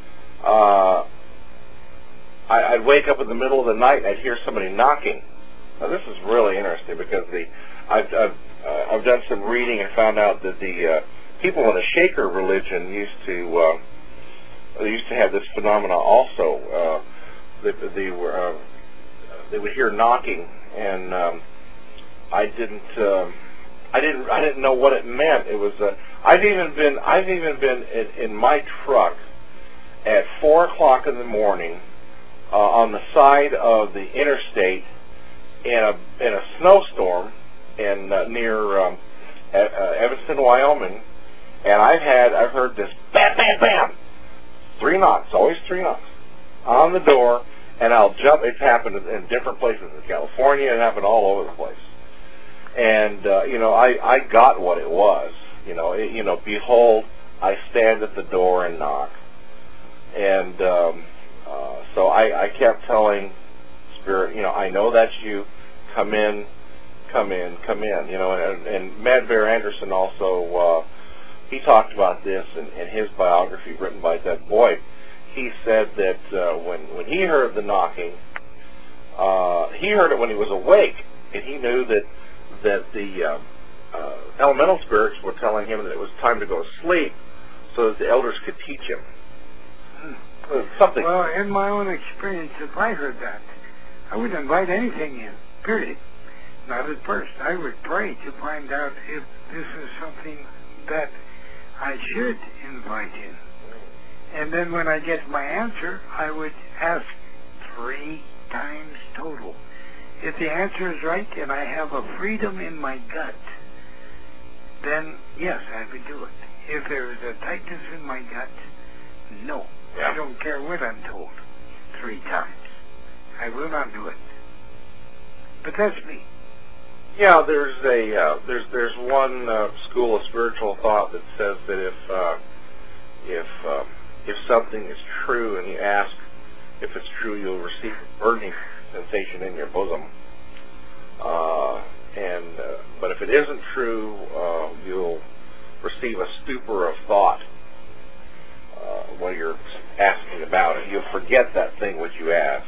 I'd wake up in the middle of the night and I'd hear somebody knocking. Now, this is really interesting because I've done some reading and found out that the people in the Shaker religion used to have this phenomena also. They would hear knocking, and I didn't know what it meant. It was I've even been in my truck at 4 o'clock in the morning on the side of the interstate in a snowstorm near Evanston, Wyoming, and I've heard this bam, bam, bam, 3 knocks, always 3 knocks on the door, and I'll jump. It's happened in different places in California. It happened all over the place, and I got what it was. Behold, I stand at the door and knock, and so I kept telling Spirit, I know that's you. Come in, come in. And Mad Bear Anderson also, he talked about this in his biography written by Doug Boyd. He said that when he heard the knocking, he heard it when he was awake, and he knew that the elemental spirits were telling him that it was time to go to sleep so that the elders could teach him. Something. Well, in my own experience, if I heard that, I wouldn't invite anything in, period. Not at first. I would pray to find out if this is something that I should invite in. And then when I get my answer, I would ask 3 times total. If the answer is right and I have a freedom in my gut, then yes, I would do it. If there is a tightness in my gut, no. Yeah. I don't care what I'm told 3 times. I will not do it. But that's me. Yeah, there's one school of spiritual thought that says that if something is true and you ask if it's true, you'll receive a burning sensation in your bosom. But if it isn't true, you'll receive a stupor of thought while you're asking about it. You'll forget that thing which you asked.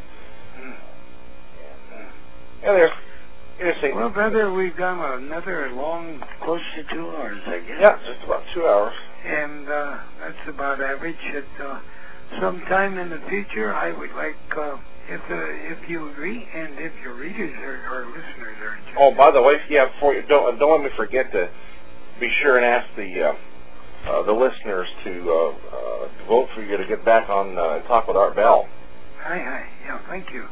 Yeah, there's interesting. Well, brother, we've gone another close to 2 hours, I guess. Yeah, just about 2 hours. And that's about average. At sometime in the future, I would like, if you agree, and if your readers or listeners are interested. Oh, by the way, before you don't let me forget to be sure and ask the listeners to vote for you to get back on and talk with Art Bell. Hi. Yeah, thank you.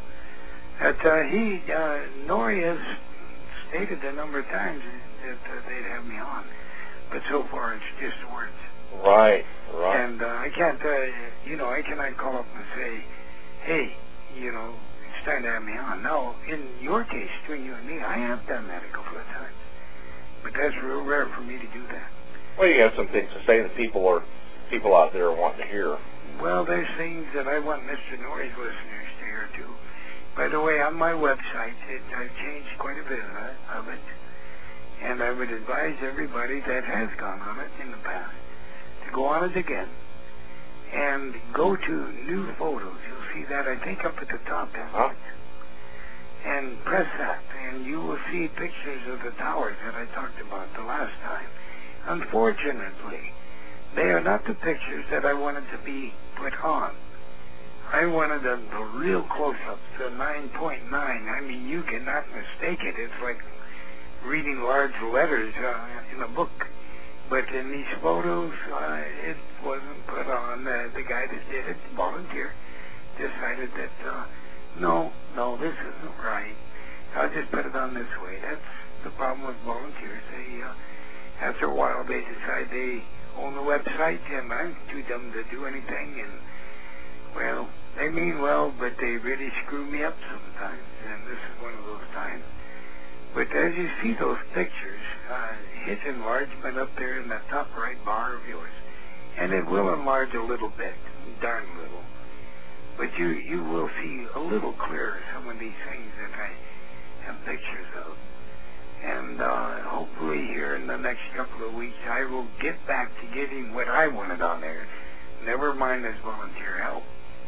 Nori has stated a number of times that they'd have me on, but so far it's just words. Right. And I can't, I cannot call up and say, hey, it's time to have me on. No, in your case, between you and me, I have done that a couple of times, but that's real rare for me to do that. Well, you have some things to say that people out there are wanting to hear. Well, there's things that I want Mr. Nori's listeners to hear too. By the way, on my website, I've changed quite a bit of it, and I would advise everybody that has gone on it in the past to go on it again and go to new photos. You'll see that, I think, up at the top end. And press that, and you will see pictures of the towers that I talked about the last time. Unfortunately, they are not the pictures that I wanted to be put on. I wanted the real close-ups, the 9.9. I mean, you cannot mistake it. It's like reading large letters in a book. But in these photos, it wasn't put on. The guy that did it, volunteer, decided that, no, this isn't right. I'll just put it on this way. That's the problem with volunteers. After a while, they decide they own the website, and I'm too dumb to do anything, and well, they mean well, but they really screw me up sometimes, and this is one of those times. But as you see those pictures, hit enlargement up there in the top right bar of yours, and it will enlarge a little bit, darn little. But you will see a little clearer some of these things that I have pictures of. And hopefully here in the next couple of weeks, I will get back to getting what I wanted on there. Never mind this volunteer help.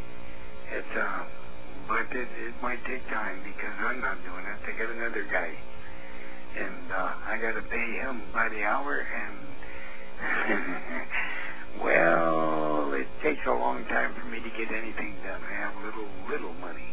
But it might take time because I'm not doing it. They got another guy, and I got to pay him by the hour. And well, it takes a long time for me to get anything done. I have little money.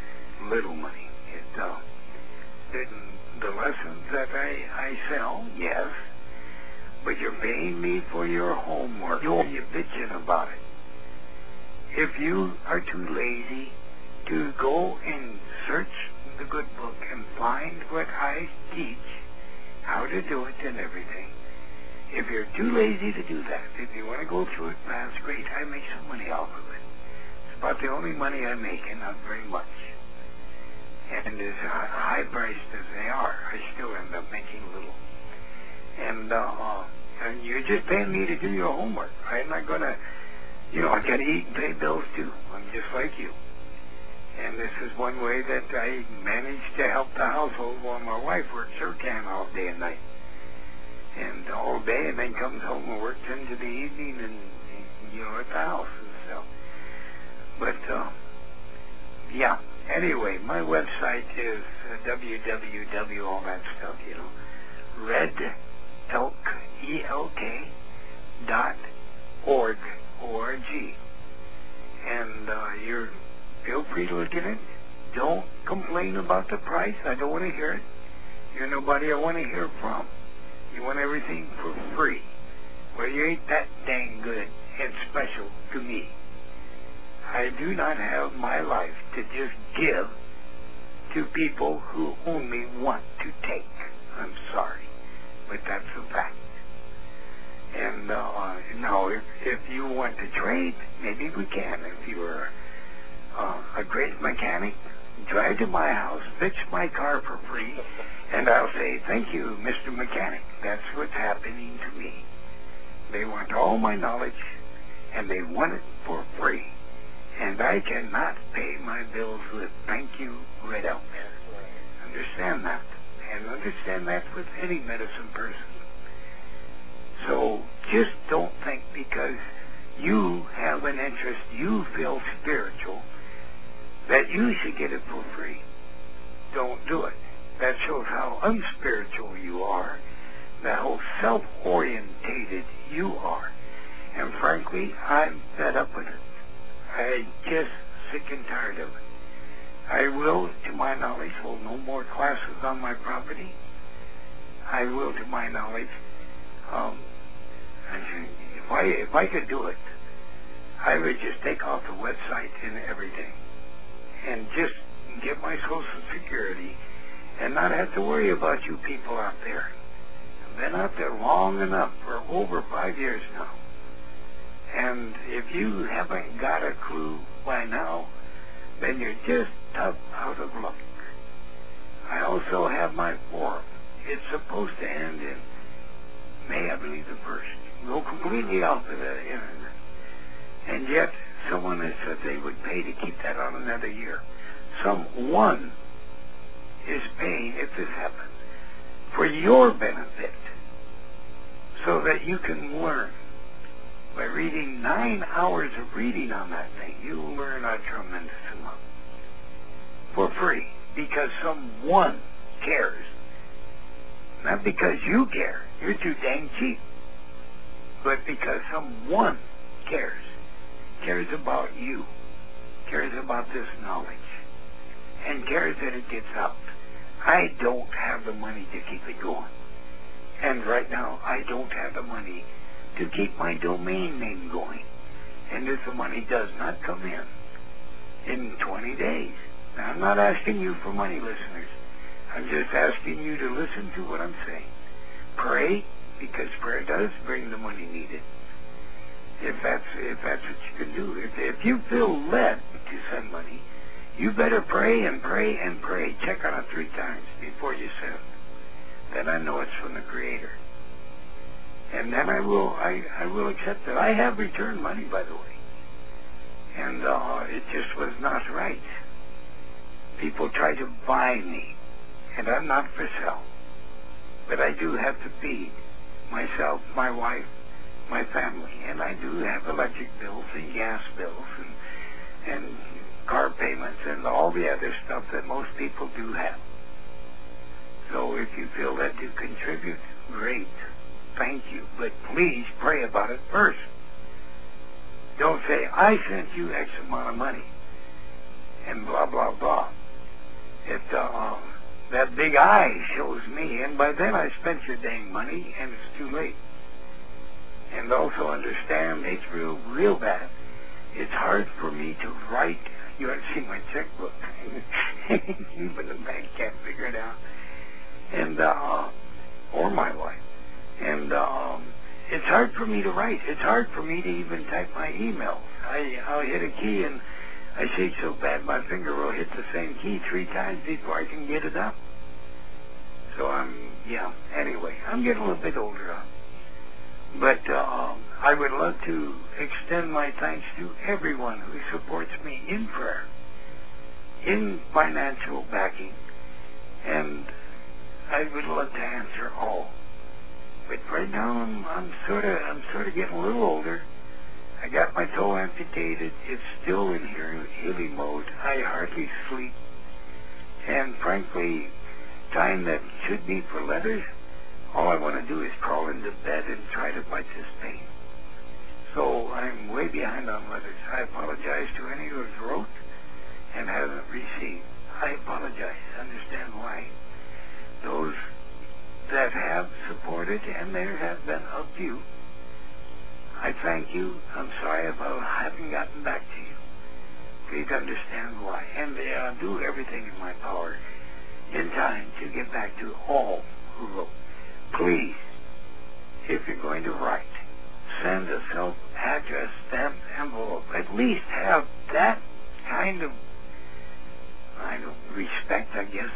The lessons that I sell, yes, but you're paying me for your homework. You're bitching about it. If you are too lazy to go and search the good book and find what I teach, how to do it and everything, if you're too lazy to do that, if you want to go through it fast, great, I make some money off of it. It's about the only money I make, and not very much. And as high-priced as they are, I still end up making little. And you're just paying me to do your homework. I'm not going to, I got to eat and pay bills too. I'm just like you. And this is one way that I manage to help the household while my wife works her can all day and night. And all day, and then comes home and works into the evening and at the house and stuff. But, yeah. Anyway, my website is www, all that stuff, redelk.org, O-R-G. And you're feel free to look at it. Don't complain about the price. I don't want to hear it. You're nobody I want to hear from. You want everything for free. Well, you ain't that dang good and special to me. I do not have my life to just give to people who only want to take. I'm sorry, but that's a fact. And now, if you want to trade, maybe we can. If you're a great mechanic, drive to my house, fix my car for free, and I'll say, thank you, Mr. Mechanic. That's what's happening to me. They want all my knowledge, and they want it for free. And I cannot pay my bills with thank you right out there. Understand that. And understand that with any medicine person. So just don't think because you have an interest, you feel spiritual, that you should get it for free. Don't do it. That shows how unspiritual you are, how self-orientated you are. And frankly, I'm fed up with it. I'm just sick and tired of it. I will, to my knowledge, hold no more classes on my property. I will, to my knowledge, if I could do it, I would just take off the website and everything, and just get my Social Security, and not have to worry about you people out there. I've been out there long enough, for over 5 years now. And if you haven't got a clue by now, then you're just out of luck. I also have my forum. It's supposed to end in May, I believe, the 1st. Go completely off of the internet. And yet, someone has said they would pay to keep that on another year. Someone is paying, if this happens, for your benefit, so that you can learn. By reading 9 hours of reading on that thing, you will learn a tremendous amount. For free. Because someone cares. Not because you care. You're too dang cheap. But because someone cares. Cares about you. Cares about this knowledge. And cares that it gets out. I don't have the money to keep it going. And right now, I don't have the money to keep my domain name going. And if the money does not come in 20 days. Now, I'm not asking you for money, listeners. I'm just asking you to listen to what I'm saying. Pray, because prayer does bring the money needed. If that's what you can do. If you feel led to send money, you better pray and pray and pray. Check on it 3 times before you send. Then I know it's from the Creator. And then I will accept it. I have returned money, by the way. And it just was not right. People try to buy me, and I'm not for sale. But I do have to feed myself, my wife, my family, and I do have electric bills and gas bills and car payments and all the other stuff that most people do have. So if you feel that to contribute, great. Thank you. But please pray about it first. Don't say, I sent you X amount of money and blah, blah, blah. That big I shows me, and by then I spent your dang money, and it's too late. And also understand, it's real bad. It's hard for me to write. You ought to see my checkbook. Even the bank can't figure it out. And, or my wife. And it's hard for me to write. It's hard for me to even type my email. I'll hit a key and I shake so bad my finger will hit the same key 3 times before I can get it up. So anyway, I'm getting a little bit older. But I would love to extend my thanks to everyone who supports me in prayer. in financial backing, and I would love to answer all. But right now I'm sort of getting a little older. I got my toe amputated. It's still in healing mode. I hardly sleep, and frankly, time that should be for letters, all I want to do is crawl into bed and try to fight this pain. So I'm way behind on letters. I apologize to any who have wrote and haven't received. I apologize. Understand why. Those that have supported, and there have been a few, I thank you. I'm sorry about having gotten back to you. Please understand why. And I'll do everything in my power in time to get back to all who wrote. Please, if you're going to write, send a self-address stamped envelope. At least have that kind of respect, I guess.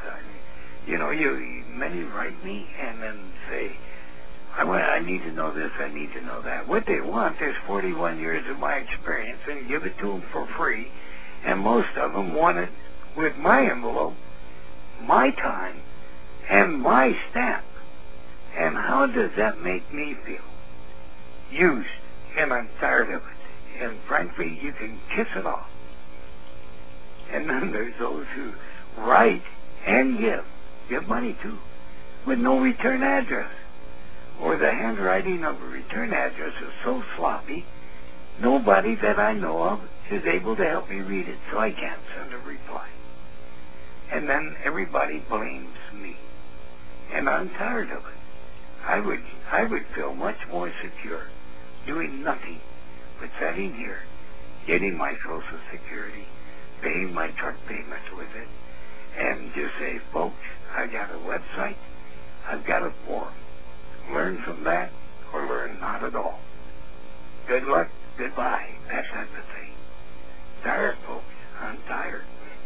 Many write me and then say, I need to know this, I need to know that. What they want is 41 years of my experience, and give it to them for free. And most of them want it with my envelope, my time, and my stamp. And how does that make me feel? Used. And I'm tired of it. And frankly, you can kiss it off. And then there's those who write and give money too, with no return address. Or the handwriting of a return address is so sloppy, nobody that I know of is able to help me read it, so I can't send a reply. And then everybody blames me. And I'm tired of it. I would feel much more secure doing nothing but sitting here, getting my Social Security, paying my truck payment with it, and just say, folks, I got a website, I've got a forum. Learn from that or learn not at all. Good luck, goodbye, that type of thing. Tired, folks. I'm tired.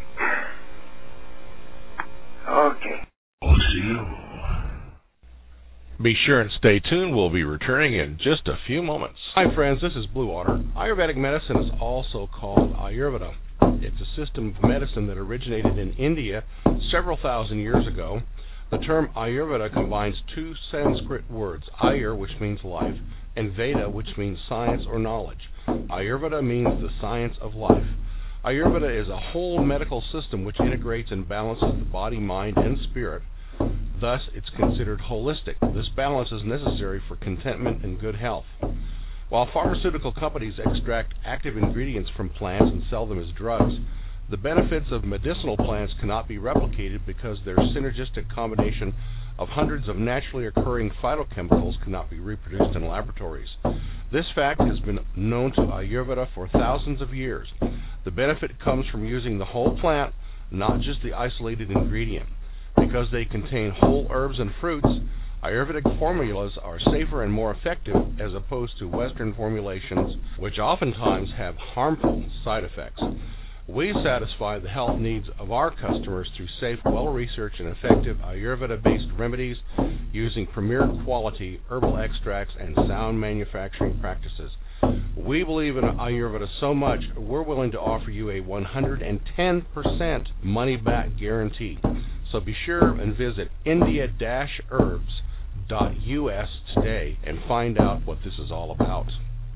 Okay. We'll see you. Be sure and stay tuned. We'll be returning in just a few moments. Hi, friends. This is Blue Water. Ayurvedic medicine is also called Ayurveda. It's a system of medicine that originated in India several thousand years ago. The term Ayurveda combines two Sanskrit words, Ayur, which means life, and Veda, which means science or knowledge. Ayurveda means the science of life. Ayurveda is a whole medical system which integrates and balances the body, mind, and spirit. Thus, it's considered holistic. This balance is necessary for contentment and good health. While pharmaceutical companies extract active ingredients from plants and sell them as drugs, the benefits of medicinal plants cannot be replicated because their synergistic combination of hundreds of naturally occurring phytochemicals cannot be reproduced in laboratories. This fact has been known to Ayurveda for thousands of years. The benefit comes from using the whole plant, not just the isolated ingredient. Because they contain whole herbs and fruits, Ayurvedic formulas are safer and more effective as opposed to Western formulations, which oftentimes have harmful side effects. We satisfy the health needs of our customers through safe, well-researched, and effective Ayurveda-based remedies using premier quality herbal extracts and sound manufacturing practices. We believe in Ayurveda so much, we're willing to offer you a 110% money-back guarantee. So be sure and visit india-herbs.us today and find out what this is all about.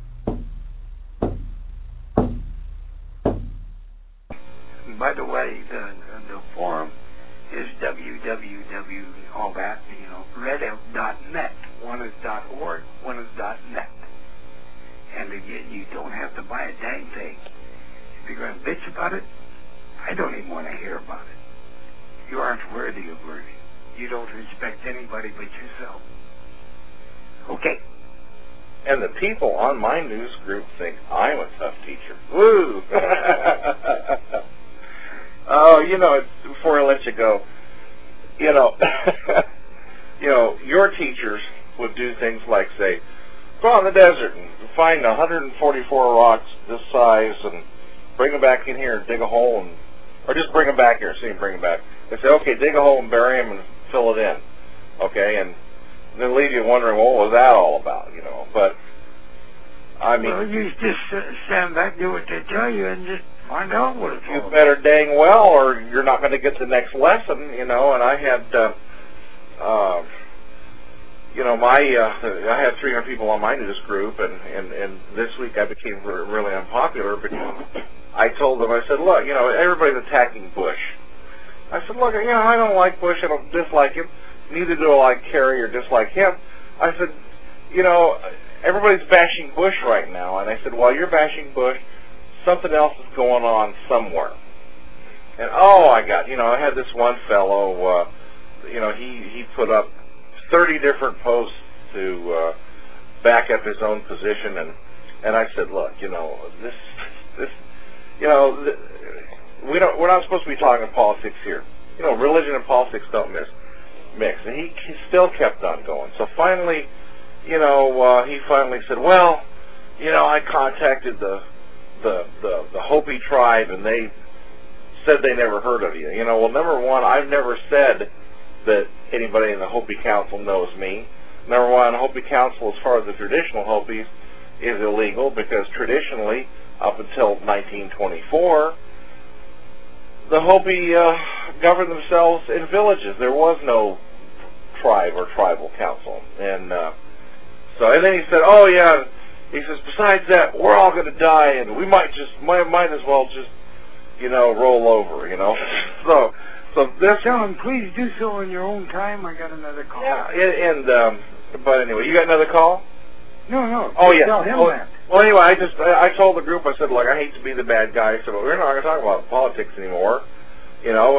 By the way, the forum is www.redev.net. One is .org, one is .net. And again, you don't have to buy a dang thing. If you're going to bitch about it, I don't even want to hear about it. You aren't worthy of worthy. You don't respect anybody but yourself. Okay. And the people on my news group think I'm a tough teacher. Woo! Oh, before I let you go, your teachers would do things like say, go out in the desert and find 144 rocks this size and bring them back in here and dig a hole, or just bring them back here, see them bring them back. They say, okay, dig a hole and bury them and fill it in, okay, and then leave you wondering, what was that all about, But, I mean... Well, you just stand back, do what they tell you, and just Find out what it's you all better dang well, or you're not going to get the next lesson, you know. And I had, you know, I had 300 people on my news group, and this week I became really unpopular because I told them, I said, look, you know, everybody's attacking Bush. I said, look, you know, I don't like Bush, I don't dislike him, neither do I like Kerry or dislike him. I said, you know, everybody's bashing Bush right now, and I said, while you're bashing Bush, something else is going on somewhere. And I had this one fellow, you know, he put up 30 different posts to back up his own position, and I said, look, you know, this, you know, we're not supposed to be talking politics here. You know, religion and politics don't mix. And he still kept on going. So finally, you know, he finally said, well, you know, I contacted the Hopi tribe, and they said they never heard of you. You know, well, number one, I've never said that anybody in the Hopi Council knows me. Number one, Hopi Council, as far as the traditional Hopis, is illegal because traditionally, up until 1924, the Hopi governed themselves in villages. There was no tribe or tribal council. And then he said, oh yeah, he says, besides that, we're all going to die, and we might as well just, you know, roll over, you know. So this. Tell him, please do so in your own time. I got another call. Yeah, but anyway, you got another call? No. Oh yeah. Tell him that. Well, anyway, I told the group, I said, look, I hate to be the bad guy, so we're not going to talk about politics anymore, you know,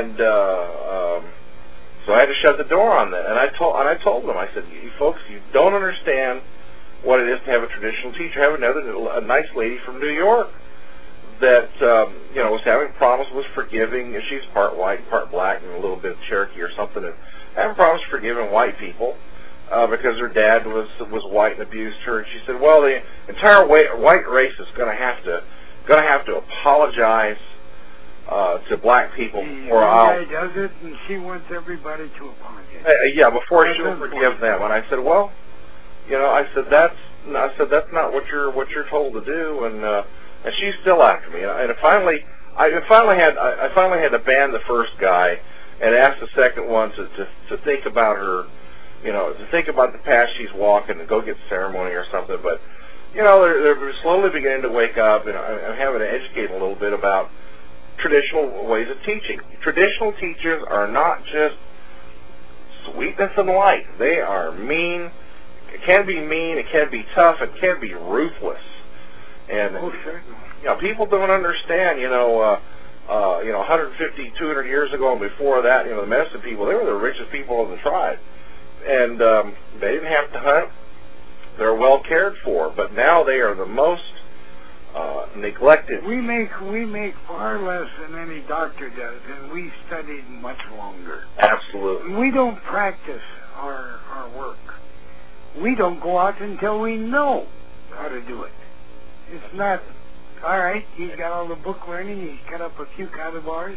so I had to shut the door on that, and I told them, I said, you folks, you don't understand what it is to have a traditional teacher. I have a nice lady from New York that, you know, was having problems with forgiving. She's part white, part black, and a little bit of Cherokee or something, and having problems forgiving white people. Because her dad was white and abused her, and she said, "Well, the entire white race is going to have to apologize to black people before I'll." She does it, and she wants everybody to apologize. Yeah, before she will forgive them. And I said, "Well, you know, I said that's not what you're told to do." And she's still after me. And I finally had to ban the first guy and ask the second one to think about her. You know, to think about the path she's walking and go get ceremony or something. But, you know, they're slowly beginning to wake up, and I'm having to educate a little bit about traditional ways of teaching. Traditional teachers are not just sweetness and light. They are mean. It can be mean. It can be tough. It can be ruthless. And, you know, people don't understand, 150, 200 years ago and before that, you know, the medicine people, they were the richest people in the tribe. And they didn't have to hunt. They're well cared for, but now they are the most neglected. We make far less than any doctor does, and we studied much longer. Absolutely. We don't practice our work. We don't go out until we know how to do it. It's not, all right, he's got all the book learning, he's cut up a few cultivars.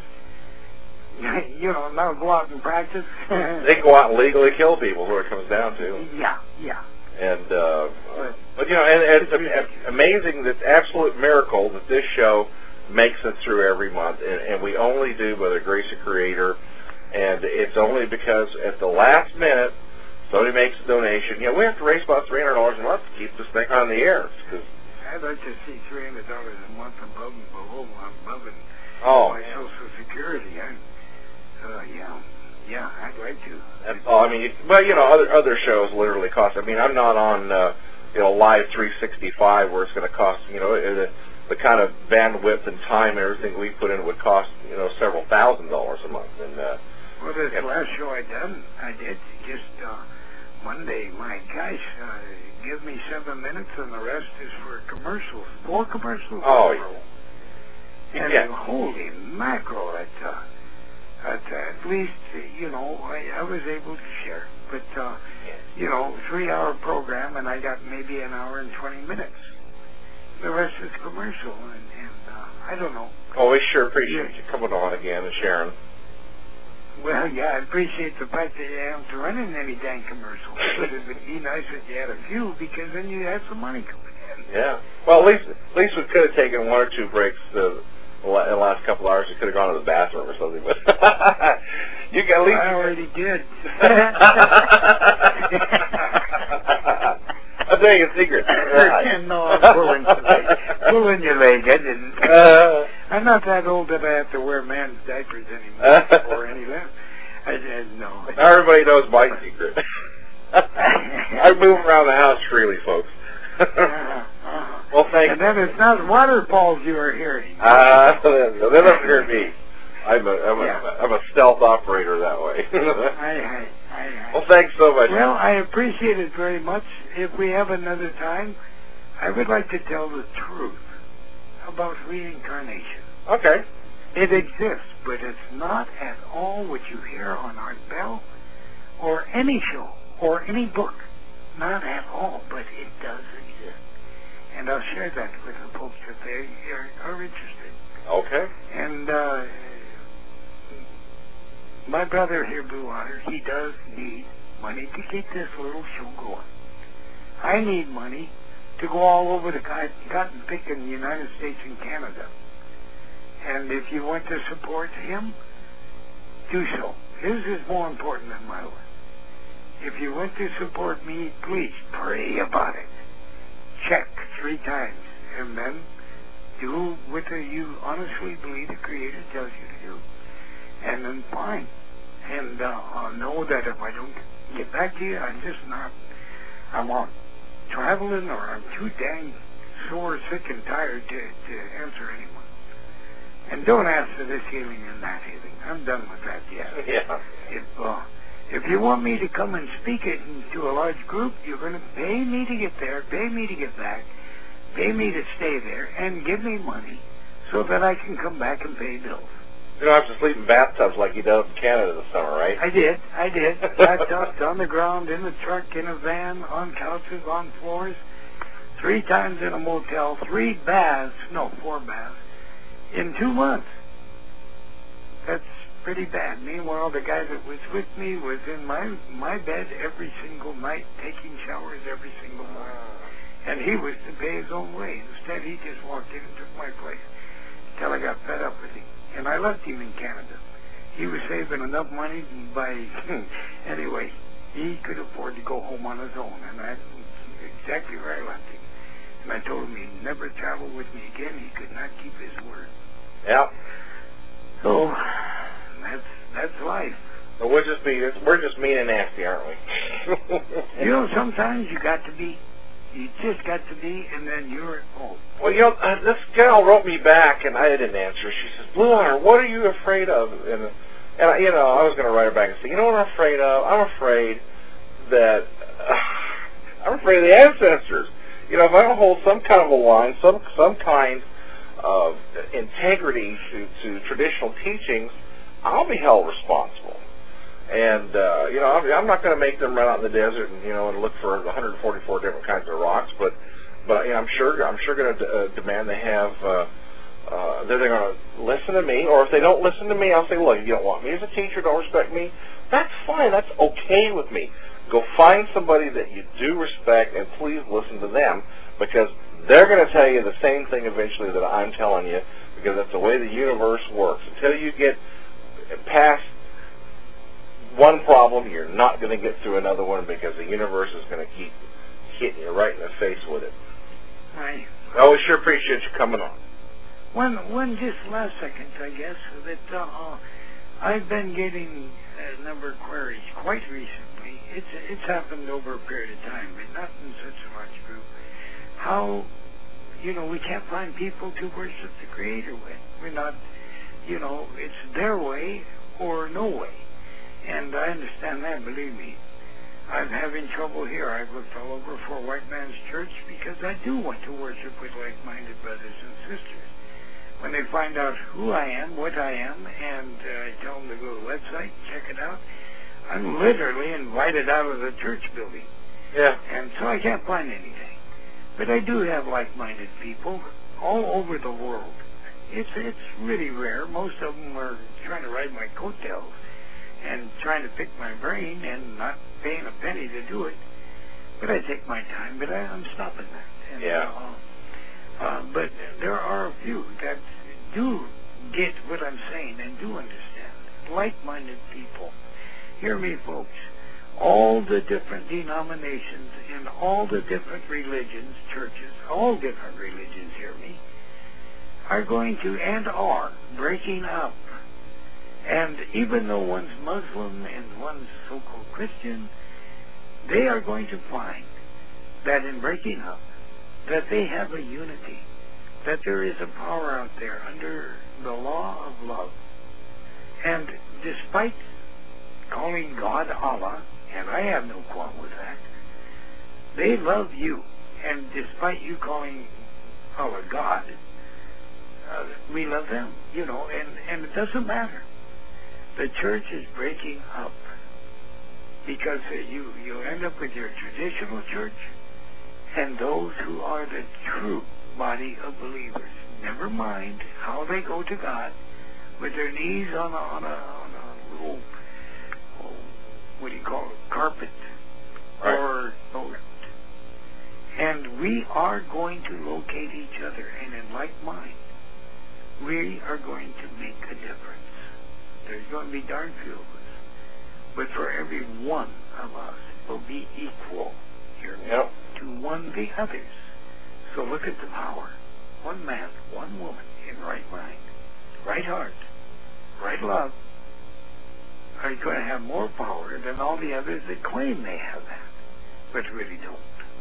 You know, now go out and practice. They go out and legally kill people, is what it comes down to. Yeah. And but you know, and it's amazing, this absolute miracle that this show makes it through every month, and we only do by the grace of Creator, and it's only because at the last minute somebody makes a donation. You know, we have to raise about $300 a month to keep this thing on the air. I'd like to see $300 a month above and below, above and my Social Security. Yeah, I'd like to. That's all. I mean, but you know, other shows literally cost. I mean, I'm not on Live 365 where it's going to cost the kind of bandwidth and time and everything we put in would cost several $1,000s a month. And well, this last show I did just Monday. My gosh, give me 7 minutes and the rest is for commercials. 4 commercials. Oh, and holy mackerel! At least, I was able to share. But, 3-hour program, and I got maybe an hour and 20 minutes. The rest is commercial, and I don't know. Oh, we sure appreciate you coming on again and sharing. Well, yeah, I appreciate the fact that you haven't to run in any dang commercials. But it would be nice if you had a few, because then you had some money coming in. Yeah. Well, at least we could have taken 1 or 2 breaks in the last couple hours. You could have gone to the bathroom or something, but you got at least. I already did. I'll tell you a secret. No, I'm pulling your leg. I didn't. I'm not that old that I have to wear man's diapers anymore or any less. I didn't know. Now everybody knows my secret. I move around the house freely, folks. Well, thanks. And then it's not waterfalls you are hearing. They don't hear me. I'm a stealth operator that way. Well, thanks so much. Well, I appreciate it very much. If we have another time, I would like to tell the truth about reincarnation. Okay. It exists, but it's not at all what you hear on Art Bell or any show or any book. Not at all, but it does exist. And I'll share that with the folks if they are interested. Okay. And my brother here, Blue Water, he does need money to keep this little show going. I need money to go all over the cotton picking United States and Canada. And if you want to support him, do so. His is more important than my one. If you want to support me, please pray about it. Check 3 times, and then do what you honestly believe the Creator tells you to do. And then fine. And I'll know that if I don't get back to you, I'm out traveling, or I'm too dang sore, sick, and tired to answer anyone. And don't ask for this healing and that healing. I'm done with that yet. Yeah. If you want me to come and speak it to a large group, you're going to pay me to get there, pay me to get back, pay me to stay there, and give me money so that I can come back and pay bills. You don't have to sleep in bathtubs like you do in Canada this summer, right? I did. Bathtubs on the ground, in the truck, in a van, on couches, on floors, 3 times in a motel, 4 baths, in 2 months. That's pretty bad. Meanwhile, the guy that was with me was in my bed every single night, taking showers every single morning. And he was to pay his own way. Instead, he just walked in and took my place until I got fed up with him. And I left him in Canada. He was saving enough money by... Anyway, he could afford to go home on his own. And that's exactly where I left him. And I told him he'd never travel with me again. He could not keep his word. Yeah. So... That's life. So we're just mean and nasty, aren't we? Sometimes you just got to be, and then you're at home. Well, this gal wrote me back, and I didn't answer. She says, Blue Water, what are you afraid of? And I was going to write her back and say, you know what I'm afraid of? I'm afraid of the ancestors. If I don't hold some kind of a line, some kind of integrity to traditional teachings, I'll be held responsible. And, I'm not going to make them run out in the desert and look for 144 different kinds of rocks, but I'm sure going to demand they have, they're going to listen to me, or if they don't listen to me, I'll say, look, if you don't want me as a teacher, don't respect me, that's fine, that's okay with me. Go find somebody that you do respect, and please listen to them, because they're going to tell you the same thing eventually that I'm telling you, because that's the way the universe works. Until you get past one problem, you're not going to get through another one, because the universe is going to keep hitting you right in the face with it. Right. Well, we sure appreciate you coming on. One just last second, I guess, that I've been getting a number of queries quite recently. It's happened over a period of time, but not in such a large group. How, we can't find people to worship the Creator with. We're not, it's their way or no way. And I understand that, believe me. I'm having trouble here. I've looked all over for a white man's church because I do want to worship with like-minded brothers and sisters. When they find out who I am, what I am, and I tell them to go to the website, check it out, I'm literally invited out of the church building. Yeah. And so I can't find anything. But I do have like-minded people all over the world. It's really rare. Most of them are trying to ride my coattails and trying to pick my brain and not paying a penny to do it. But I take my time, but I'm stopping that. And, yeah. But there are a few that do get what I'm saying and do understand. Like-minded people. Hear me, folks. All the different denominations in all the different religions, churches, all different religions, hear me, are going to and are breaking up. And even though one's Muslim and one's so-called Christian, they are going to find that in breaking up, that they have a unity, that there is a power out there under the law of love. And despite calling God Allah, and I have no quarrel with that, they love you. And despite you calling Allah God, we love them, and it doesn't matter. The church is breaking up because you end up with your traditional church and those who are the true body of believers. Never mind how they go to God with their knees on a little, what do you call it, carpet, right, or and we are going to locate each other, and in like mind, we are going to make a difference. There's going to be darn few of us, but for every one of us will be equal here to one of the others. So look at the power. One man, one woman in right mind, right heart, right love are going to have more power than all the others that claim they have that, but really don't.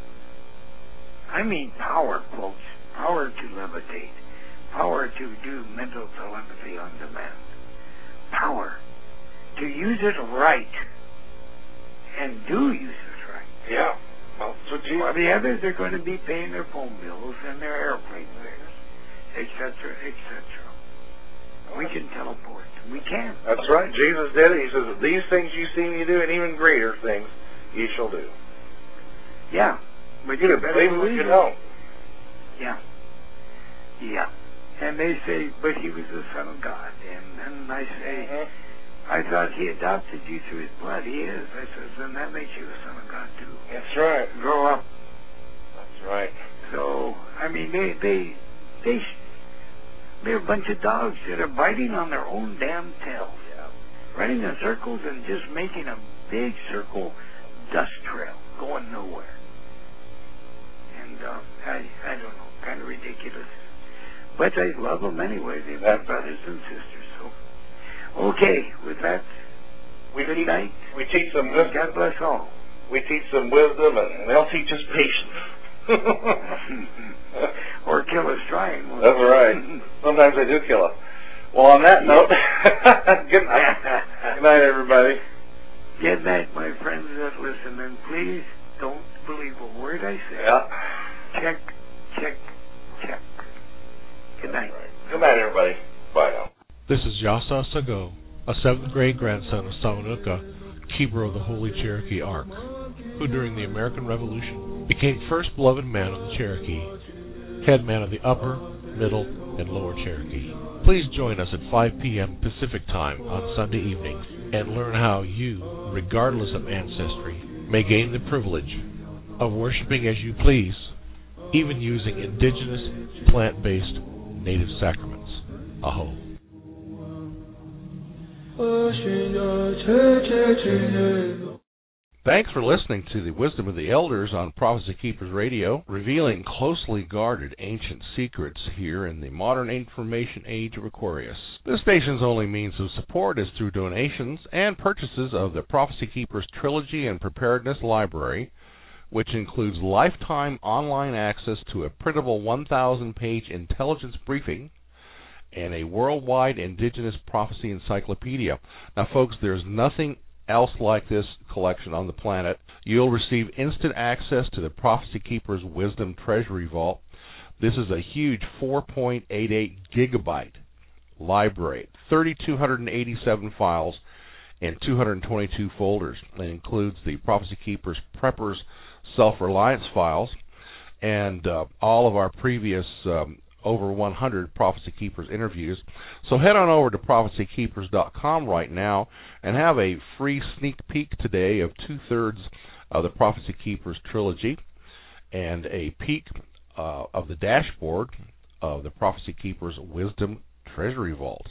I mean power, folks. Power to levitate. Power to do mental telepathy on demand. Power to use it right, and do use it right. Yeah. Well, while the others are going to be paying their phone bills and their airplane fares, etc., etc. We can teleport. We can. That's right. Jesus did it. He says, these things you see me do, and even greater things ye shall do. Yeah. But you better believe you don't. Yeah. Yeah. And they say, but he was the Son of God. And then I say, I thought he adopted you through his blood. He is. I says, then that makes you a Son of God too. That's right. Grow up. That's right. So, I mean, they're a bunch of dogs that are biting on their own damn tails. Yeah. Running in circles and just making a big circle dust trail going nowhere. And I don't know, kind of ridiculous. But I love them anyway. They're my brothers and sisters. So, okay, with that, good night. We teach them wisdom. God bless all. We teach them wisdom, and they'll teach us patience. Or kill us trying. That's right. Sometimes they do kill us. Well, on that note, good night. Good night, everybody. Good night, my friends that listen, and please don't believe a word I say. Yeah. Check, check, check. Good night. Right. Good night, everybody. Bye now. This is Yasa Sago, a 7th grade grandson of Salonika, keeper of the Holy Cherokee Ark, who during the American Revolution became first beloved man of the Cherokee, head man of the Upper, Middle, and Lower Cherokee. Please join us at 5 p.m. Pacific Time on Sunday evenings and learn how you, regardless of ancestry, may gain the privilege of worshiping as you please, even using indigenous, plant-based, native sacraments. Aho. Thanks for listening to the Wisdom of the Elders on Prophecy Keepers Radio, revealing closely guarded ancient secrets here in the modern information age of Aquarius. This station's only means of support is through donations and purchases of the Prophecy Keepers Trilogy and Preparedness Library, which includes lifetime online access to a printable 1,000-page intelligence briefing and a worldwide indigenous prophecy encyclopedia. Now, folks, there's nothing else like this collection on the planet. You'll receive instant access to the Prophecy Keepers Wisdom Treasury Vault. This is a huge 4.88 gigabyte library, 3,287 files, and 222 folders. It includes the Prophecy Keepers Preppers Self-Reliance files and all of our previous over 100 Prophecy Keepers interviews. So head on over to prophecykeepers.com right now and have a free sneak peek today of 2/3 of the Prophecy Keepers trilogy and a peek of the dashboard of the Prophecy Keepers Wisdom treasury vault.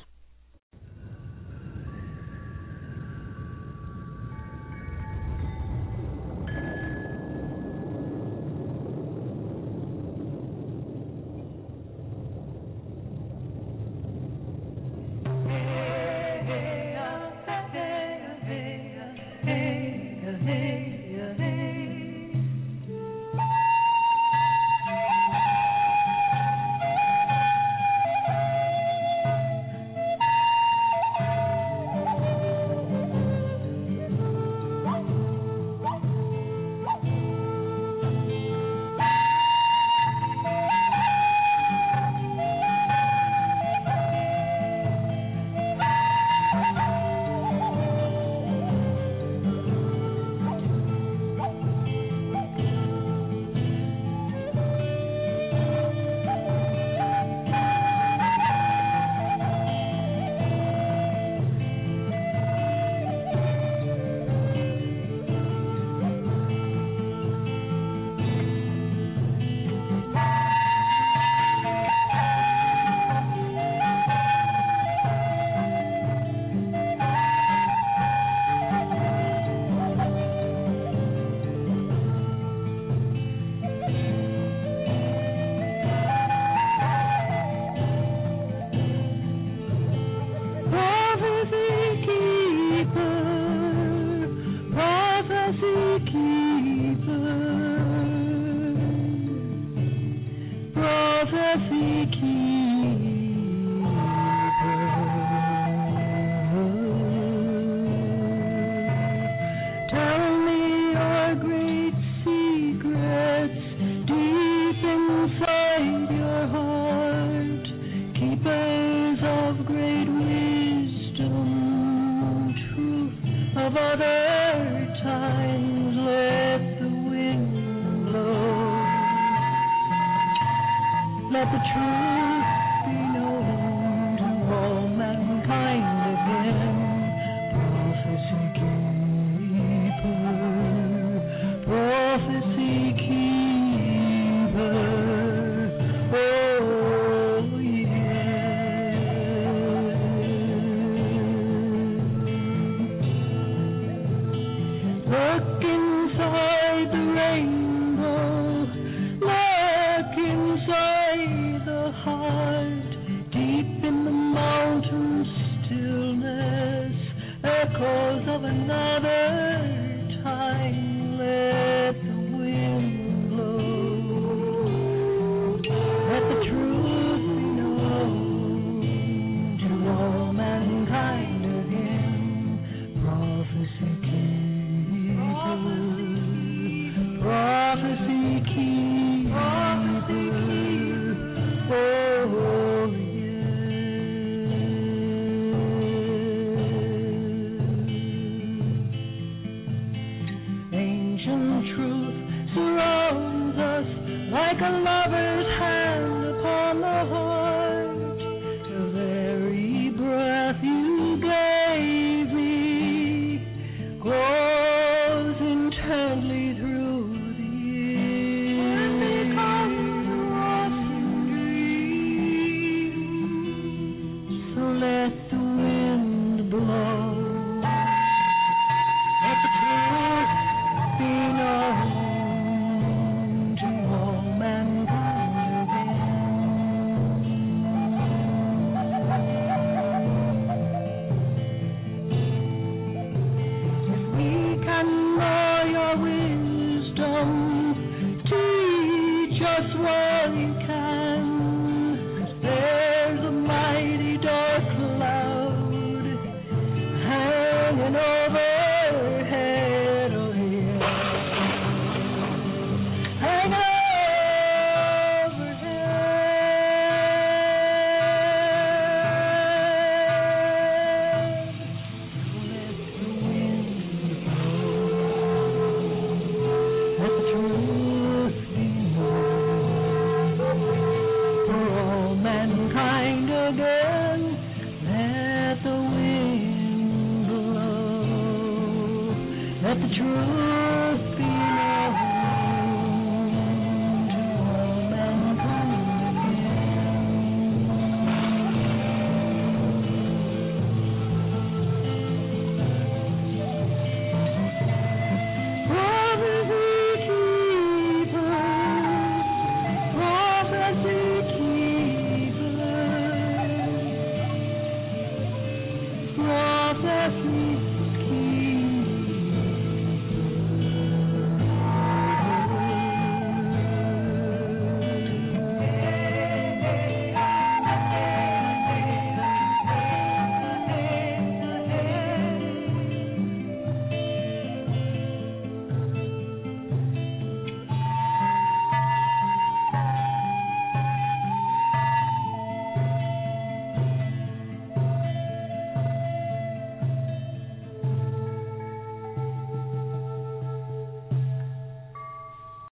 Let the truth